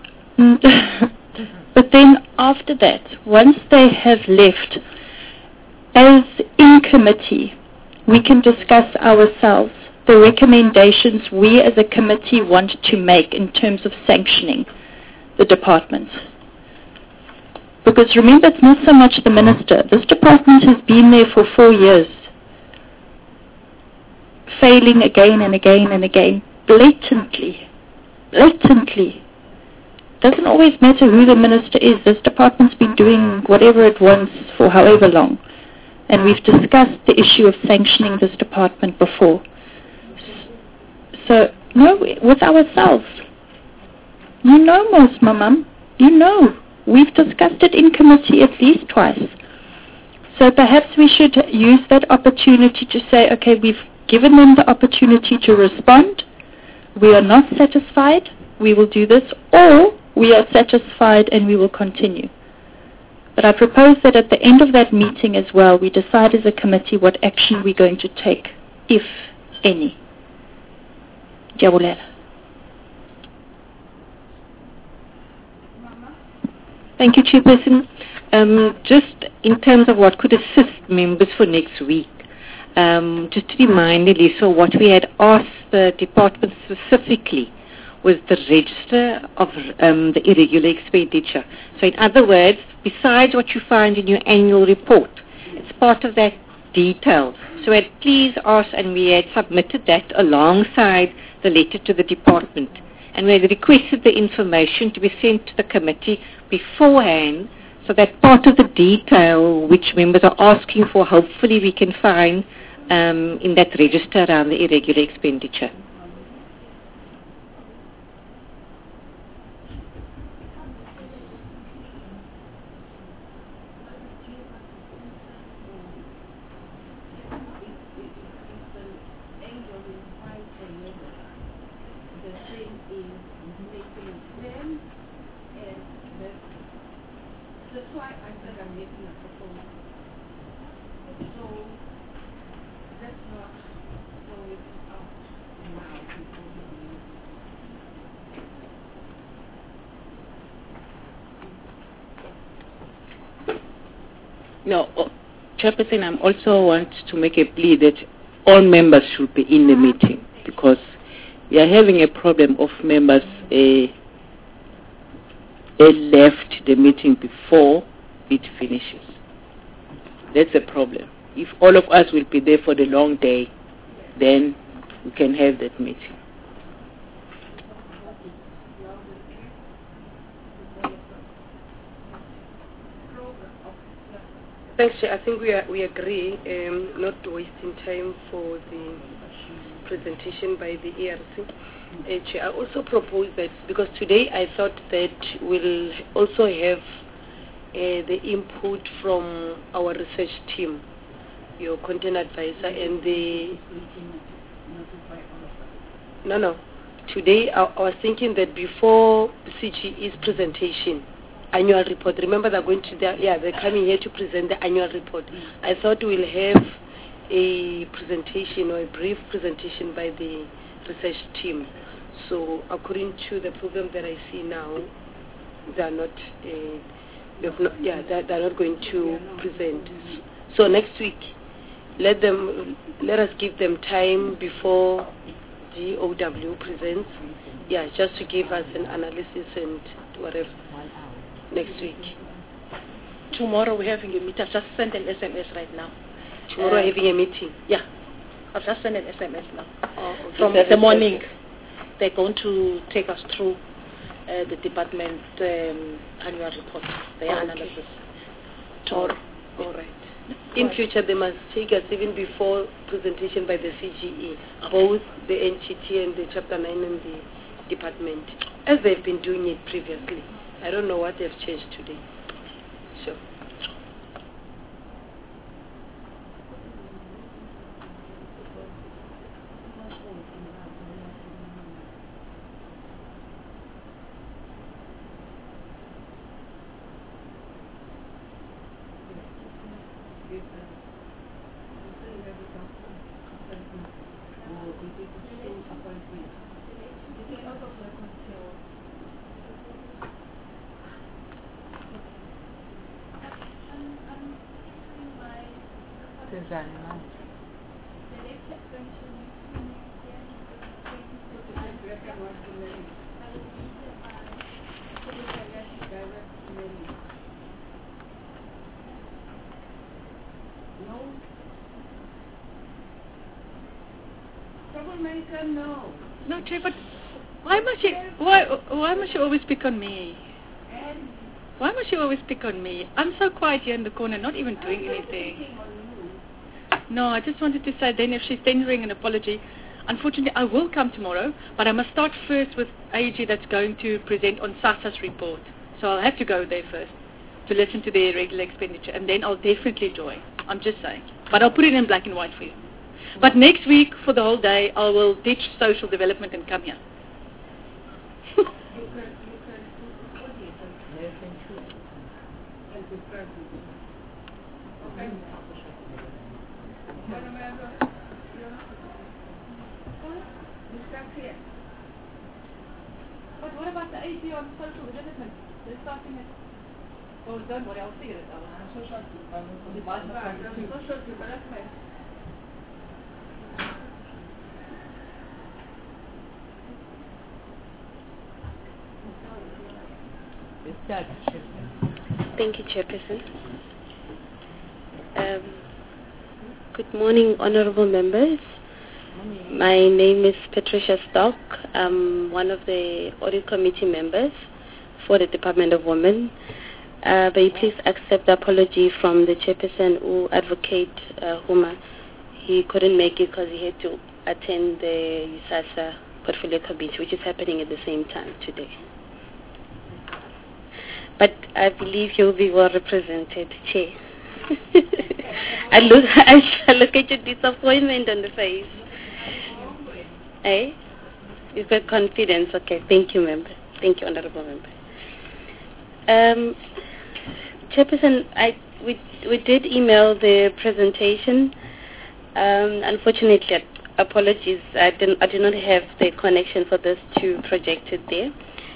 but then after that, once they have left, as in committee, we can discuss ourselves the recommendations we as a committee want to make in terms of sanctioning the department. Because remember, it's not so much the minister. This department has been there for four years, failing again and again and again, blatantly. Blatantly. Doesn't always matter who the minister is. This department's been doing whatever it wants for however long. And we've discussed the issue of sanctioning this department before. So, no, with ourselves. You know most, Mamam. You know. We've discussed it in committee at least twice. So perhaps we should use that opportunity to say, okay, we've given them the opportunity to respond. We are not satisfied, we will do this, or we are satisfied and we will continue. But I propose that at the end of that meeting as well, we decide as a committee what action we're going to take, if any. Diabulela. Thank you, Chairperson. Um, just in terms of what could assist members for next week, Um, just to remind Elisa, what we had asked the department specifically was the register of um, the irregular expenditure. So in other words, besides what you find in your annual report, it's part of that detail. So we had please asked, and we had submitted that alongside the letter to the department. And we had requested the information to be sent to the committee beforehand, so that part of the detail which members are asking for, hopefully we can find um, in that register around the irregular expenditure. No, uh, Chairperson, I also want to make a plea that all members should be in the meeting, because we are having a problem of members uh, uh, left the meeting before it finishes. That's a problem. If all of us will be there for the long day, then we can have that meeting. Thanks, Chair. I think we are, we agree um, not wasting time for the presentation by the E R C. Uh, Chair, I also propose that, because today I thought that we'll also have uh, the input from our research team, your content advisor, and the... No, no. Today I, I was thinking that before C G E's presentation, annual report. Remember, they're going to, the, yeah, they're coming here to present the annual report. I thought we'll have a presentation or a brief presentation by the research team. So, according to the program that I see now, they're not, uh, they've not yeah, they're, they're not going to present. So next week, let them, let us give them time before D O W presents. Yeah, just to give us an analysis and whatever. Next week. Tomorrow we're having a meeting. I've just sent an S M S right now. Tomorrow uh, having a meeting? Yeah. I've just sent an S M S now. Oh, okay. From the morning. they're going to take us through uh, the department um, annual report, their Okay. analysis. All, all right. In future, they must take us even before presentation by the C G E, both the N G T and the Chapter nine and the department, as they've been doing it previously. I don't know what they've changed today. Sure. Troublemaker, no. No, Chair, but why must you, why, why must you always pick on me? And Why must you always pick on me? I'm so quiet here in the corner, not even doing anything. No, I just wanted to say then if she's tendering an apology, unfortunately I will come tomorrow, but I must start first with A G that's going to present on SASSA's report. So I'll have to go there first to listen to their regular expenditure, and then I'll definitely join. I'm just saying. But I'll put it in black and white for you. But next week, for the whole day, I will ditch social development and come here. But what about the A G on social development? They're starting it. Oh, don't worry, I'll figure it out. Social development. Social development. Thank you, Chairperson. Um, good morning, honorable members. My name is Patricia Stock. I'm one of the audit committee members for the Department of Women. Uh, may you please accept the apology from the chairperson who advocate uh, Huma. He couldn't make it because he had to attend the USASA portfolio committee, which is happening at the same time today. But I believe you'll be well represented, Chair. I look, I look at your disappointment on the face. Eh? You've got confidence. Okay, thank you, member. Thank you, honorable member. Um, Chairperson, I we we did email the presentation. Um, unfortunately, apologies. I didn't. I do not have the connection for this to project it there.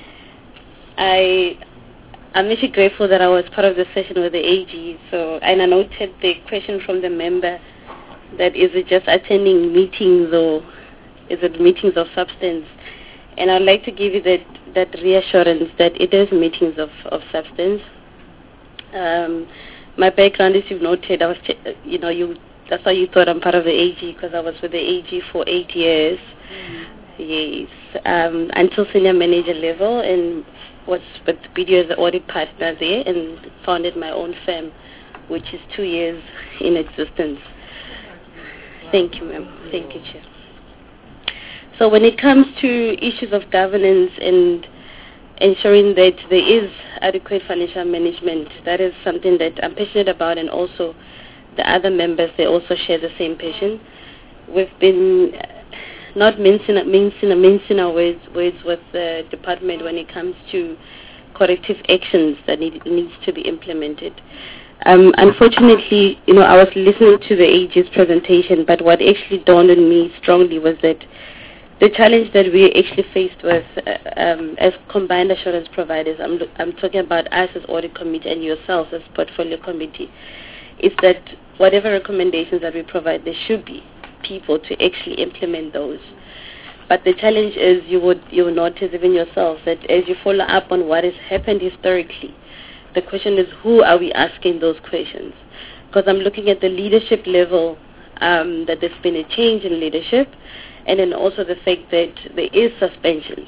I. I'm actually grateful that I was part of the session with the A G. So, and I noted the question from the member that is it just attending meetings or is it meetings of substance? And I'd like to give you that, that reassurance that it is meetings of, of substance. Um, my background, as you've noted, I was, you know, you that's why you thought I'm part of the A G because I was with the A G for eight years. Yes, um, until senior manager level, and was with B D O as the audit partner there, and founded my own firm, which is two years in existence. Thank you, ma'am. Thank you, Chair. So when it comes to issues of governance and ensuring that there is adequate financial management, that is something that I'm passionate about, and also the other members, they also share the same passion. We've been not mincing, mincing, mincing our words, words with the department when it comes to corrective actions that need, needs to be implemented. Um, unfortunately, you know, I was listening to the A G's presentation, but what actually dawned on me strongly was that the challenge that we actually faced with uh, um, as combined assurance providers, I'm, I'm talking about us as audit committee and yourselves as portfolio committee, is that whatever recommendations that we provide, there should be people to actually implement those. But the challenge is you would you will notice even yourself that as you follow up on what has happened historically, the question is who are we asking those questions? Because I'm looking at the leadership level um, that there's been a change in leadership, and then also the fact that there is suspensions.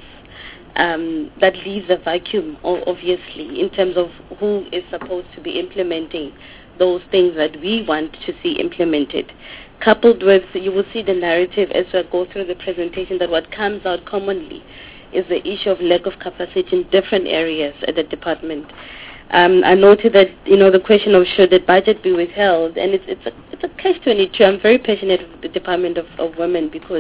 Um, that leaves a vacuum, obviously, in terms of who is supposed to be implementing those things that we want to see implemented. Coupled with, you will see the narrative as we go through the presentation, that what comes out commonly is the issue of lack of capacity in different areas at the department. Um, I noted that, you know, the question of should the budget be withheld, and it's, it's a, it's a catch twenty-two. I'm very passionate with the Department of, of Women because,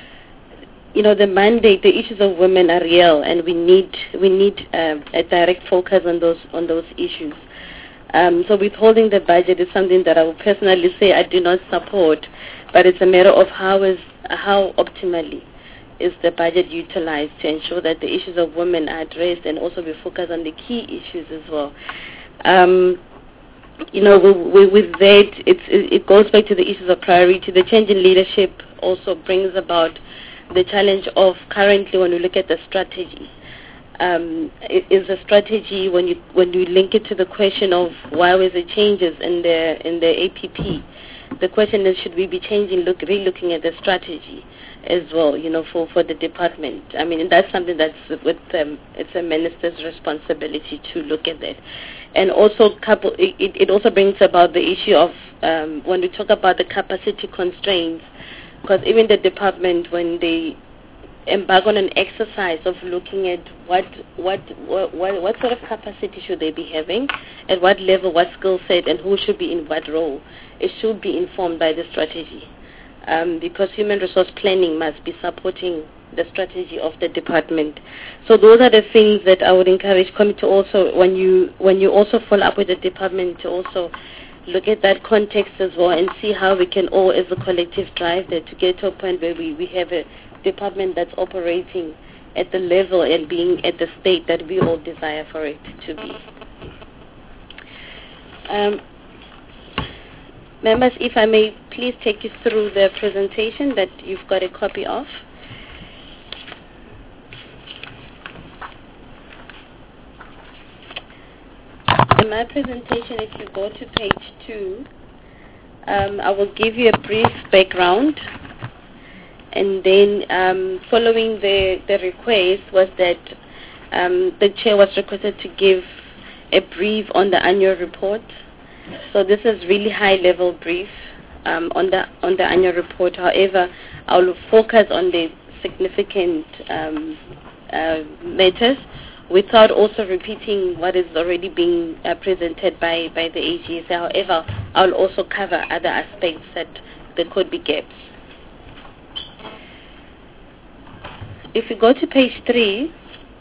you know, the mandate, the issues of women are real, and we need we need uh, a direct focus on those on those issues. Um, so withholding the budget is something that I would personally say I do not support, but it's a matter of how is how optimally is the budget utilized to ensure that the issues of women are addressed, and also we focus on the key issues as well. Um, you know, we, we, with that, it's, it goes back to the issues of priority. The change in leadership also brings about the challenge of currently, when we look at the strategy, um, it is a strategy when you when you link it to the question of why was the changes in the in the A P P. The question is, should we be changing, look, re-looking at the strategy as well, you know, for, for the department. I mean, that's something that's with um, it's a minister's responsibility to look at that. And also, couple, it, it also brings about the issue of um, when we talk about the capacity constraints, because even the department, when they embark on an exercise of looking at what what what what, what sort of capacity should they be having, at what level, what skill set, and who should be in what role, it should be informed by the strategy. Um, because human resource planning must be supporting the strategy of the department. So those are the things that I would encourage committee to also, when you when you also follow up with the department, to also look at that context as well and see how we can all as a collective drive there to get to a point where we, we have a department that's operating at the level and being at the state that we all desire for it to be. Um, Members, if I may please take you through the presentation that you've got a copy of. In my presentation, if you go to page two, um, I will give you a brief background, and then um, following the, the request was that um, the chair was requested to give a brief on the annual report. So this is really high-level brief um, on the on the annual report. However, I will focus on the significant um, uh, matters without also repeating what is already being uh, presented by, by the A G S. However, I will also cover other aspects that there could be gaps. If we go to page three,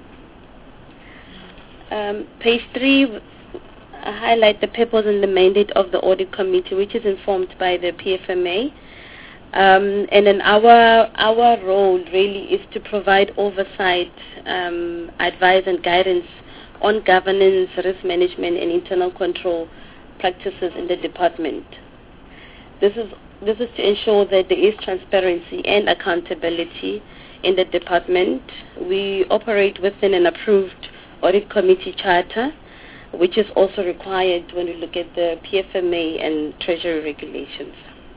um, page three. I highlight the purpose and the mandate of the audit committee, which is informed by the P F M A. Um, and then our our role really is to provide oversight, um, advice and guidance on governance, risk management and internal control practices in the department. This is this is to ensure that there is transparency and accountability in the department. We operate within an approved audit committee charter, which is also required when we look at the P F M A and Treasury regulations.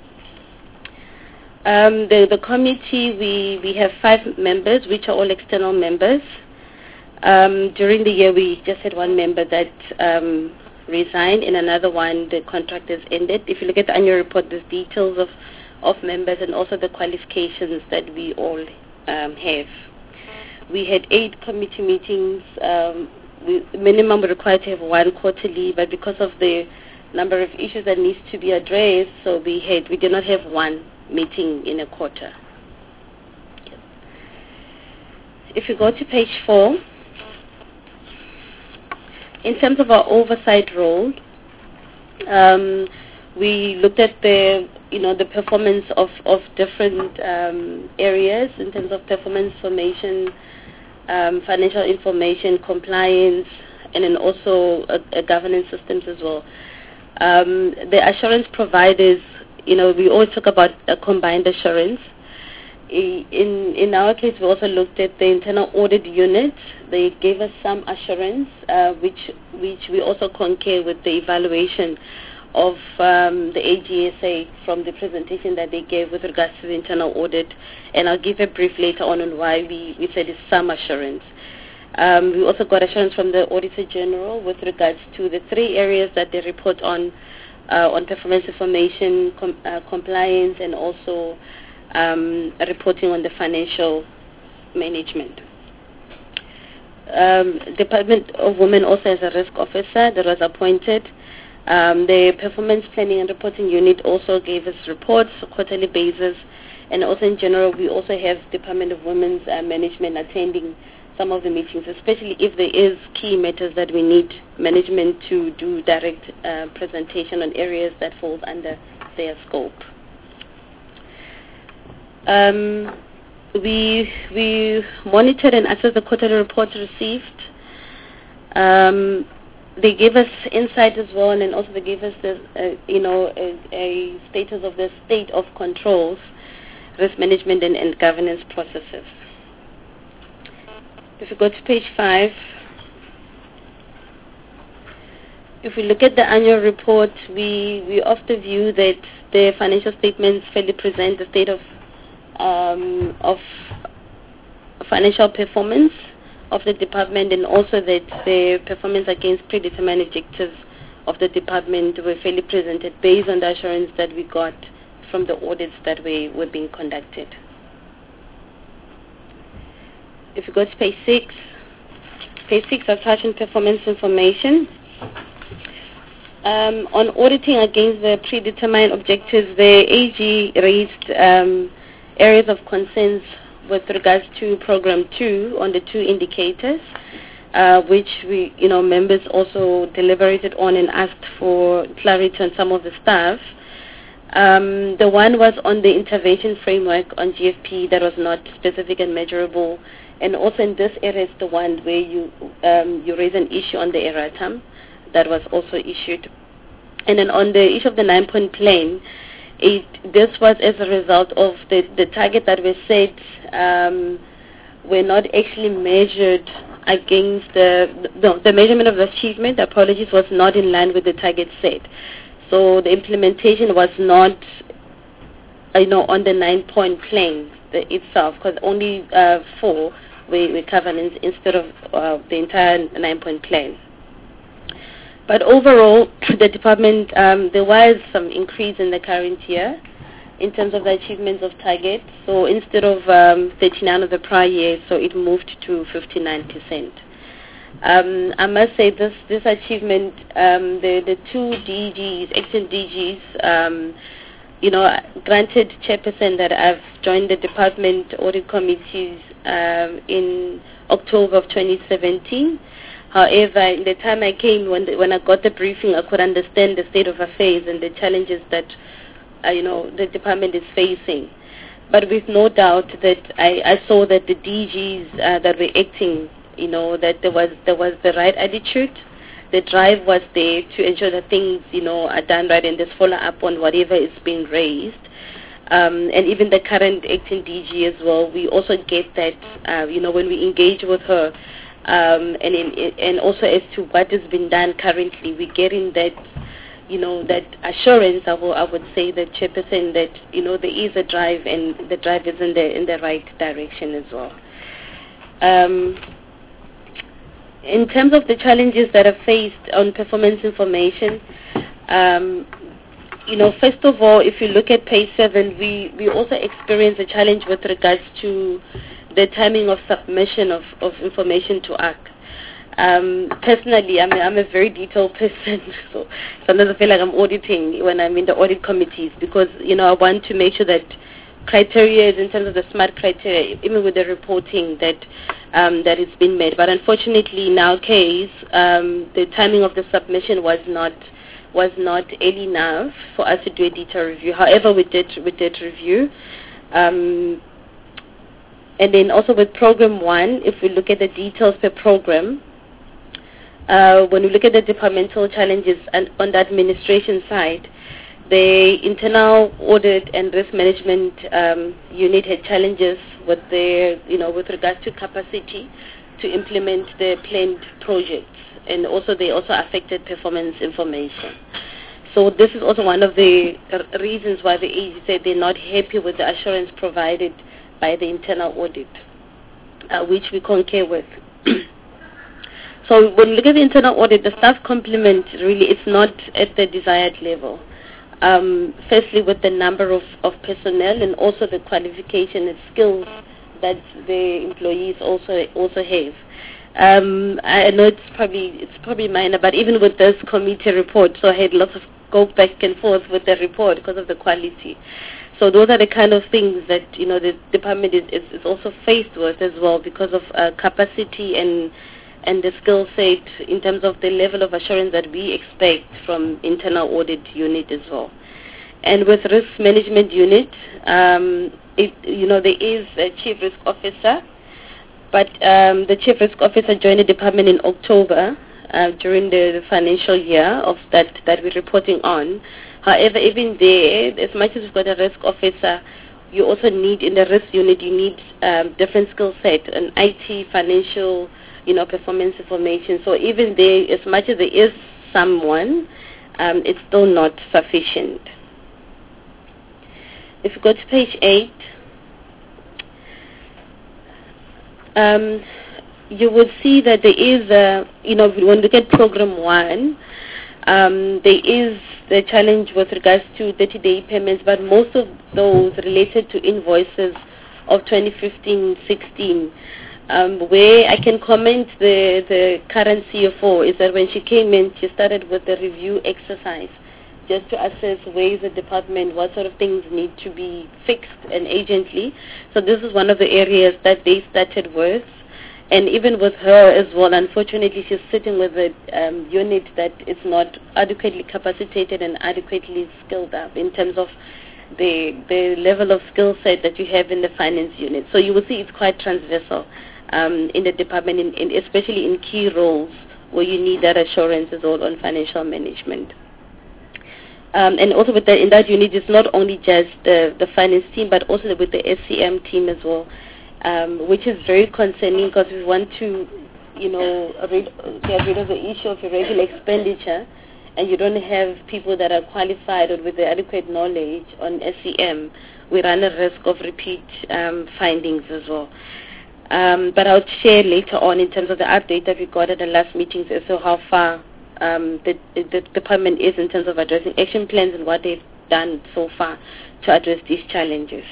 Um, the, the committee, we, we have five members, which are all external members. Um, during the year, we just had one member that um, resigned, and another one, the contract has ended. If you look at the annual report, there's details of, of members and also the qualifications that we all um, have. We had eight committee meetings. Um, We, minimum we're required to have one quarterly, but because of the number of issues that needs to be addressed, so we had we did not have one meeting in a quarter. If you go to page four, in terms of our oversight role, um, we looked at the you know the performance of of different um, areas in terms of performance formation, Um, financial information, compliance, and then also a, a governance systems as well. Um, the assurance providers, you know, we always talk about a combined assurance. In in our case, we also looked at the internal audit unit. They gave us some assurance, uh, which which we also concur with the evaluation of um, the A G S A from the presentation that they gave with regards to the internal audit, and I'll give a brief later on on why we, we said it's some assurance. Um, we also got assurance from the Auditor General with regards to the three areas that they report on, uh, on performance information, com uh, compliance, and also um, reporting on the financial management. Um, Department of Women also has a risk officer that was appointed. Um, the Performance Planning and Reporting Unit also gave us reports on a quarterly basis, and also in general we also have Department of Women's uh, Management attending some of the meetings, especially if there is key matters that we need management to do direct uh, presentation on areas that falls under their scope. Um, we we monitored and assessed the quarterly reports received. Um, they gave us insight as well, and then also they gave us the uh, you know a, a status of the state of controls, risk management, and, and governance processes. If we go to page five, if we look at the annual report, we, we of the view that the financial statements fairly present the state of, um, of financial performance of the department, and also that the performance against predetermined objectives of the department were fairly presented based on the assurance that we got from the audits that were, were being conducted. If you go to page six, page six I'll touch on performance information. Um, on auditing against the predetermined objectives, the A G raised um, areas of concerns with regards to program two on the two indicators, uh, which we, you know, members also deliberated on and asked for clarity on some of the staff. Um, the one was on the intervention framework on G F P that was not specific and measurable. And also in this area is the one where you um, you raise an issue on the erratum that was also issued. And then on the issue of the nine-point plan, it, this was as a result of the, the target that was set um, were not actually measured against the, no, the measurement of the achievement, apologies, was not in line with the target set. So the implementation was not, you know, on the nine-point plan the, itself, because only uh, four we, we covered in, instead of uh, the entire nine-point plan. But overall, the department, um, there was some increase in the current year in terms of the achievements of target. So instead of um, thirty-nine of the prior year, so it moved to fifty-nine percent. Um, I must say this this achievement, um, the, the two D Gs, acting D Gs, um, you know, granted chairperson that I've joined the department audit committees um, in October of twenty seventeen. However, in the time I came, when the, when I got the briefing, I could understand the state of affairs and the challenges that uh, you know the department is facing. But with no doubt that I, I saw that the D Gs uh, that were acting, you know, that there was there was the right attitude. The drive was there to ensure that things, you know, are done right and there's follow up on whatever is being raised. Um, and even the current acting D G as well, we also get that, uh, you know, when we engage with her, um, and in, and also as to what has been done currently, we get in that, you know, that assurance. I, will, I would say that chairperson that, you know, there is a drive and the drive is in the in the right direction as well. Um, In terms of the challenges that are faced on performance information, um, you know, first of all, if you look at page seven, we, we also experience a challenge with regards to the timing of submission of, of information to A C T. Um, personally, I'm a, I'm a very detailed person, so sometimes I feel like I'm auditing when I'm in the audit committees because, you know, I want to make sure that criteria in terms of the SMART criteria, even with the reporting that um, that it's been made. But unfortunately, in our case, um, the timing of the submission was not was not early enough for us to do a detailed review. However, we did we did review. Um, and then also with program one, if we look at the details per program, uh, when we look at the departmental challenges and on the administration side, the internal audit and risk management um, unit had challenges with their, you know, with regards to capacity to implement the planned projects, and also they also affected performance information. So this is also one of the uh, reasons why the A G said they're not happy with the assurance provided by the internal audit, uh, which we concur with. So when you look at the internal audit, the staff complement really is not at the desired level. Um, firstly, with the number of, of personnel and also the qualification and skills that the employees also also have. Um, I know it's probably it's probably minor, but even with this committee report, so I had lots of go back and forth with the report because of the quality. So those are the kind of things that you know the department is, is, is also faced with as well because of uh, capacity and and the skill set in terms of the level of assurance that we expect from internal audit unit as well. And with risk management unit, um, it, you know, there is a chief risk officer, but um, the chief risk officer joined the department in October uh, during the, the financial year of that, that we're reporting on. However, even there, as much as we've got a risk officer, you also need, in the risk unit, you need um, different skill set, an I T, financial, you know, performance information. So even there, as much as there is someone, um, it's still not sufficient. If you go to page eight, um, you will see that there is, a, you know, when we look at program one, um, there is the challenge with regards to thirty-day payments, but most of those related to invoices of twenty fifteen sixteen. Um, where I can comment the, the current C F O is that when she came in, she started with the review exercise just to assess where is the department, what sort of things need to be fixed and urgently. So this is one of the areas that they started with. And even with her as well, unfortunately, she's sitting with a um, unit that is not adequately capacitated and adequately skilled up in terms of the, the level of skill set that you have in the finance unit. So you will see it's quite transversal. Um, in the department, in, in, especially in key roles where you need that assurance as well on financial management. Um, and also with that, in that unit, it's not only just the, the finance team, but also with the S C M team as well, um, which is very concerning because we want to, you know, rid, get rid of the issue of irregular expenditure, and you don't have people that are qualified or with the adequate knowledge on S C M. We run a risk of repeat um, findings as well. Um, but I'll share later on in terms of the update that we got at the last meetings as to how far um, the, the department is in terms of addressing action plans and what they've done so far to address these challenges.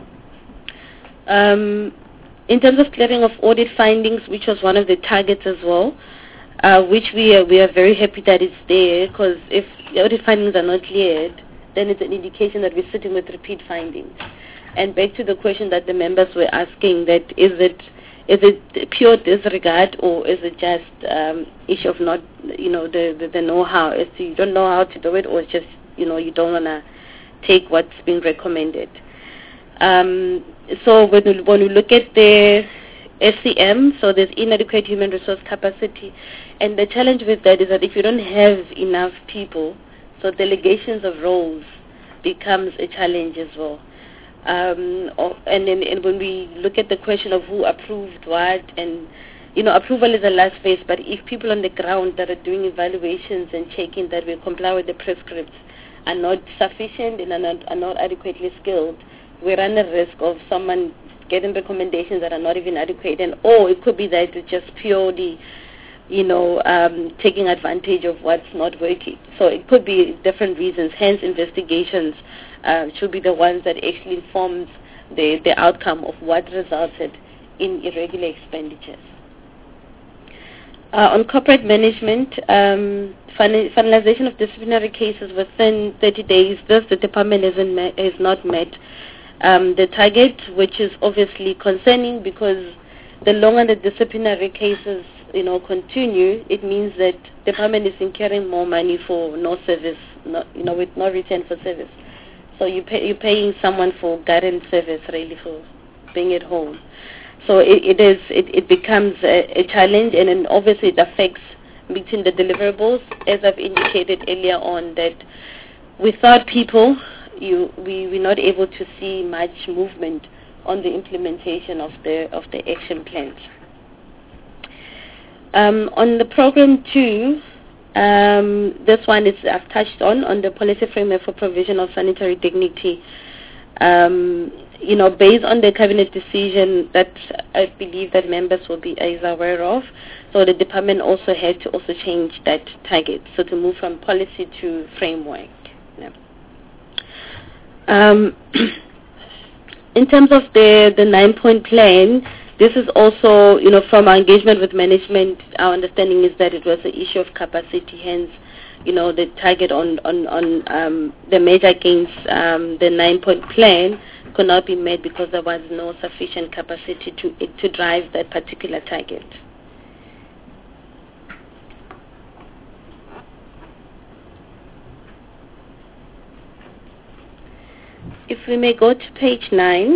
Um, in terms of clearing of audit findings, which was one of the targets as well, uh, which we are, we are very happy that it's there, because if the audit findings are not cleared, then it's an indication that we're sitting with repeat findings. And back to the question that the members were asking, that is it is it pure disregard or is it just um, issue of not, you know, the, the, the know-how, as to you don't know how to do it, or just, you know, you don't want to take what's being recommended. Um, so when we, when we look at the S C M, so there's inadequate human resource capacity, and the challenge with that is that if you don't have enough people, so delegations of roles becomes a challenge as well. Um, or, and, then, and when we look at the question of who approved what, and you know, approval is the last phase, but if people on the ground that are doing evaluations and checking that we comply with the prescripts are not sufficient and are not, are not adequately skilled, we run a risk of someone getting recommendations that are not even adequate, and or it could be that it's just purely, you know, um, taking advantage of what's not working. So it could be different reasons, hence investigations Uh, should be the ones that actually informs the, the outcome of what resulted in irregular expenditures. Uh, on corporate management, um, fin- finalization of disciplinary cases within thirty days, this the department hasn't met, has not met um, the target, which is obviously concerning because the longer the disciplinary cases, you know, continue, it means that the department is incurring more money for no service, no, you know, with no return for service. So you pay, you're paying someone for guidance service, really, for being at home. So it, it is it, it becomes a, a challenge, and then obviously it affects meeting the deliverables, as I've indicated earlier on, that without people, you we we're not able to see much movement on the implementation of the of the action plans. Um, on the program two, Um, this one is I've touched on on the policy framework for provision of sanitary dignity. Um, you know, based on the cabinet decision that I believe that members will be is aware of, so the department also had to also change that target, so to move from policy to framework. Yeah. Um, in terms of the the nine-point plan, this is also, you know, from our engagement with management, our understanding is that it was an issue of capacity, hence, you know, the target on, on, on um, the measure against um, the nine-point plan could not be met because there was no sufficient capacity to, to drive that particular target. If we may go to page nine.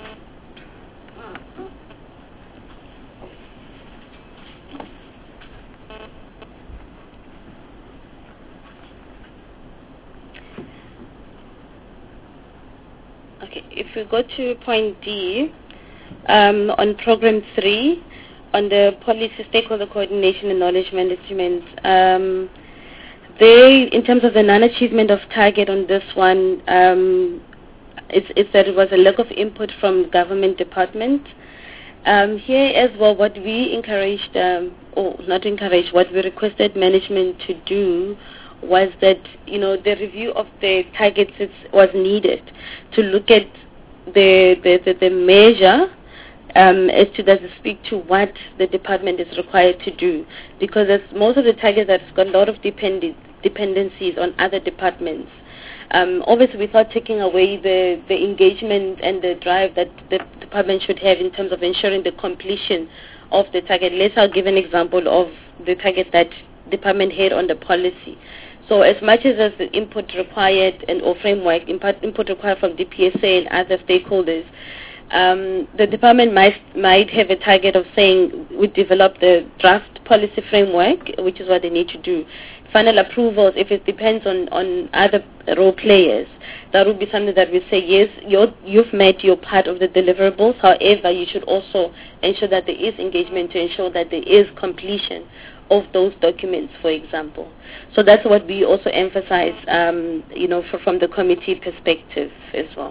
Okay, if we go to point D, um, on program three, on the policy stakeholder coordination and knowledge management, um, they, in terms of the non-achievement of target on this one, um, it's, it's that it was a lack of input from government department. Um, here as well, what we encouraged, um, or not encouraged, what we requested management to do was that, you know, the review of the targets is, was needed to look at the the, the, the measure um, as to does it speak to what the department is required to do, because as most of the targets have got a lot of dependent, dependencies on other departments. Um, obviously, without taking away the, the engagement and the drive that the department should have in terms of ensuring the completion of the target. Let's I'll give an example of the target that department had on the policy. So as much as there's the input required and or framework, input, input required from D P S A and other stakeholders, um, the department might, might have a target of saying we develop the draft policy framework, which is what they need to do. Final approvals, if it depends on, on other role players, that would be something that we say, yes, you're, you've met your part of the deliverables. However, you should also ensure that there is engagement to ensure that there is completion of those documents, for example. So that's what we also emphasize, um, you know, for, from the committee perspective as well.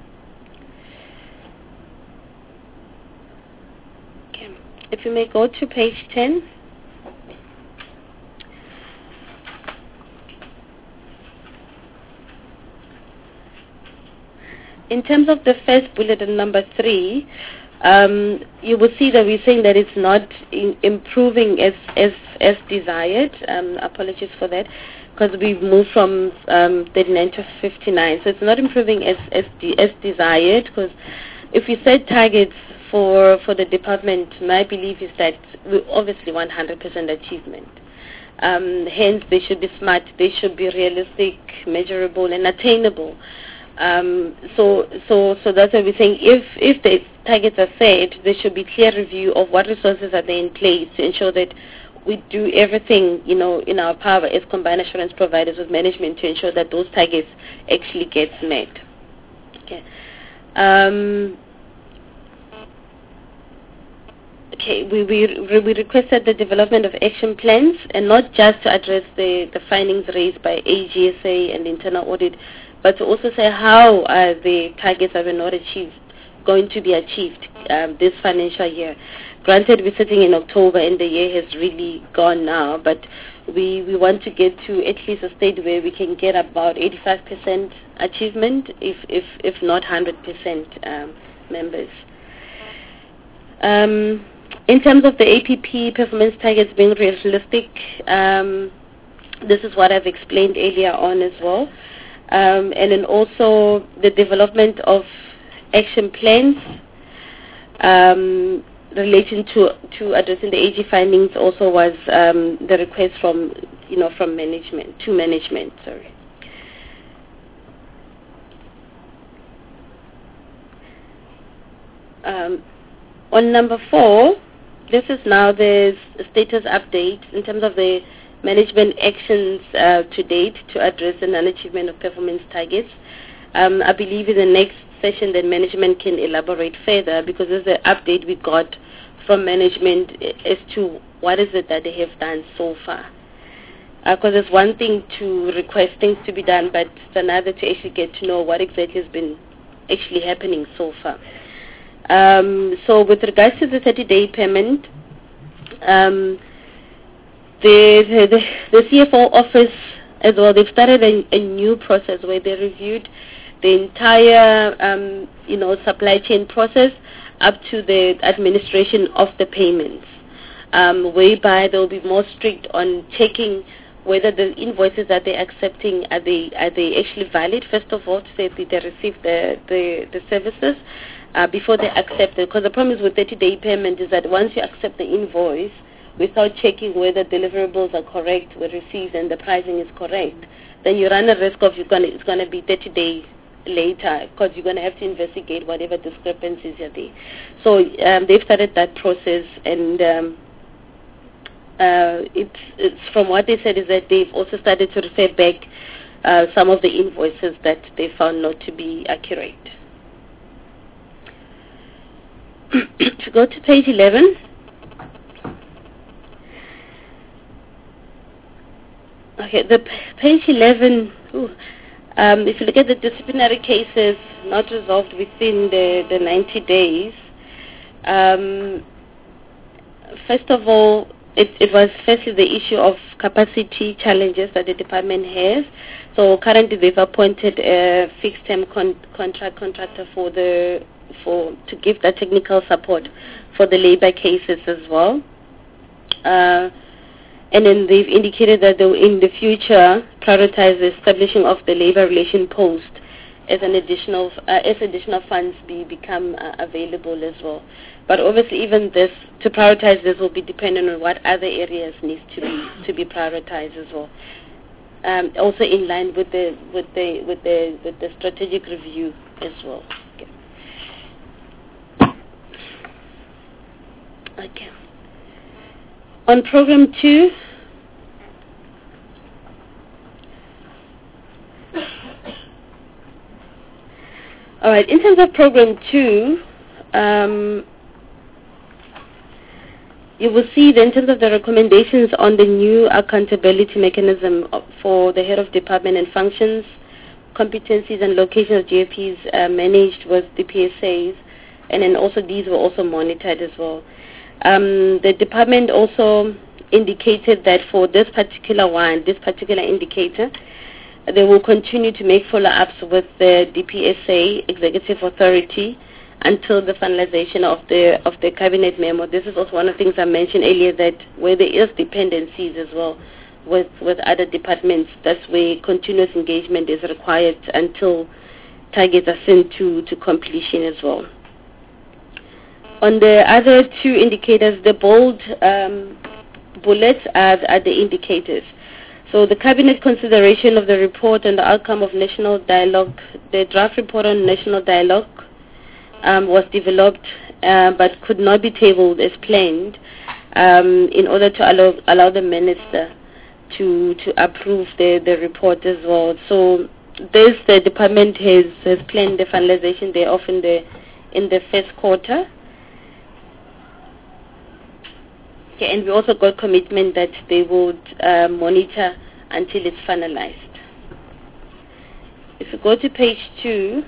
Okay. If you may go to page ten. In terms of the first bullet in number three, um, you will see that we're saying that it's not in improving as as as desired. Um, apologies for that, because we've moved from um, thirty-nine to fifty-nine. So it's not improving as as, de as desired. Because if you set targets for for the department, my belief is that we obviously want one hundred percent achievement. Um, hence, they should be smart. They should be realistic, measurable, and attainable. Um, so, so, so that's what we're saying. If if the targets are set, there should be clear review of what resources are there in place to ensure that we do everything, you know, in our power as combined assurance providers with management to ensure that those targets actually gets met. Okay. Um, okay. We we we requested the development of action plans, and not just to address the the findings raised by A G S A and the internal audit, but to also say how uh, the targets that were not achieved going to be achieved um, this financial year. Granted, we're sitting in October and the year has really gone now, but we, we want to get to at least a state where we can get about eighty-five percent achievement, if, if, if not one hundred percent um, members. Um, in terms of the A P P performance targets being realistic, um, this is what I've explained earlier on as well. Um, and then also the development of action plans um, relating to to addressing the A G findings also was um, the request from you know from management to management. Sorry. Um, on number four, this is now the status update in terms of the management actions uh, to date to address the non-achievement of performance targets. Um, I believe in the next session that management can elaborate further, because there's an update we got from management as to what is it that they have done so far. Because it's one thing to request things to be done, but it's another to actually get to know what exactly has been actually happening so far. Um, so with regards to the thirty-day payment, um, the, the, the C F O office as well, they've started a, a new process where they reviewed the entire um, you know, supply chain process up to the administration of the payments, um, whereby they will be more strict on checking whether the invoices that they're accepting, are they are they actually valid, first of all, to say that they receive the, the, the services uh, before they accept it. Because the problem is with thirty-day payment is that once you accept the invoice, without checking whether deliverables are correct, were received, and the pricing is correct, then you run a risk of you're gonna, it's going to be thirty days later, because you're going to have to investigate whatever discrepancies are there. So um, they've started that process, and um, uh, it's, it's from what they said is that they've also started to refer back uh, some of the invoices that they found not to be accurate. To go to page eleven. Okay, the p- page eleven, ooh, um, if you look at the disciplinary cases not resolved within the, the ninety days, um, first of all, it, it was firstly the issue of capacity challenges that the department has. So currently they've appointed a fixed-term con- contract contractor for the for to give that technical support for the labor cases as well. Uh, And then they've indicated that they will in the future prioritize the establishing of the labor relation post as an additional uh, as additional funds be become uh, available as well. But obviously, even this to prioritize this will be dependent on what other areas need to be to be prioritized as well. Um, also in line with the with the with the with the strategic review as well. Okay. Okay. On program two, all right, in terms of program two, um, you will see that in terms of the recommendations on the new accountability mechanism for the head of department and functions, competencies and location of G A Ps uh, managed with the P S As, and then also these were also monitored as well. Um, the department also indicated that for this particular one, this particular indicator, they will continue to make follow-ups with the D P S A Executive Authority until the finalization of the of the cabinet memo. This is also one of the things I mentioned earlier, that where there is dependencies as well with, with other departments, that's where continuous engagement is required until targets are sent to, to completion as well. On the other two indicators, the bold um, bullets are, are the indicators. So the cabinet consideration of the report and the outcome of national dialogue, the draft report on national dialogue um, was developed uh, but could not be tabled as planned um, in order to allow, allow the minister to to approve the, the report as well. So this, the department has, has planned the finalization thereof in the, in the first quarter. Okay, and we also got commitment that they would uh, monitor until it's finalized. If you go to page two,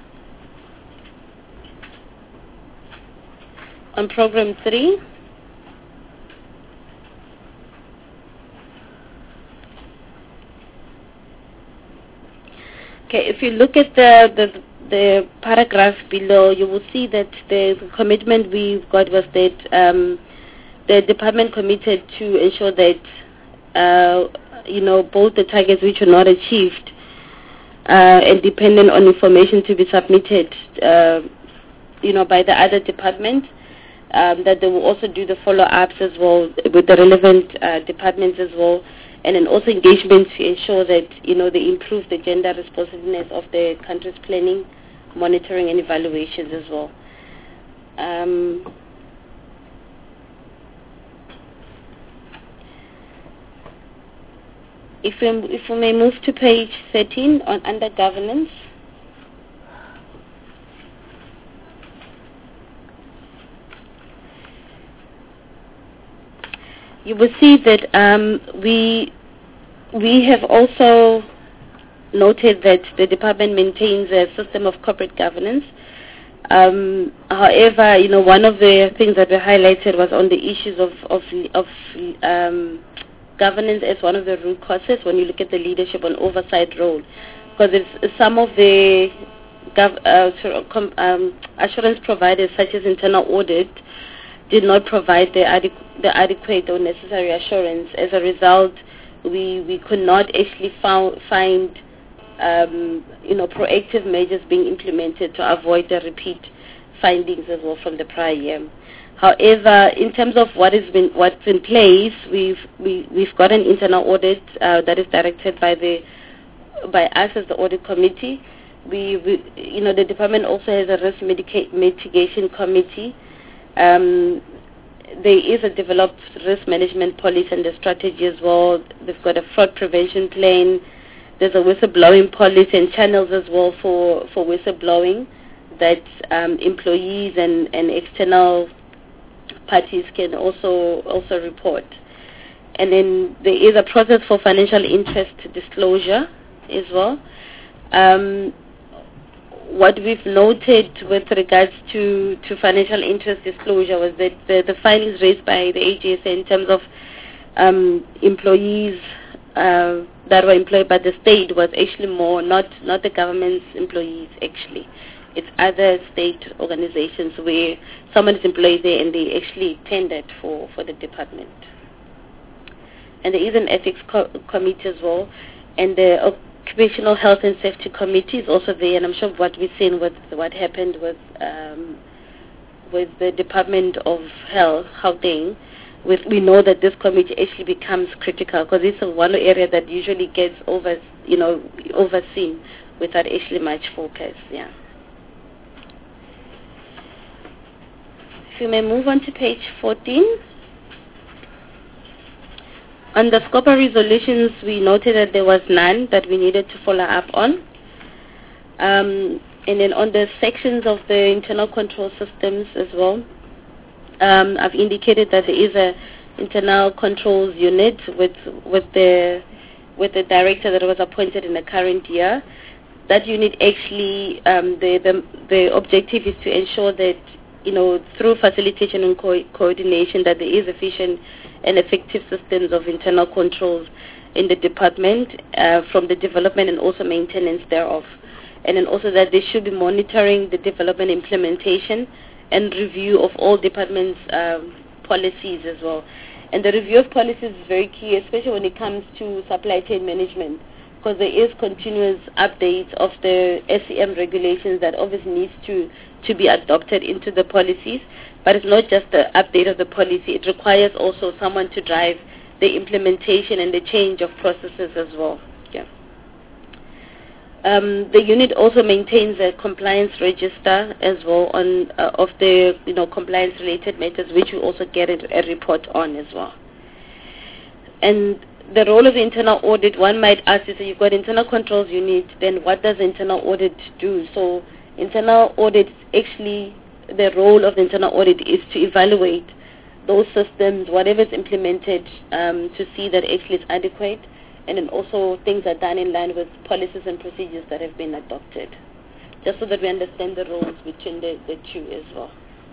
on program three, okay, if you look at the, the the paragraph below, you will see that the commitment we've got was that um, the department committed to ensure that, uh, you know, both the targets which were not achieved uh, and dependent on information to be submitted, uh, you know, by the other department, um, that they will also do the follow-ups as well with the relevant uh, departments as well, and then also engagement to ensure that, you know, they improve the gender responsiveness of the country's planning, monitoring and evaluations as well. Um, If we, if we may move to page thirteen on under governance. You will see that um, we we have also noted that the department maintains a system of corporate governance. Um, however, you know, one of the things that were highlighted was on the issues of of, of um, governance as one of the root causes when you look at the leadership and oversight role, because it's some of the gov, uh, sort of com, um, assurance providers, such as internal audit, did not provide the, adequ- the adequate or necessary assurance. As a result, we we could not actually found, find Um, you know, proactive measures being implemented to avoid the repeat findings as well from the prior year. However, in terms of what has been what's in place, we've we, we've got an internal audit uh, that is directed by the by us as the audit committee. We, we you know, the department also has a risk medica- mitigation committee. Um, there is a developed risk management policy and the strategy as well. They've got a fraud prevention plan. There's a whistleblowing policy and channels as well for, for whistleblowing that um, employees and, and external parties can also also report. And then there is a process for financial interest disclosure as well. Um, what we've noted with regards to, to financial interest disclosure was that the, the findings raised by the A G S A in terms of um, employees Uh, that were employed by the state was actually more not not the government's employees. Actually, it's other state organizations where someone is employed there and they actually tendered for, for the department. And there is an ethics co- committee as well, and the occupational health and safety committee is also there. And I'm sure what we've seen with what happened with um, with the Department of Health, Gauteng. With, we know that this committee actually becomes critical because it's one area that usually gets over, you know, overseen without actually much focus. Yeah. If you may move on to page fourteen. On the scope of resolutions, we noted that there was none that we needed to follow up on. Um, and then on the sections of the internal control systems as well. Um, I've indicated that there is a internal controls unit with with the with the director that was appointed in the current year. That unit actually um, the, the the objective is to ensure that, you know, through facilitation and co- coordination that there is efficient and effective systems of internal controls in the department uh, from the development and also maintenance thereof, and then also that they should be monitoring the development implementation and review of all departments' um, policies as well. And the review of policies is very key, especially when it comes to supply chain management, because there is continuous updates of the S C M regulations that obviously needs to, to be adopted into the policies. But it's not just the update of the policy, it requires also someone to drive the implementation and the change of processes as well. Yeah. Um, the unit also maintains a compliance register as well on uh, of the, you know, compliance related matters, which we also get a, a report on as well. And the role of the internal audit, one might ask is, so you've got internal controls unit, then what does internal audit do? So internal audit, actually the role of the internal audit is to evaluate those systems, whatever is implemented, um, to see that actually it's adequate. And then also things are done in line with policies and procedures that have been adopted, just so that we understand the roles between the, the two as well.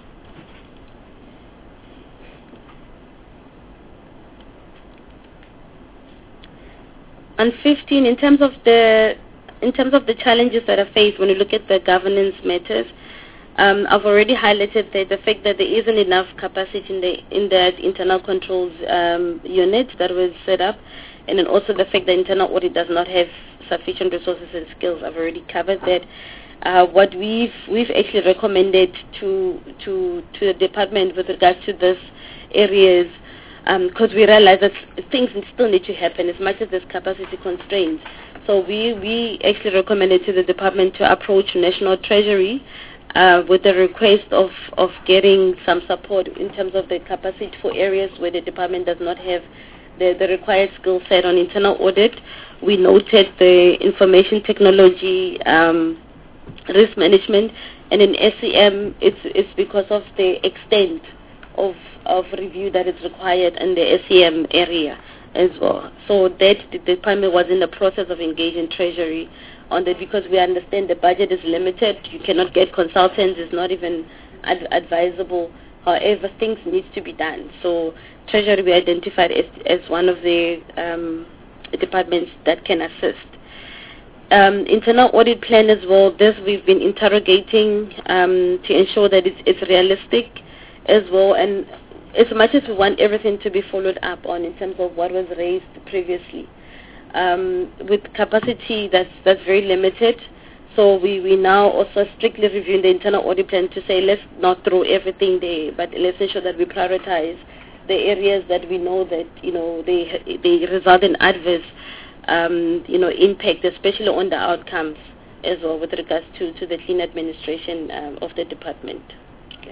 On fifteen, in terms of the in terms of the challenges that are faced when you look at the governance matters, um, I've already highlighted that the fact that there isn't enough capacity in the in that internal controls um, unit that was set up. And then also the fact that internal audit does not have sufficient resources and skills. I've already covered that. Uh, what we've we've actually recommended to to to the department with regards to this areas, because um, we realize that things still need to happen as much as there's capacity constraints. So we we actually recommended to the department to approach National Treasury uh, with the request of of getting some support in terms of the capacity for areas where the department does not have The, the required skill set on internal audit. We noted the information technology, um, risk management, and in S C M, it's, it's because of the extent of, of review that is required in the S C M area. as well. So that the department was in the process of engaging Treasury on that, because we understand the budget is limited. You cannot get consultants. It's not even ad- advisable. However, things need to be done. So Treasury we identified as, as one of the um, departments that can assist. Um, internal audit plan as well. This we've been interrogating um, to ensure that it's, it's realistic as well. And as much as we want everything to be followed up on in terms of what was raised previously, um, with capacity that's that's very limited. So we, we now also strictly reviewing the internal audit plan to say let's not throw everything there, but let's ensure that we prioritize the areas that we know that you know they they result in adverse um, you know impact, especially on the outcomes as well with regards to, to the clean administration um, of the department. Yeah.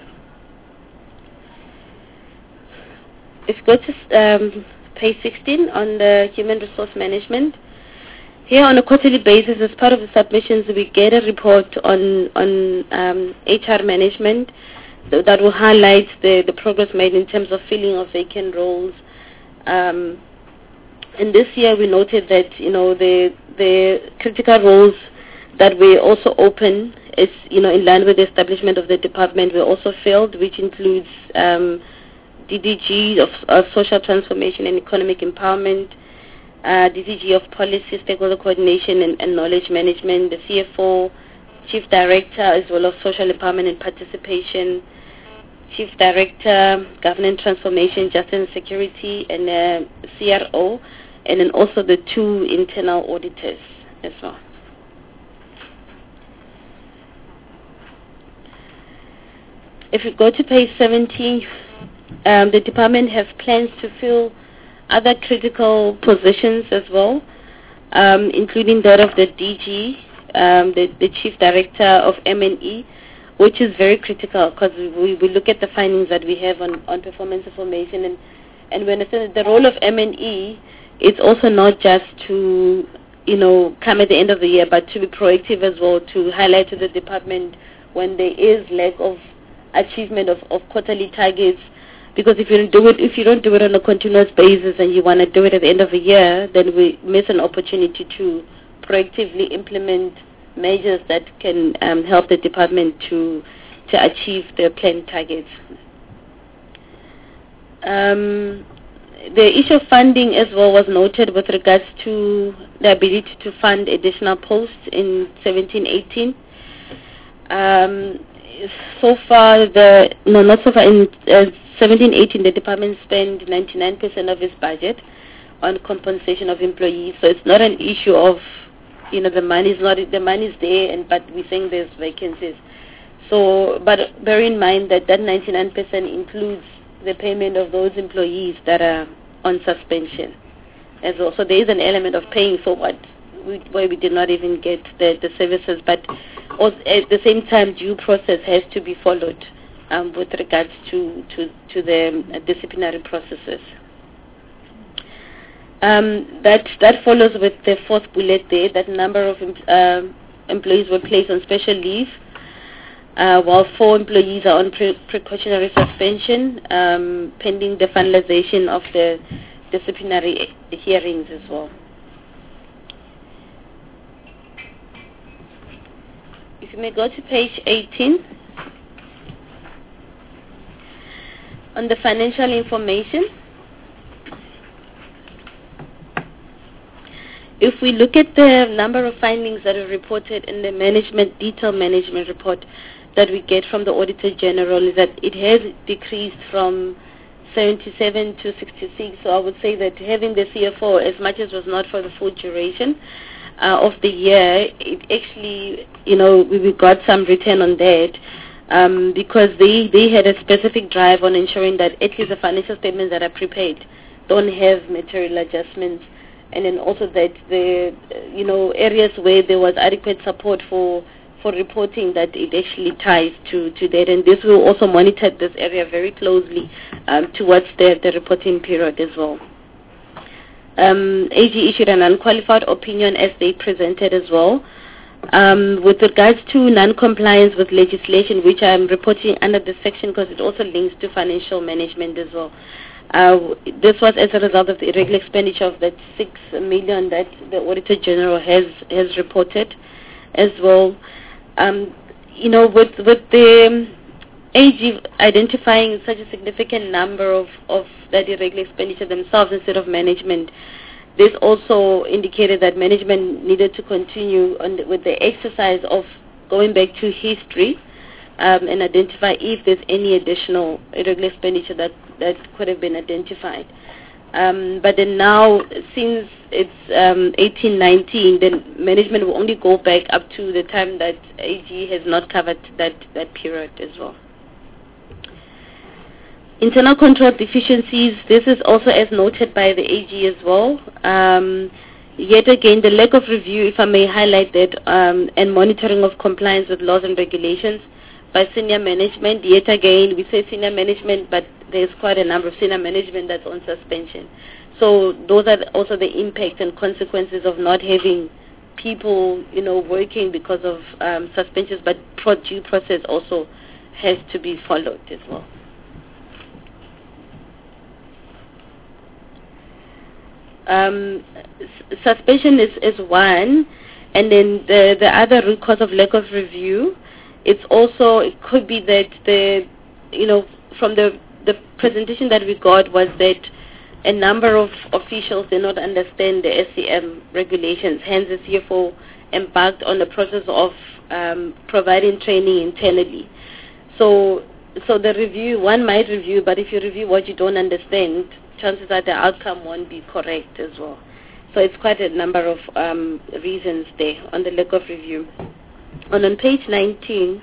If you go to um, page sixteen on the human resource management. Here on a quarterly basis, as part of the submissions, we get a report on on um, H R management that will highlight the, the progress made in terms of filling of vacant roles. Um, and this year we noted that, you know, the the critical roles that were also open is, you know, in line with the establishment of the department were also filled, which includes um, D D G of, of Social Transformation and Economic Empowerment, Uh, D D G of Policy, Stakeholder Coordination and, and Knowledge Management, the C F O, Chief Director as well of Social Empowerment and Participation, Chief Director, Governance Transformation, Justice and Security, and uh, C R O, and then also the two internal auditors as well. If you go to page seventeen, um, the department has plans to fill other critical positions as well, um, including that of the D G, um, the, the Chief Director of M and E, which is very critical because we, we look at the findings that we have on, on performance information, and, and we understand that the role of M and E is also not just to, you know, come at the end of the year, but to be proactive as well, to highlight to the department when there is lack of achievement of, of quarterly targets. Because if you don't do it, if you don't do it on a continuous basis, and you want to do it at the end of the year, then we miss an opportunity to proactively implement measures that can um, help the department to to achieve their planned targets. Um, the issue of funding as well was noted with regards to the ability to fund additional posts in seventeen eighteen. Um, so far, the no, not so far in. Uh, seventeen eighteen, the department spent ninety-nine percent of its budget on compensation of employees. So it's not an issue of, you know, the money is not the money is there, and but we think there's vacancies. So, but bear in mind that that ninety-nine percent includes the payment of those employees that are on suspension as well. So there is an element of paying for what we, where we did not even get the, the services, but also at the same time, due process has to be followed. Um, with regards to, to, to the uh, disciplinary processes. Um, that that follows with the fourth bullet there, that number of uh, employees were placed on special leave, uh, while four employees are on pre- precautionary suspension, um, pending the finalization of the disciplinary hearings as well. If you may go to page eighteen. On the financial information, if we look at the number of findings that are reported in the management detailed management report that we get from the Auditor General, is that it has decreased from seventy-seven to sixty-six. So I would say that having the C F O, as much as was not for the full duration uh, of the year, it actually, you know, we, we got some return on that. Um, because they, they had a specific drive on ensuring that at least the financial statements that are prepared don't have material adjustments, and then also that the you know areas where there was adequate support for for reporting, that it actually ties to, to that. And this will also monitor this area very closely um, towards the, the reporting period as well. Um, A G issued an unqualified opinion as they presented as well. Um, with regards to non-compliance with legislation, which I'm reporting under this section because it also links to financial management as well. Uh, this was as a result of the irregular expenditure of that six million that the Auditor General has has reported as well. Um, you know, with with the A G identifying such a significant number of, of that irregular expenditure themselves instead of management, this also indicated that management needed to continue on the, with the exercise of going back to history um, and identify if there's any additional irregular expenditure that, that could have been identified. Um, but then now, since it's um, eighteen nineteen, then management will only go back up to the time that A G has not covered that, that period as well. Internal control deficiencies, this is also as noted by the A G as well. Um, yet again, the lack of review, if I may highlight that, um, and monitoring of compliance with laws and regulations by senior management. Yet again, we say senior management, but there's quite a number of senior management that's on suspension. So those are also the impacts and consequences of not having people, you know, working because of um, suspensions, but pro- due process also has to be followed as well. Um, s- suspension is, is one, and then the, the other root cause of lack of review, it's also, it could be that the, you know, from the, the presentation that we got was that a number of officials did not understand the S C M regulations, hence the C F O embarked on the process of um, providing training internally. So, so the review, one might review, but if you review what you don't understand, chances are the outcome won't be correct as well. So it's quite a number of um, reasons there on the lack of review. And on page nineteen,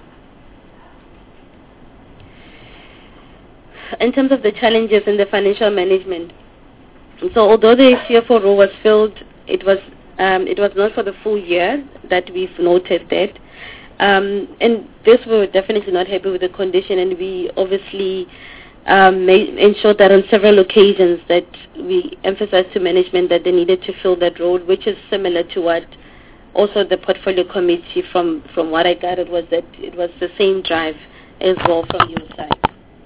in terms of the challenges in the financial management, so although the C F O role was filled, it was um, it was not for the full year that we've noted that. Um, and this we were definitely not happy with the condition, and we obviously Um, ensured that on several occasions that we emphasized to management that they needed to fill that role, which is similar to what also the portfolio committee, from, from what I gathered, was that it was the same drive as well from your side.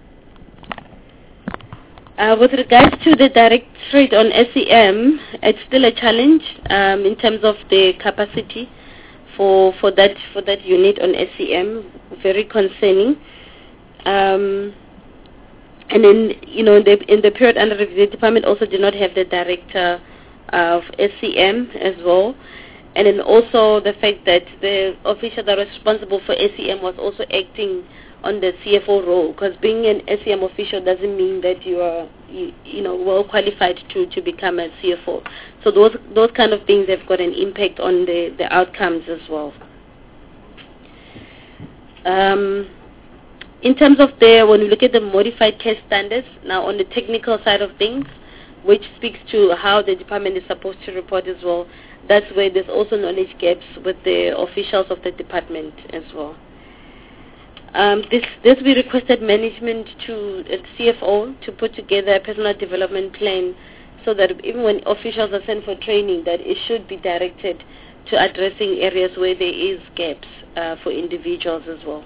Uh, with regards to the directorate on S E M, it's still a challenge um, in terms of the capacity for for that for that unit on S E M. Very concerning. Um, And then, you know, in the, in the period under review, the department also did not have the director of S C M as well. And then also the fact that the official that was responsible for S C M was also acting on the C F O role, because being an S C M official doesn't mean that you are, you, you know, well qualified to, to become a C F O. So those those kind of things have got an impact on the, the outcomes as well. Um, In terms of the, when we look at the modified cash standards, now on the technical side of things, which speaks to how the department is supposed to report as well, that's where there's also knowledge gaps with the officials of the department as well. Um, this, this we requested management to, uh, C F O, to put together a personal development plan so that even when officials are sent for training, that it should be directed to addressing areas where there is gaps uh, for individuals as well.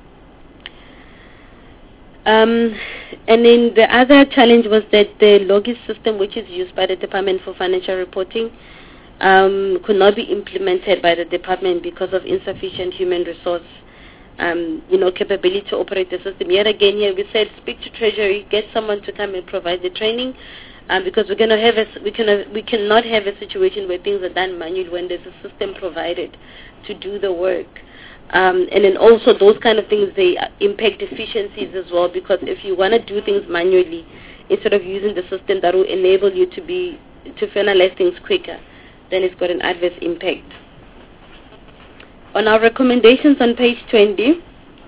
Um, and then the other challenge was that the Logis system, which is used by the Department for Financial Reporting, um, could not be implemented by the department because of insufficient human resource, um, you know, capability to operate the system. Yet again, here we said, speak to Treasury, get someone to come and provide the training, um, because we're going to have a, we can we cannot have a situation where things are done manually when there's a system provided to do the work. Um, and then also those kind of things, they impact efficiencies as well, because if you want to do things manually instead of using the system that will enable you to be to finalize things quicker, then it's got an adverse impact. On our recommendations on page twenty,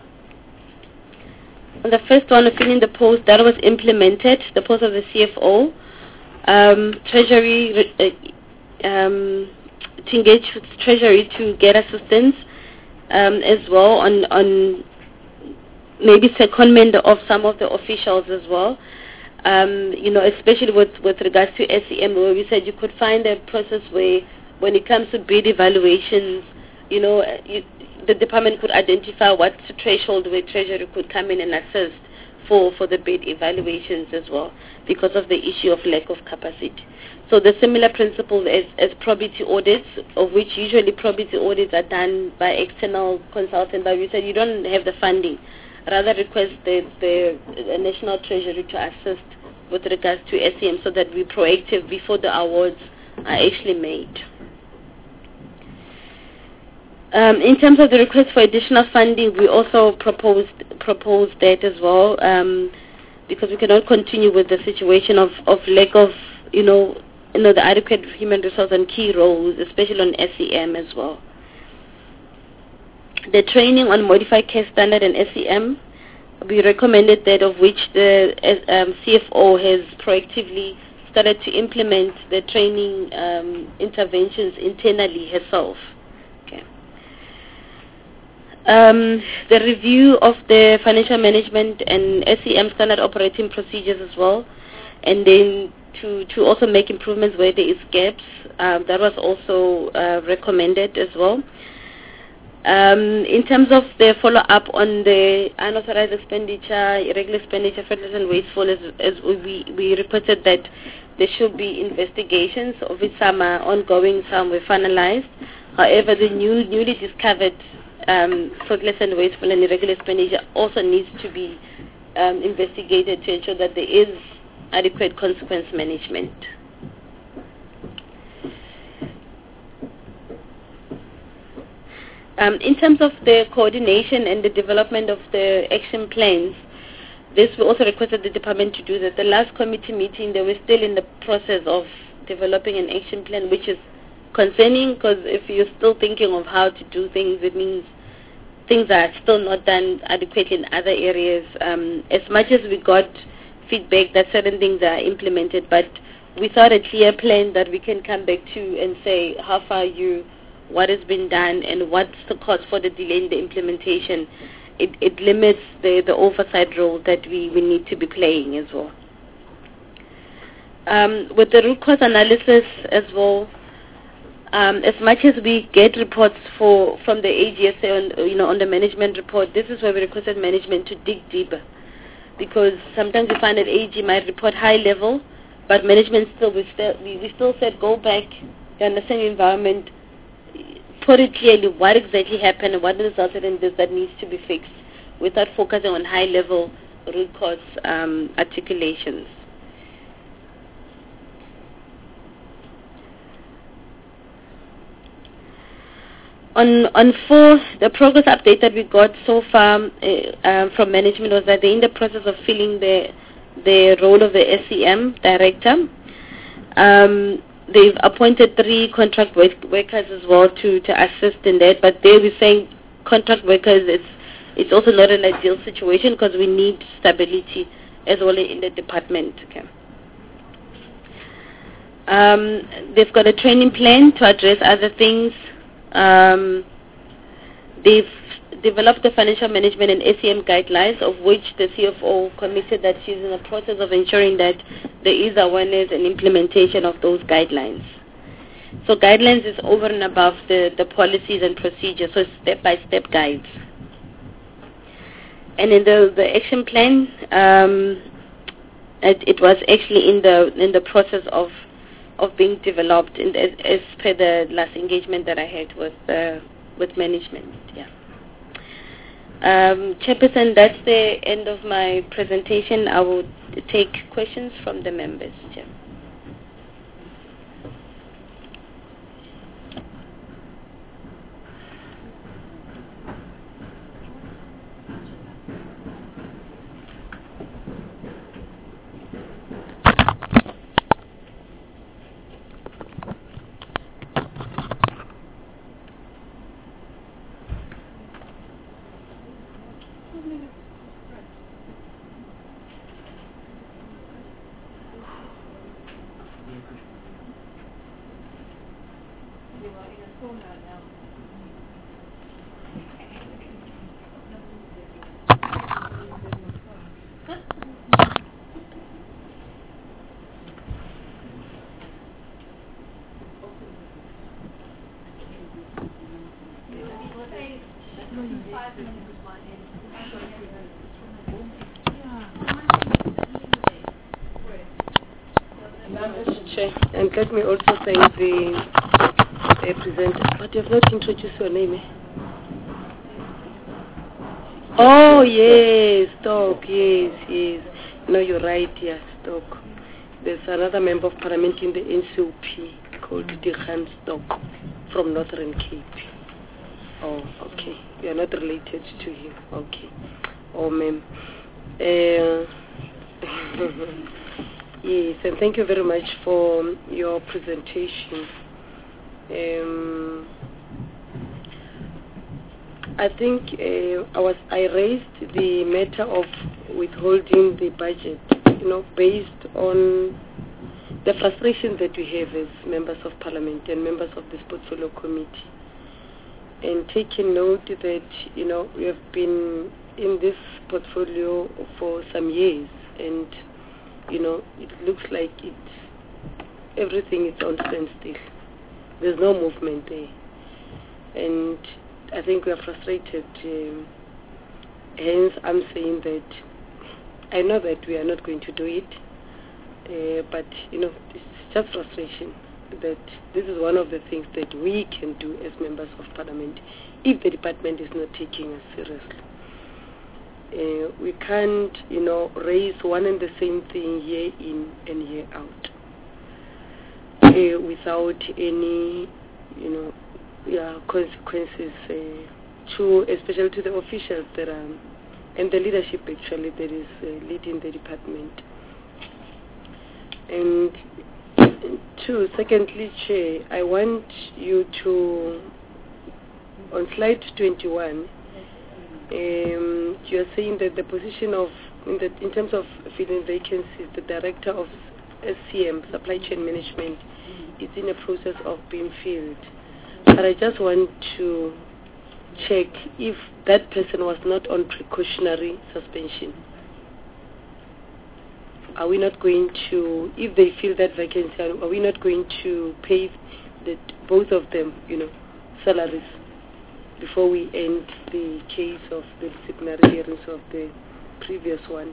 on the first one of filling the post, that was implemented, the post of the C F O, um, Treasury, uh, um, to engage with Treasury to get assistance Um, as well on, on maybe secondment of some of the officials as well, um, you know, especially with, with regards to S E M, where we said you could find a process where when it comes to bid evaluations, you know, you, the department could identify what's the threshold where Treasury could come in and assist for, for the bed evaluations as well, because of the issue of lack of capacity. So the similar principles as, as probity audits, of which usually probity audits are done by external consultants, but we said you don't have the funding. Rather request the, the, the National Treasury to assist with regards to S E M so that we're proactive before the awards are actually made. Um, in terms of the request for additional funding, we also proposed proposed that as well, um, because we cannot continue with the situation of, of lack of, you know, you know, the adequate human resource and key roles, especially on S E M as well. The training on modified care standard and S E M, we recommended that, of which the um, C F O has proactively started to implement the training um, interventions internally herself. Okay. Um, the review of the financial management and S E M standard operating procedures as well, and then to, to also make improvements where there is gaps. Um, that was also uh, recommended as well. Um, in terms of the follow-up on the unauthorized expenditure, irregular expenditure, frivolous and wasteful, as, as we, we reported that there should be investigations, of which some are ongoing, some were finalized. However, the new, newly discovered um, frivolous and wasteful and irregular expenditure also needs to be um, investigated to ensure that there is adequate consequence management. Um, in terms of the coordination and the development of the action plans, this we also requested the department to do that. The last committee meeting, they were still in the process of developing an action plan, which is concerning, because if you're still thinking of how to do things, it means things are still not done adequately in other areas. Um, as much as we got feedback that certain things are implemented, but without a clear plan that we can come back to and say how far you, what has been done and what's the cause for the delay in the implementation, it, it limits the, the oversight role that we, we need to be playing as well. Um, with the root cause analysis as well, um, as much as we get reports for from the A G S A on, you know, on the management report, this is where we requested management to dig deeper, because sometimes we find that A G might report high level, but management still we still we, we still said go back, you understand the environment, put it clearly what exactly happened and what resulted in this that needs to be fixed, without focusing on high level root cause um, articulations. On on four, the progress update that we got so far uh, um, from management was that they're in the process of filling the the role of the S E M director. Um, they've appointed three contract work workers as well to, to assist in that, but they were saying contract workers, it's it's also not an ideal situation because we need stability as well in the department. Okay. Um, they've got a training plan to address other things. Um, they've developed the financial management and S E M guidelines, of which the C F O committed that she's in the process of ensuring that there is awareness and implementation of those guidelines. So guidelines is over and above the, the policies and procedures, so step-by-step guides. And in the, the action plan, um, it, it was actually in the in the process of of being developed in, as, as per the last engagement that I had with uh, with management. Yeah. Um, Chairperson, that's the end of my presentation. I will take questions from the members. Yeah. Chair, and let me also thank the, the presenter. But you have not introduced your name, eh? Oh, yes, Stock, yes, yes. No, you're right, yes, Stock. There's another member of parliament in the N C O P called Dikhan Stock from Northern Cape. Oh, okay. You are not related to him. Okay. Oh, ma'am. Uh, yes, and thank you very much for your presentation. Um, I think uh, I was I raised the matter of withholding the budget, you know, based on the frustration that we have as members of parliament and members of this portfolio committee, and taking note that, you know, we have been in this portfolio for some years, and, you know, it looks like it everything is on standstill. There's no movement there, and I think we are frustrated. Um, hence, I'm saying that I know that we are not going to do it, uh, but, you know, it's just frustration that this is one of the things that we can do as members of parliament if the department is not taking us seriously. Uh, we can't, you know, raise one and the same thing year in and year out uh, without any, you know, yeah, consequences uh, to, especially to the officials that are, and the leadership actually that is uh, leading the department. And two, secondly, Chair, I want you to, on slide twenty-one, um, you are saying that the position of, in, the, in terms of filling vacancies, the director of S C M, Supply Chain Management, is in a process of being filled. But I just want to check if that person was not on precautionary suspension. Are we not going to, if they fill that vacancy, are we not going to pay the, both of them, you know, salaries before we end the case of the disciplinary hearings of the previous one?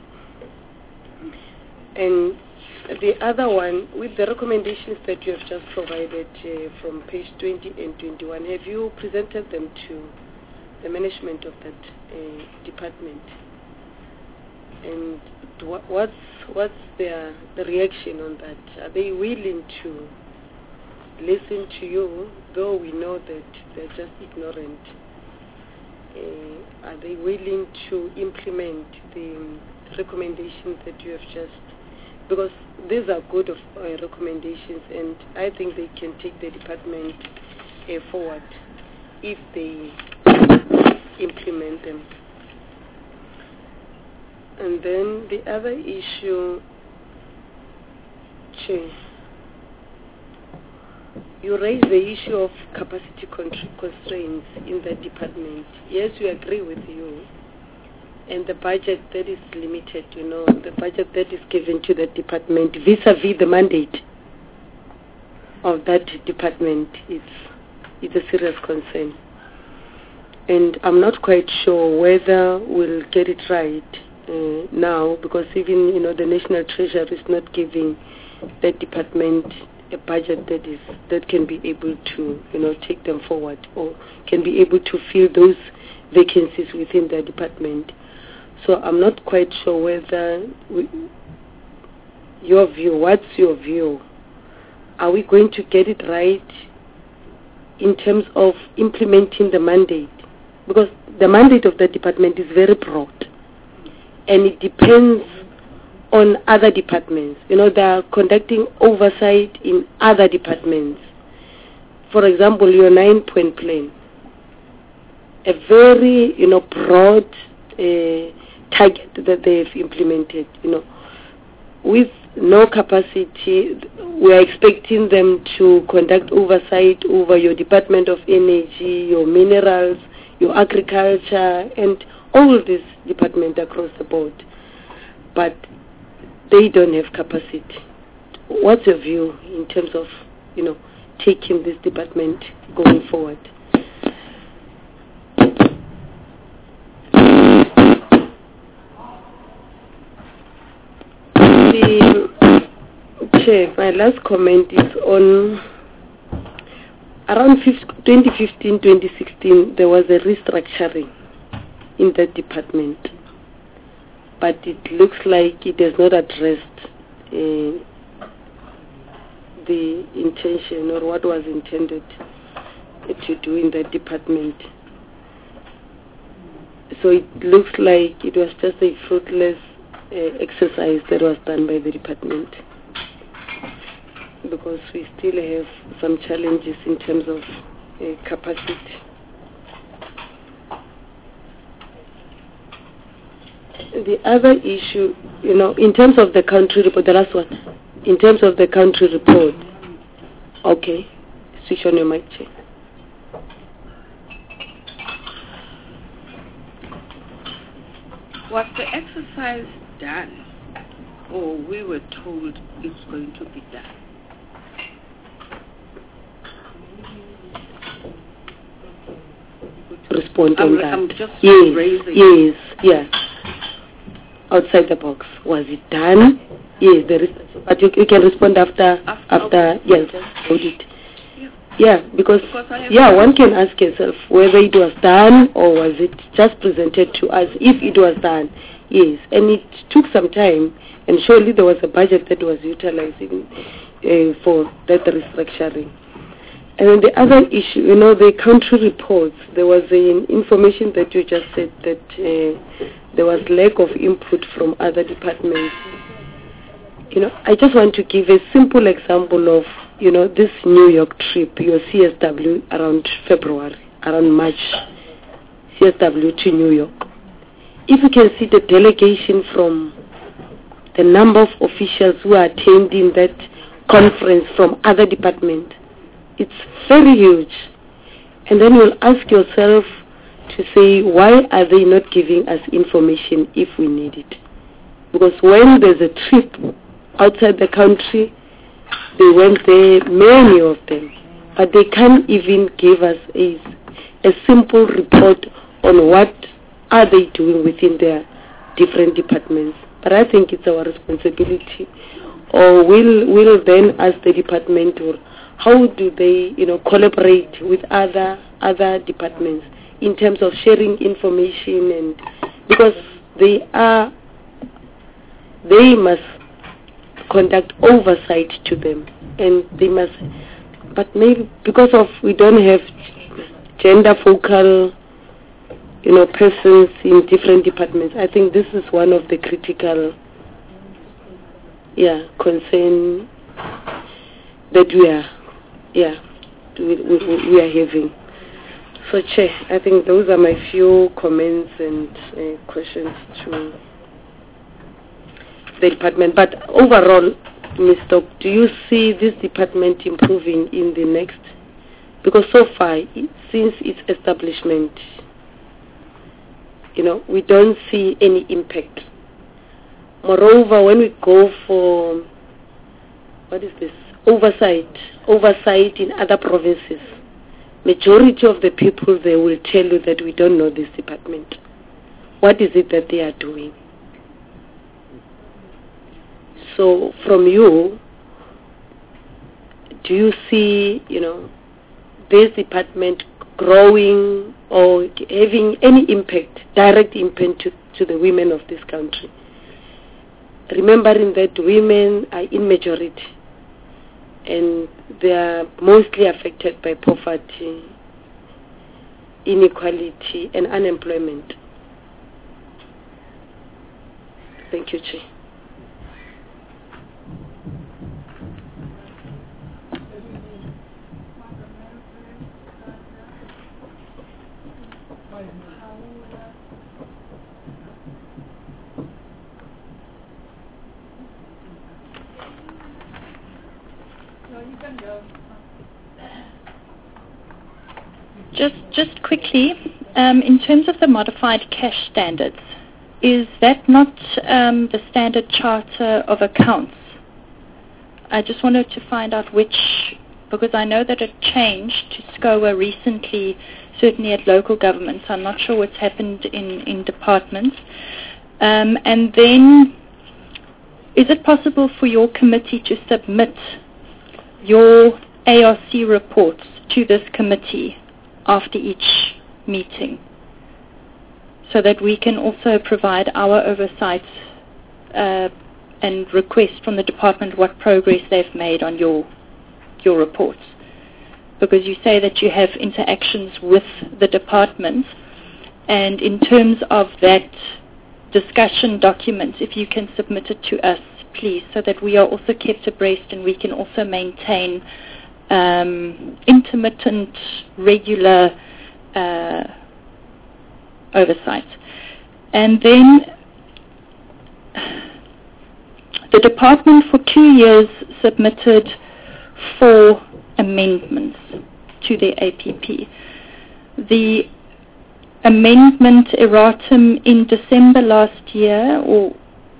And the other one, with the recommendations that you have just provided uh, from page twenty and twenty-one, have you presented them to the management of that uh, department? And what, what's what's their the reaction on that? Are they willing to listen to you, though we know that they're just ignorant? Uh, are they willing to implement the recommendations that you have just? Because these are good of, uh, recommendations, and I think they can take the department uh, forward if they implement them. And then the other issue, Chair, you raised the issue of capacity constraints in the department. Yes, we agree with you. And the budget that is limited, you know, the budget that is given to the department vis-a-vis the mandate of that department is, is a serious concern. And I'm not quite sure whether we'll get it right uh, now, because even, you know, the National Treasury is not giving that department a budget that is that can be able to, you know, take them forward or can be able to fill those vacancies within the department. So I'm not quite sure whether we, your view, what's your view? Are we going to get it right in terms of implementing the mandate? Because the mandate of the department is very broad, and it depends on other departments. You know, they are conducting oversight in other departments. For example, your nine-point plan, a very, you know, broad uh, target that they've implemented, you know, with no capacity. We are expecting them to conduct oversight over your Department of Energy, your minerals, your agriculture, and all these departments across the board. But they don't have capacity. What's your view in terms of, you know, taking this department going forward? see, Chair, my last comment is on around twenty fifteen, twenty sixteen, there was a restructuring in that department. But it looks like it has not addressed uh, the intention or what was intended to do in that department. So it looks like it was just a fruitless uh, exercise that was done by the department, because we still have some challenges in terms of uh, capacity. The other issue, you know, in terms of the country report, the last one, in terms of the country report, okay, switch on your mic, Chair. Was the exercise done, or we were told it's going to be done? Respond I'm, on that. I'm just yes, raising. yes, yeah. Outside the box, was it done? Yes, there is. But you, you can respond after. After, after okay. Yes, hold it. Yeah, yeah because, because yeah, one can ask yourself whether it was done or was it just presented to us. If it was done, yes, and it took some time, and surely there was a budget that was utilizing uh, for that restructuring. And then the other issue, you know, the country reports, there was an information that you just said that uh, there was lack of input from other departments. You know, I just want to give a simple example of, you know, this New York trip, your C S W around February, around March, C S W to New York. If you can see the delegation from the number of officials who are attending that conference from other departments, it's very huge. And then you'll ask yourself to say, why are they not giving us information if we need it? Because when there's a trip outside the country, they went there, many of them, but they can't even give us a, a simple report on what are they doing within their different departments. But I think it's our responsibility, or we'll, we'll then ask the department, or how do they, you know, collaborate with other other departments in terms of sharing information, and because they are, they must conduct oversight to them, and they must, but maybe because of we don't have gender focal, you know, persons in different departments, I think this is one of the critical, yeah, concern that we are, yeah, we, we, we are having. So, Chair, I think those are my few comments and uh, questions to the department. But overall, Miz Doc, do you see this department improving in the next? Because so far, it, since its establishment, you know, we don't see any impact. Moreover, when we go for, what is this, oversight, oversight in other provinces, majority of the people, they will tell you that we don't know this department. What is it that they are doing? So from you, do you see, you know, this department growing or having any impact, direct impact to, to the women of this country? Remembering that women are in majority and they are mostly affected by poverty, inequality, and unemployment. Thank you, Chair. Just, just quickly, um, in terms of the modified cash standards, is that not um, the standard charter of accounts? I just wanted to find out which, because I know that it changed to SCOA recently, certainly at local governments. I'm not sure what's happened in, in departments. Um, and then is it possible for your committee to submit your A R C reports to this committee after each meeting, so that we can also provide our oversight uh, and request from the department what progress they've made on your your reports? Because you say that you have interactions with the department, and in terms of that discussion document, if you can submit it to us, please, so that we are also kept abreast and we can also maintain um, intermittent, regular uh, oversight. And then the department for two years submitted four amendments to the A P P. The amendment erratum in December last year, or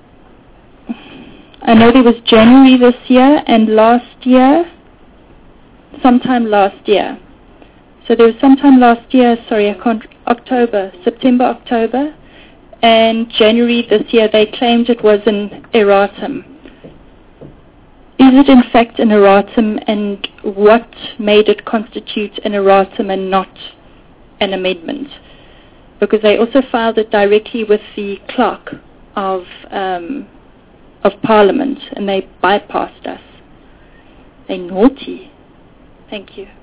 I know there was January this year and last year, sometime last year. So there was sometime last year, sorry, I can't, October, September, October, and January this year they claimed it was an erratum. Is it in fact an erratum, and what made it constitute an erratum and not an amendment? Because they also filed it directly with the clerk of um, of Parliament, and they bypassed us. They're naughty. Thank you.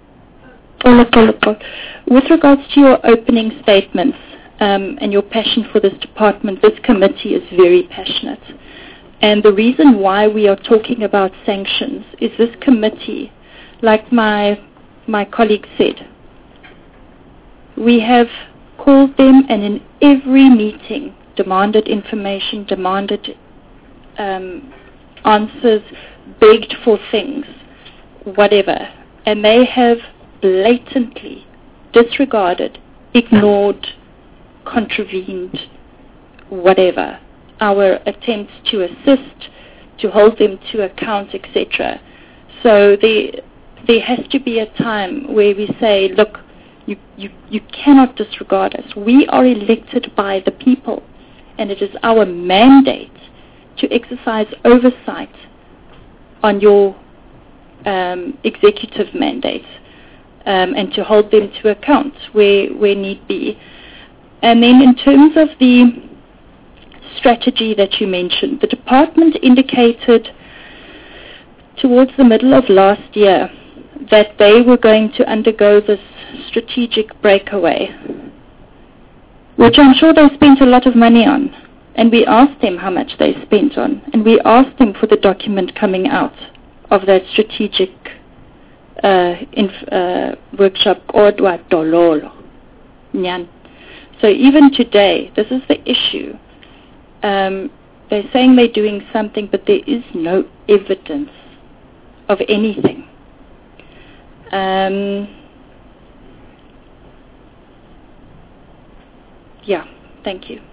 With regards to your opening statements um, and your passion for this department, this committee is very passionate. And the reason why we are talking about sanctions is this committee, like my my colleague said, we have called them and in every meeting demanded information, demanded um, answers, begged for things, whatever. And they have blatantly disregarded, ignored, contravened, whatever, our attempts to assist, to hold them to account, et cetera. So there, there has to be a time where we say, look, you, you, you cannot disregard us. We are elected by the people, and it is our mandate to exercise oversight on your um, executive mandates um, and to hold them to account where, where need be. And then in terms of the strategy that you mentioned, the department indicated towards the middle of last year that they were going to undergo this strategic breakaway, which I'm sure they spent a lot of money on. And we asked them how much they spent on, and we asked them for the document coming out of that strategic uh, inf- uh, workshop, Odwa Dololo. Nyan. So even today, this is the issue. Um, they're saying they're doing something, but there is no evidence of anything. Um, yeah, thank you.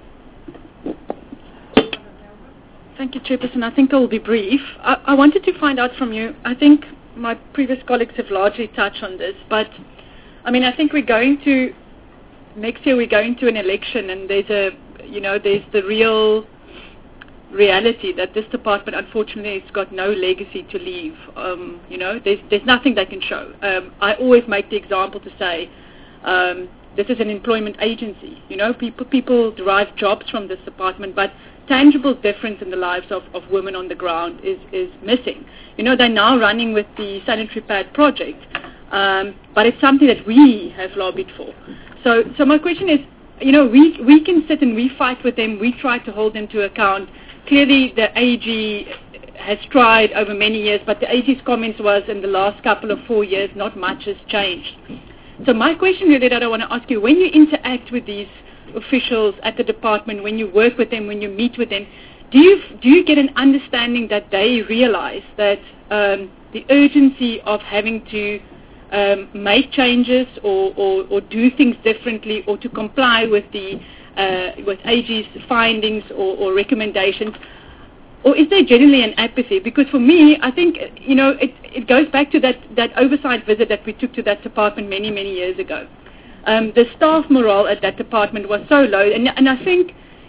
Thank you, Chairperson. I think I will be brief. I, I wanted to find out from you, I think my previous colleagues have largely touched on this, but I mean, I think we're going to, next year we're going to an election, and there's a, you know, there's the real reality that this department, unfortunately, has got no legacy to leave. Um, you know, there's there's nothing they can show. Um, I always make the example to say, um, this is an employment agency. You know, people people derive jobs from this department, but tangible difference in the lives of, of women on the ground is, is missing. You know, they're now running with the sanitary pad project, um, but it's something that we have lobbied for. So, so my question is, you know, we we can sit and we fight with them. We try to hold them to account. Clearly, the A G has tried over many years, but the A G's comments was in the last couple of four years, not much has changed. So my question really that I want to ask you, when you interact with these officials at the department, when you work with them, when you meet with them, do you do you get an understanding that they realize that um, the urgency of having to um, make changes or, or, or do things differently or to comply with the uh, with A G's findings or, or recommendations, or is there generally an apathy? Because for me, I think, you know, it, it goes back to that, that oversight visit that we took to that department many, many years ago. Um, the staff morale at that department was so low, and, and I think,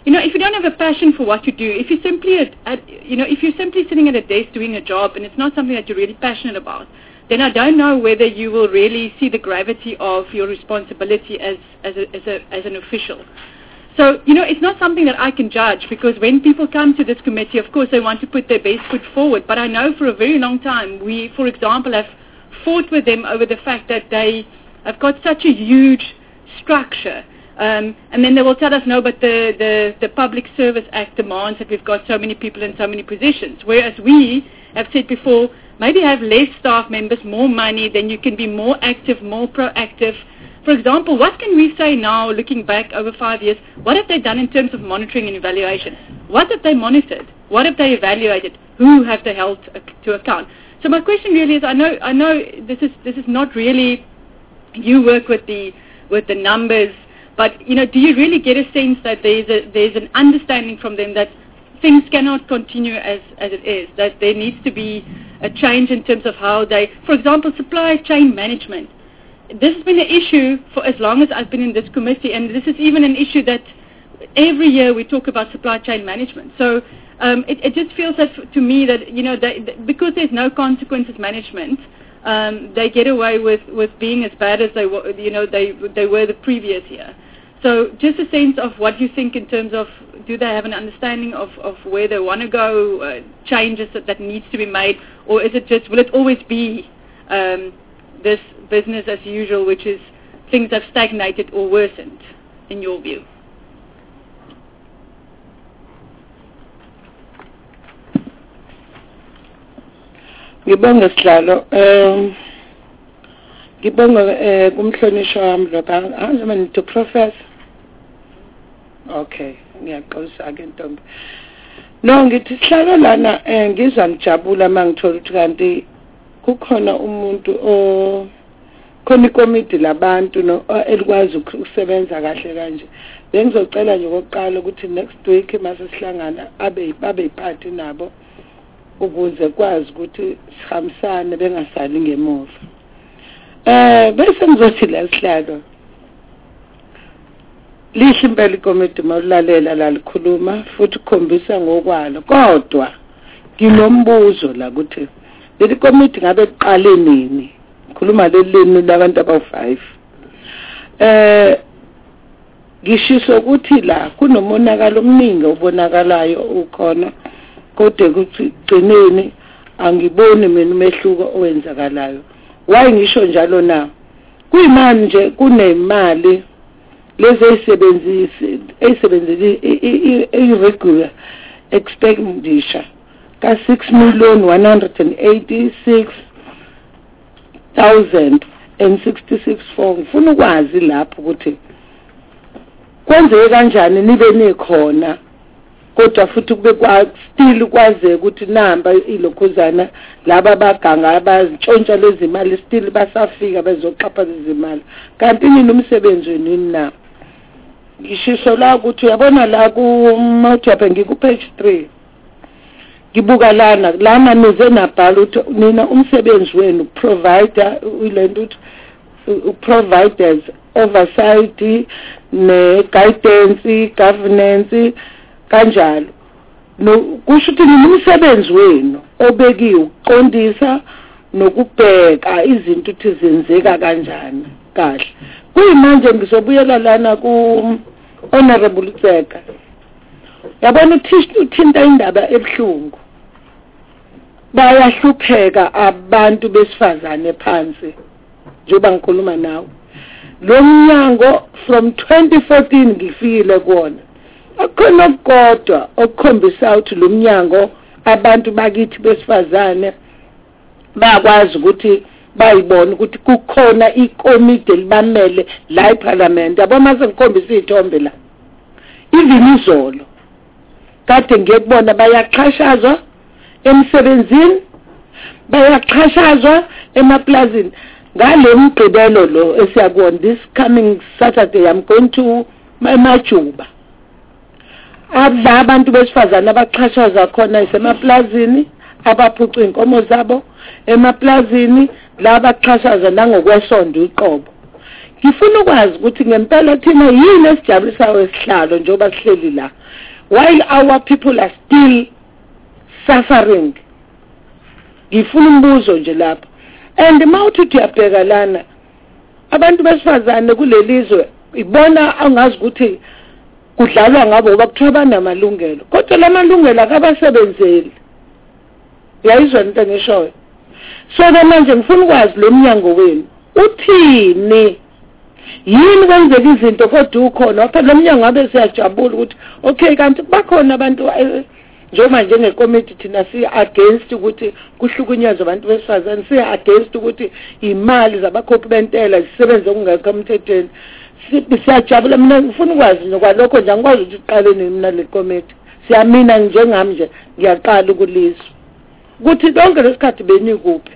you know, if you don't have a passion for what you do, if you're simply, at, at, you know, if you're simply sitting at a desk doing a job and it's not something that you're really passionate about, then I don't know whether you will really see the gravity of your responsibility as as a, as, a, as an official. So, you know, it's not something that I can judge, because when people come to this committee, of course, they want to put their best foot forward. But I know for a very long time, we, for example, have fought with them over the fact that they have got such a huge structure. Um, and then they will tell us, no, but the, the, the Public Service Act demands that we've got so many people in so many positions. Whereas we have said before, maybe have less staff members, more money, then you can be more active, more proactive. For example, what can we say now, looking back over five years, what have they done in terms of monitoring and evaluation? What have they monitored? What have they evaluated? Who have they held to account? So my question really is, I know, I know this is this is not really, you work with the with the numbers, but you know, do you really get a sense that there's a there's an understanding from them that things cannot continue as as it is, that there needs to be a change in terms of how they, for example, supply chain management. This has been an issue for as long as I've been in this committee, and this is even an issue that every year we talk about supply chain management. So um, it, it just feels that to me that, you know, they, because there's no consequences management, um, they get away with, with being as bad as they were, you know, they they were the previous year. So just a sense of what you think in terms of, do they have an understanding of, of where they want to go, uh, changes that, that needs to be made, or is it just, will it always be um, this business as usual, which is things have stagnated or worsened, in your view? Ngibonga Sihlalo, um ngibonga kumhlonishwa wami lo kanjani to professor. Okay, ngiyaxolisa ke Ntombi. No, ngithi Sihlalo lana ngizwa ngijabula mangithola ukuthi kanti kukhona umuntu o khona ikomiti labantu no elikwazi ukusebenza kahle kanje. Bengizocela nje okokuqala ukuthi next week mase sihlangana abe babe iphathi nabo ukuze kwazi ukuthi sihambisane bengasali ngemuva. Eh bese ngizothi la Sihlalo lihle impela ikomiti mawulalela la likhuluma futhi ukhombisa ngokwalo, kodwa nginombuzo la ukuthi leli komiti ngabe liqale nini? Ngikhuluma lelini labantu abawu five. Eh ngishiso ukuthi la kunomonakalo omningi obonakalayo ukhona, kodwa ukuthi gcineni angiboni mina umehluko owenzakalayo. Why ngisho njalo na? Kuyimanje nje kunemali lezi ezisebenzisi ezisebenzisi irregular expenditure ka six million one hundred eighty-six thousand sixty-six four. Ngifuna ukwazi lapho ukuthi kwenzeke kanjani nibe nikhona, kodwa futhi kube kwa still kwaze ukuthi namba ilokhuzana laba baganga abantshontsha lezi imali still basafika bezoqapha lezi imali. Kanti nini umsebenzi wenu na? Ngishiso la ukuthi uyabona la ku Mawuthaphe ngiku page three. Ngibuka lana lana nize nabhala ukuthi nina umsebenzi wenu provider ulento ukuthi providers oversight ne guidance governance kanjalo. No kusho ukuthi umsebenzi wenu obekiwe uqondisa nokubheka izinto ukuthi zenzeka kanjani kahle. Kuyimanje ngizobuyela lana ku Honorable Tseka. Yabona uthinta indaba ebuhlungu. Bayahlupheka abantu besifazane phansi njengoba ngikhuluma nawe. Lo mnyango from twenty fourteen ngifile kona. Akhona kodwa okukhombisa ukuthi lo mnyango abantu bakithi besifazane bayakwazi ukuthi bayibona ukuthi kukhona ikomiti libamele la eParliament. Yabo mase ngikhombisa izithombe la. Even izolo kade ngiyekubona bayaqhashazwa emsebenzini, bayaqhashazwa emaplazini. Ngale mgqibelo lo esiyakuona this coming Saturday I'm going to Majuba. Aba abantu besifazana abaqhashazwa khona isemaplazini, abaphuca inkomo zabo emaplazini, laba xhashaza nangokwesondo iqobo. ngifuna ukwazi ukuthi ngempela thina yini esijabulisayo esihlalo njengoba sihleli la while our people are still suffering. Ngifuna umbuzo nje lapha. And mawuthi uyabheka lana abantu besifazane kulelizwe ibona angazi ukuthi kudlalwa ngabo ngoba kuthiwa banamalungelo. Kodwa lamalungelo akabasebenzeli. Uyayizwa into ngishoyo? So manje ngifuna ukwazi lo mnyango wenu uthini? Yini kwenzeka izinto kodwa ukhona phela lo mnyango ngabe siyajabula ukuthi okay kanti bakhona abantu njengoba njengekomiti thina si against ukuthi kuhlukunyezwe abantu besifazane, si against ukuthi imali zabakhophi bentela zisebenze okungekho emthethweni. Siyajabula, mina ngifuna ukwazi nokwalokho nje angikwazi ukuthi uqaleni mina le committee. Siyamina njengami nje ngiyaqala ukulizwa ukuthi lonke lesikhathi benikuphi.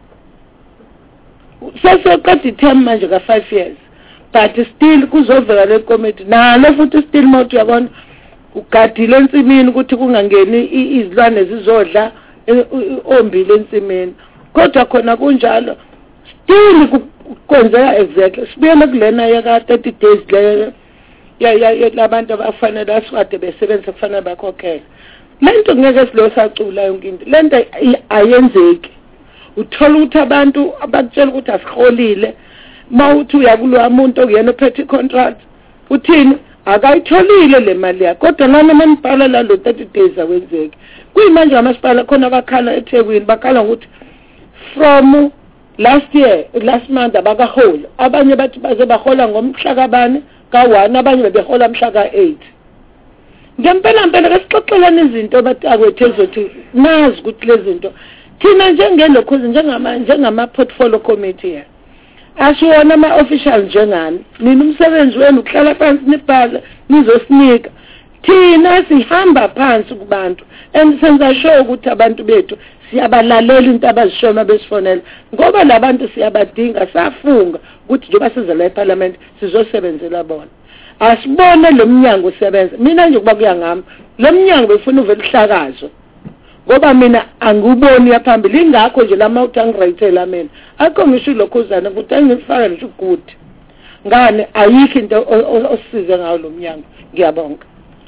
Seseqeda term manje ka five years. But still kuzovela le committee nalo futhi still mawuthi uyabona ugadile ensimini ukuthi kungangeni izilwane zizodla ombile ensimini. Kodwa khona kunjalo still kwenzeka exactly sibuyele kulena yaka thirty days le ya ya labantu abafanele aswade besebenza kufanele bakhokhele. Lento ngeke silo sacula yonke into. Lento ayenzeki. Uthola ukuthi abantu abakutshela ukuthi asiholile mawuthi uyakulwa umuntu okuyena ophethe contract uthini akayitholile le mali yakhe kodwa nami manibhala la lo thirty days awenzeki. Kuyimanje amasipala khona bakhala eThekwini bakhala ukuthi from last year last month abakahola abanye bathi baze bahola ngomhla kabani ka one abanye bebehola mhla ka eight. Ngempela mpela kesixoxelana izinto bathi akwethe nazi ukuthi lezi zinto thina njengelokhuzi njengama njengama portfolio committee asiwona ama official njengani nini umsebenzi wenu ukuhlala phansi nibhala nizosinika thina sihamba phansi kubantu and senza sure ukuthi abantu bethu siyabalalela into abazishona besifonela ngoba labantu siyabadinga safunga ukuthi njengoba siza la eParliament sizosebenzela bona. Asibone lo mnyango usebenza mina nje kuba kuyangami lo mnyango befuna uvela ihlakazo ngoba mina anguboni yaphambili ingakho nje lama utangirayithela mina akho ngisho lokhuzana ukuthi angifaka nje good ngane ayikho into osisize ngayo lo mnyango. Ngiyabonga.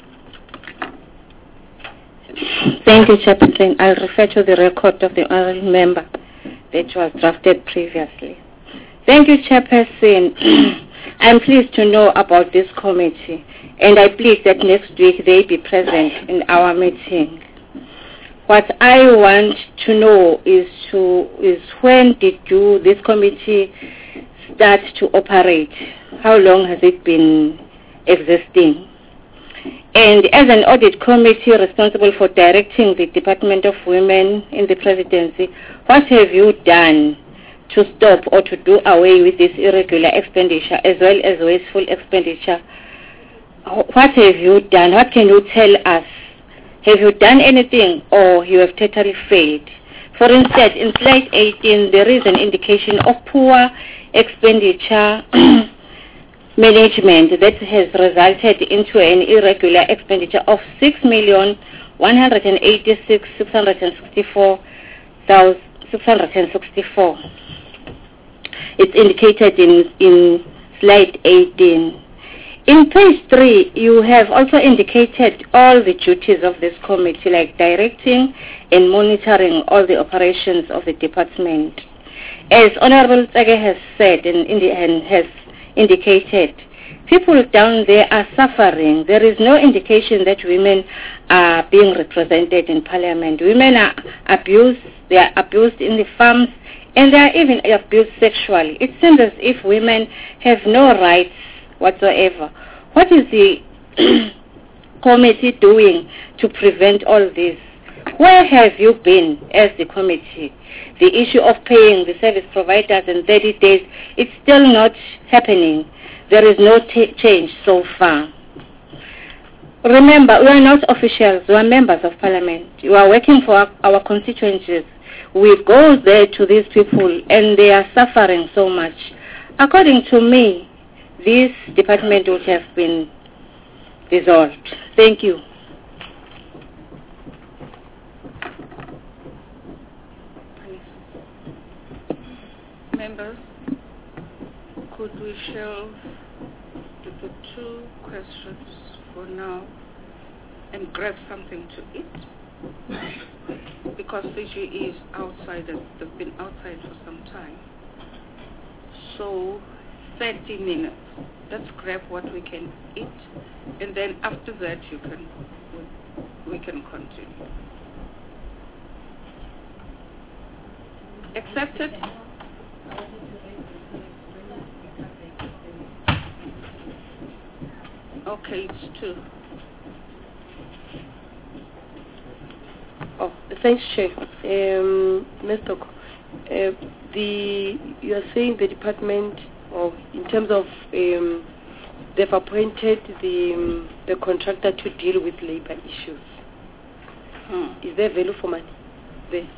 Thank you, Chairperson. I'll refer to the record of the honorable member that was drafted previously. Thank you, Chairperson. I'm pleased to know about this committee, and I plead that next week they be present in our meeting. What I want to know is to is when did you this committee start to operate? How long has it been existing? And as an audit committee responsible for directing the Department of Women in the Presidency, what have you done to stop or to do away with this irregular expenditure as well as wasteful expenditure? What have you done? What can you tell us? Have you done anything or you have totally failed? For instance, in slide eighteen, there is an indication of poor expenditure management that has resulted into an irregular expenditure of six million one hundred eighty-six thousand six hundred sixty-four thousand six hundred sixty-four. It's indicated in, in slide eighteen. In page three, you have also indicated all the duties of this committee, like directing and monitoring all the operations of the department. As Honorable Tsage has said and, and has indicated, people down there are suffering. There is no indication that women are being represented in Parliament. Women are abused, they are abused in the farms, and they are even abused sexually. It seems as if women have no rights whatsoever. What is the committee doing to prevent all this? Where have you been as the committee? The issue of paying the service providers in thirty days, it's still not happening. There is no t- change so far. Remember, we are not officials, we are members of Parliament. We are working for our, our constituencies. We go there to these people and they are suffering so much. According to me, this department would have been dissolved. Thank you. Members, could we shelve the, the two questions for now and grab something to eat? Because C G E is outside, they've been outside for some time. So thirty minutes. Let's grab what we can eat, and then after that you can we, we can continue. Accepted? Okay, it's two. Oh, thanks, Chair. Um, Mister Ko, uh, the you are saying the department, or in terms of um, they've appointed the um, the contractor to deal with labor issues. Hmm. Is there value for money there?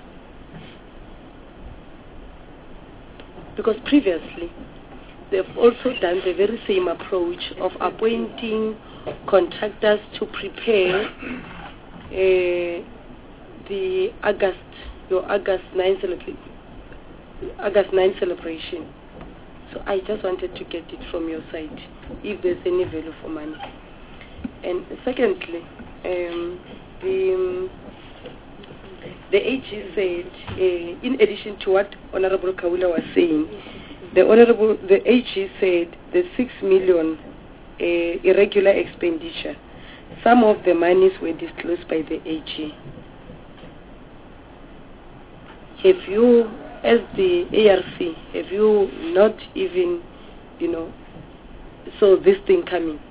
Because previously they've also done the very same approach of appointing contractors to prepare uh, the August, your August ninth celebration, August ninth celebration. So I just wanted to get it from your side, if there's any value for money. And secondly, um, the um, the A G said, uh, in addition to what Honorable Kawula was saying, the Honorable the A G said the six million uh, irregular expenditure. Some of the monies were disclosed by the A G. Have you, as the A R C, have you not even, you know, saw this thing coming?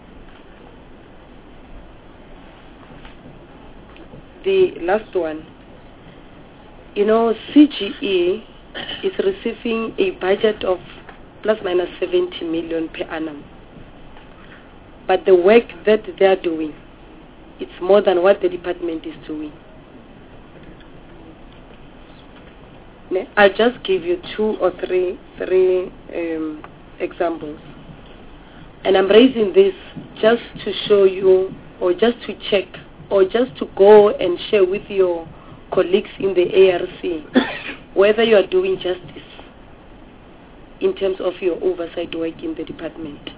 The last one, you know, C G E is receiving a budget of plus minus seventy million per annum. But the work that they are doing, it's more than what the department is doing. I'll just give you two or three, three um, examples. And I'm raising this just to show you, or just to check, or just to go and share with your colleagues in the A R C whether you are doing justice in terms of your oversight work in the department.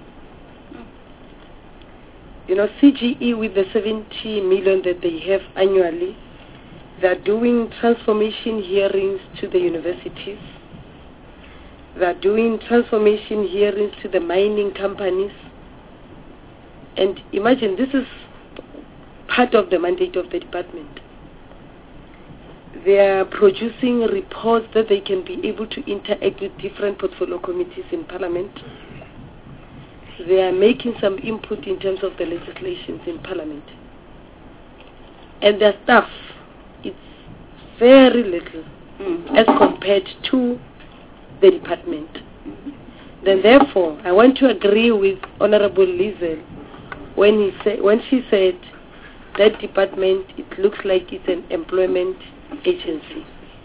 You know, C G E with the seventy million that they have annually, they're doing transformation hearings to the universities. They're doing transformation hearings to the mining companies. And imagine, this is part of the mandate of the department. They are producing reports that they can be able to interact with different portfolio committees in Parliament. They are making some input in terms of the legislations in Parliament. And their staff, it's very little mm. as compared to the department. Mm-hmm. Then therefore, I want to agree with Honorable Liesel when, he say, when she said that department, it looks like it's an employment agency.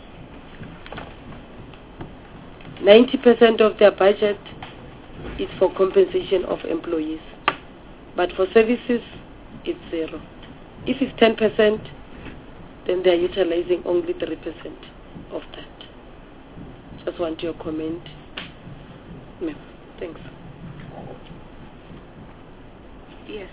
ninety percent of their budget is for compensation of employees. But for services, it's zero. If it's ten percent, then they're utilizing only three percent of that. Just want your comment. Ma'am, thanks. Yes.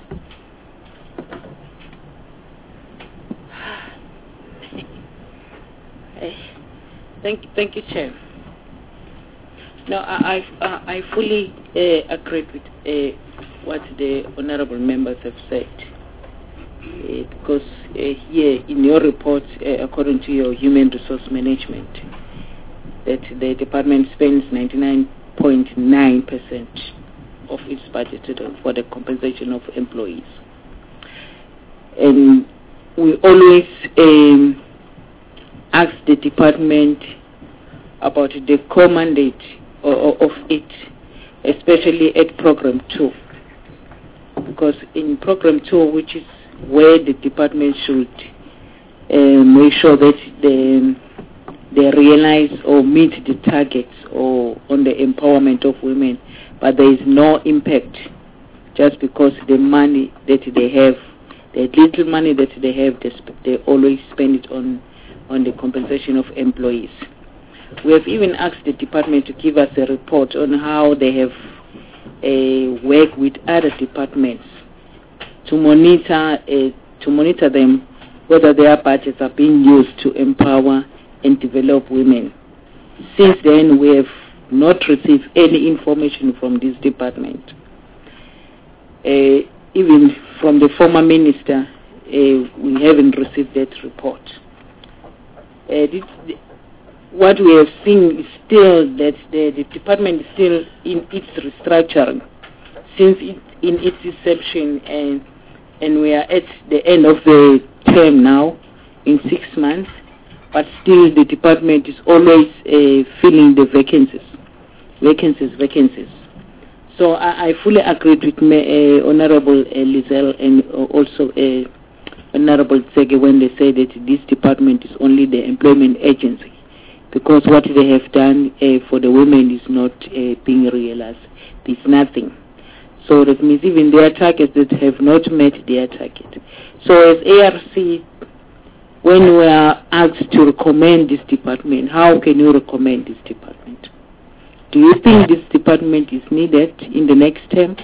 Thank, thank you, Chair. No, I, I, I fully uh, agree with uh, what the honourable members have said. Uh, because uh, here in your report, uh, according to your human resource management, that the department spends ninety-nine point nine percent of its budget for the compensation of employees. And we always um, ask the department about the core mandate of, of it, especially at program two. Because in program two, which is where the department should uh, make sure that they, they realize or meet the targets or on the empowerment of women, but there is no impact just because the money that they have, the little money that they have, they, sp- they always spend it on, on the compensation of employees. We have even asked the department to give us a report on how they have uh, worked with other departments to monitor uh, to monitor them whether their budgets are being used to empower and develop women. Since then, we have not received any information from this department. Uh, even from the former minister, uh, we haven't received that report. Uh, this, what we have seen is still that the, the department is still in its restructuring since it, in its inception, and and we are at the end of the term now in six months, but still the department is always uh, filling the vacancies, vacancies, vacancies. So I, I fully agree with me, uh, Honorable uh, Lizelle and uh, also uh, Honorable Tsege when they say that this department is only the employment agency, because what they have done uh, for the women is not uh, being realized. There's nothing. So that means even their targets that have not met their target. So as A R C, when we are asked to recommend this department, how can you recommend this department? Do you think this department is needed in the next term?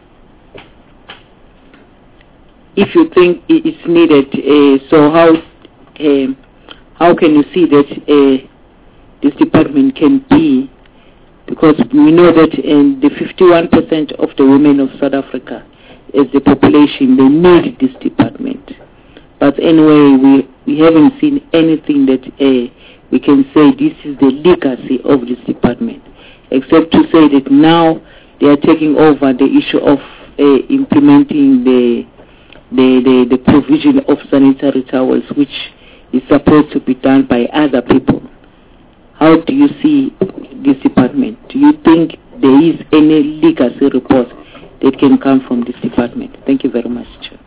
If you think it is needed, uh, so how uh, how can you see that uh, this department can be? Because we know that in the fifty-one percent of the women of South Africa, as the population, they need this department. But anyway, we, we haven't seen anything that uh, we can say this is the legacy of this department, except to say that now they are taking over the issue of uh, implementing the, the, the, the provision of sanitary towels, which is supposed to be done by other people. How do you see this department? Do you think there is any legacy report that can come from this department? Thank you very much, Chair.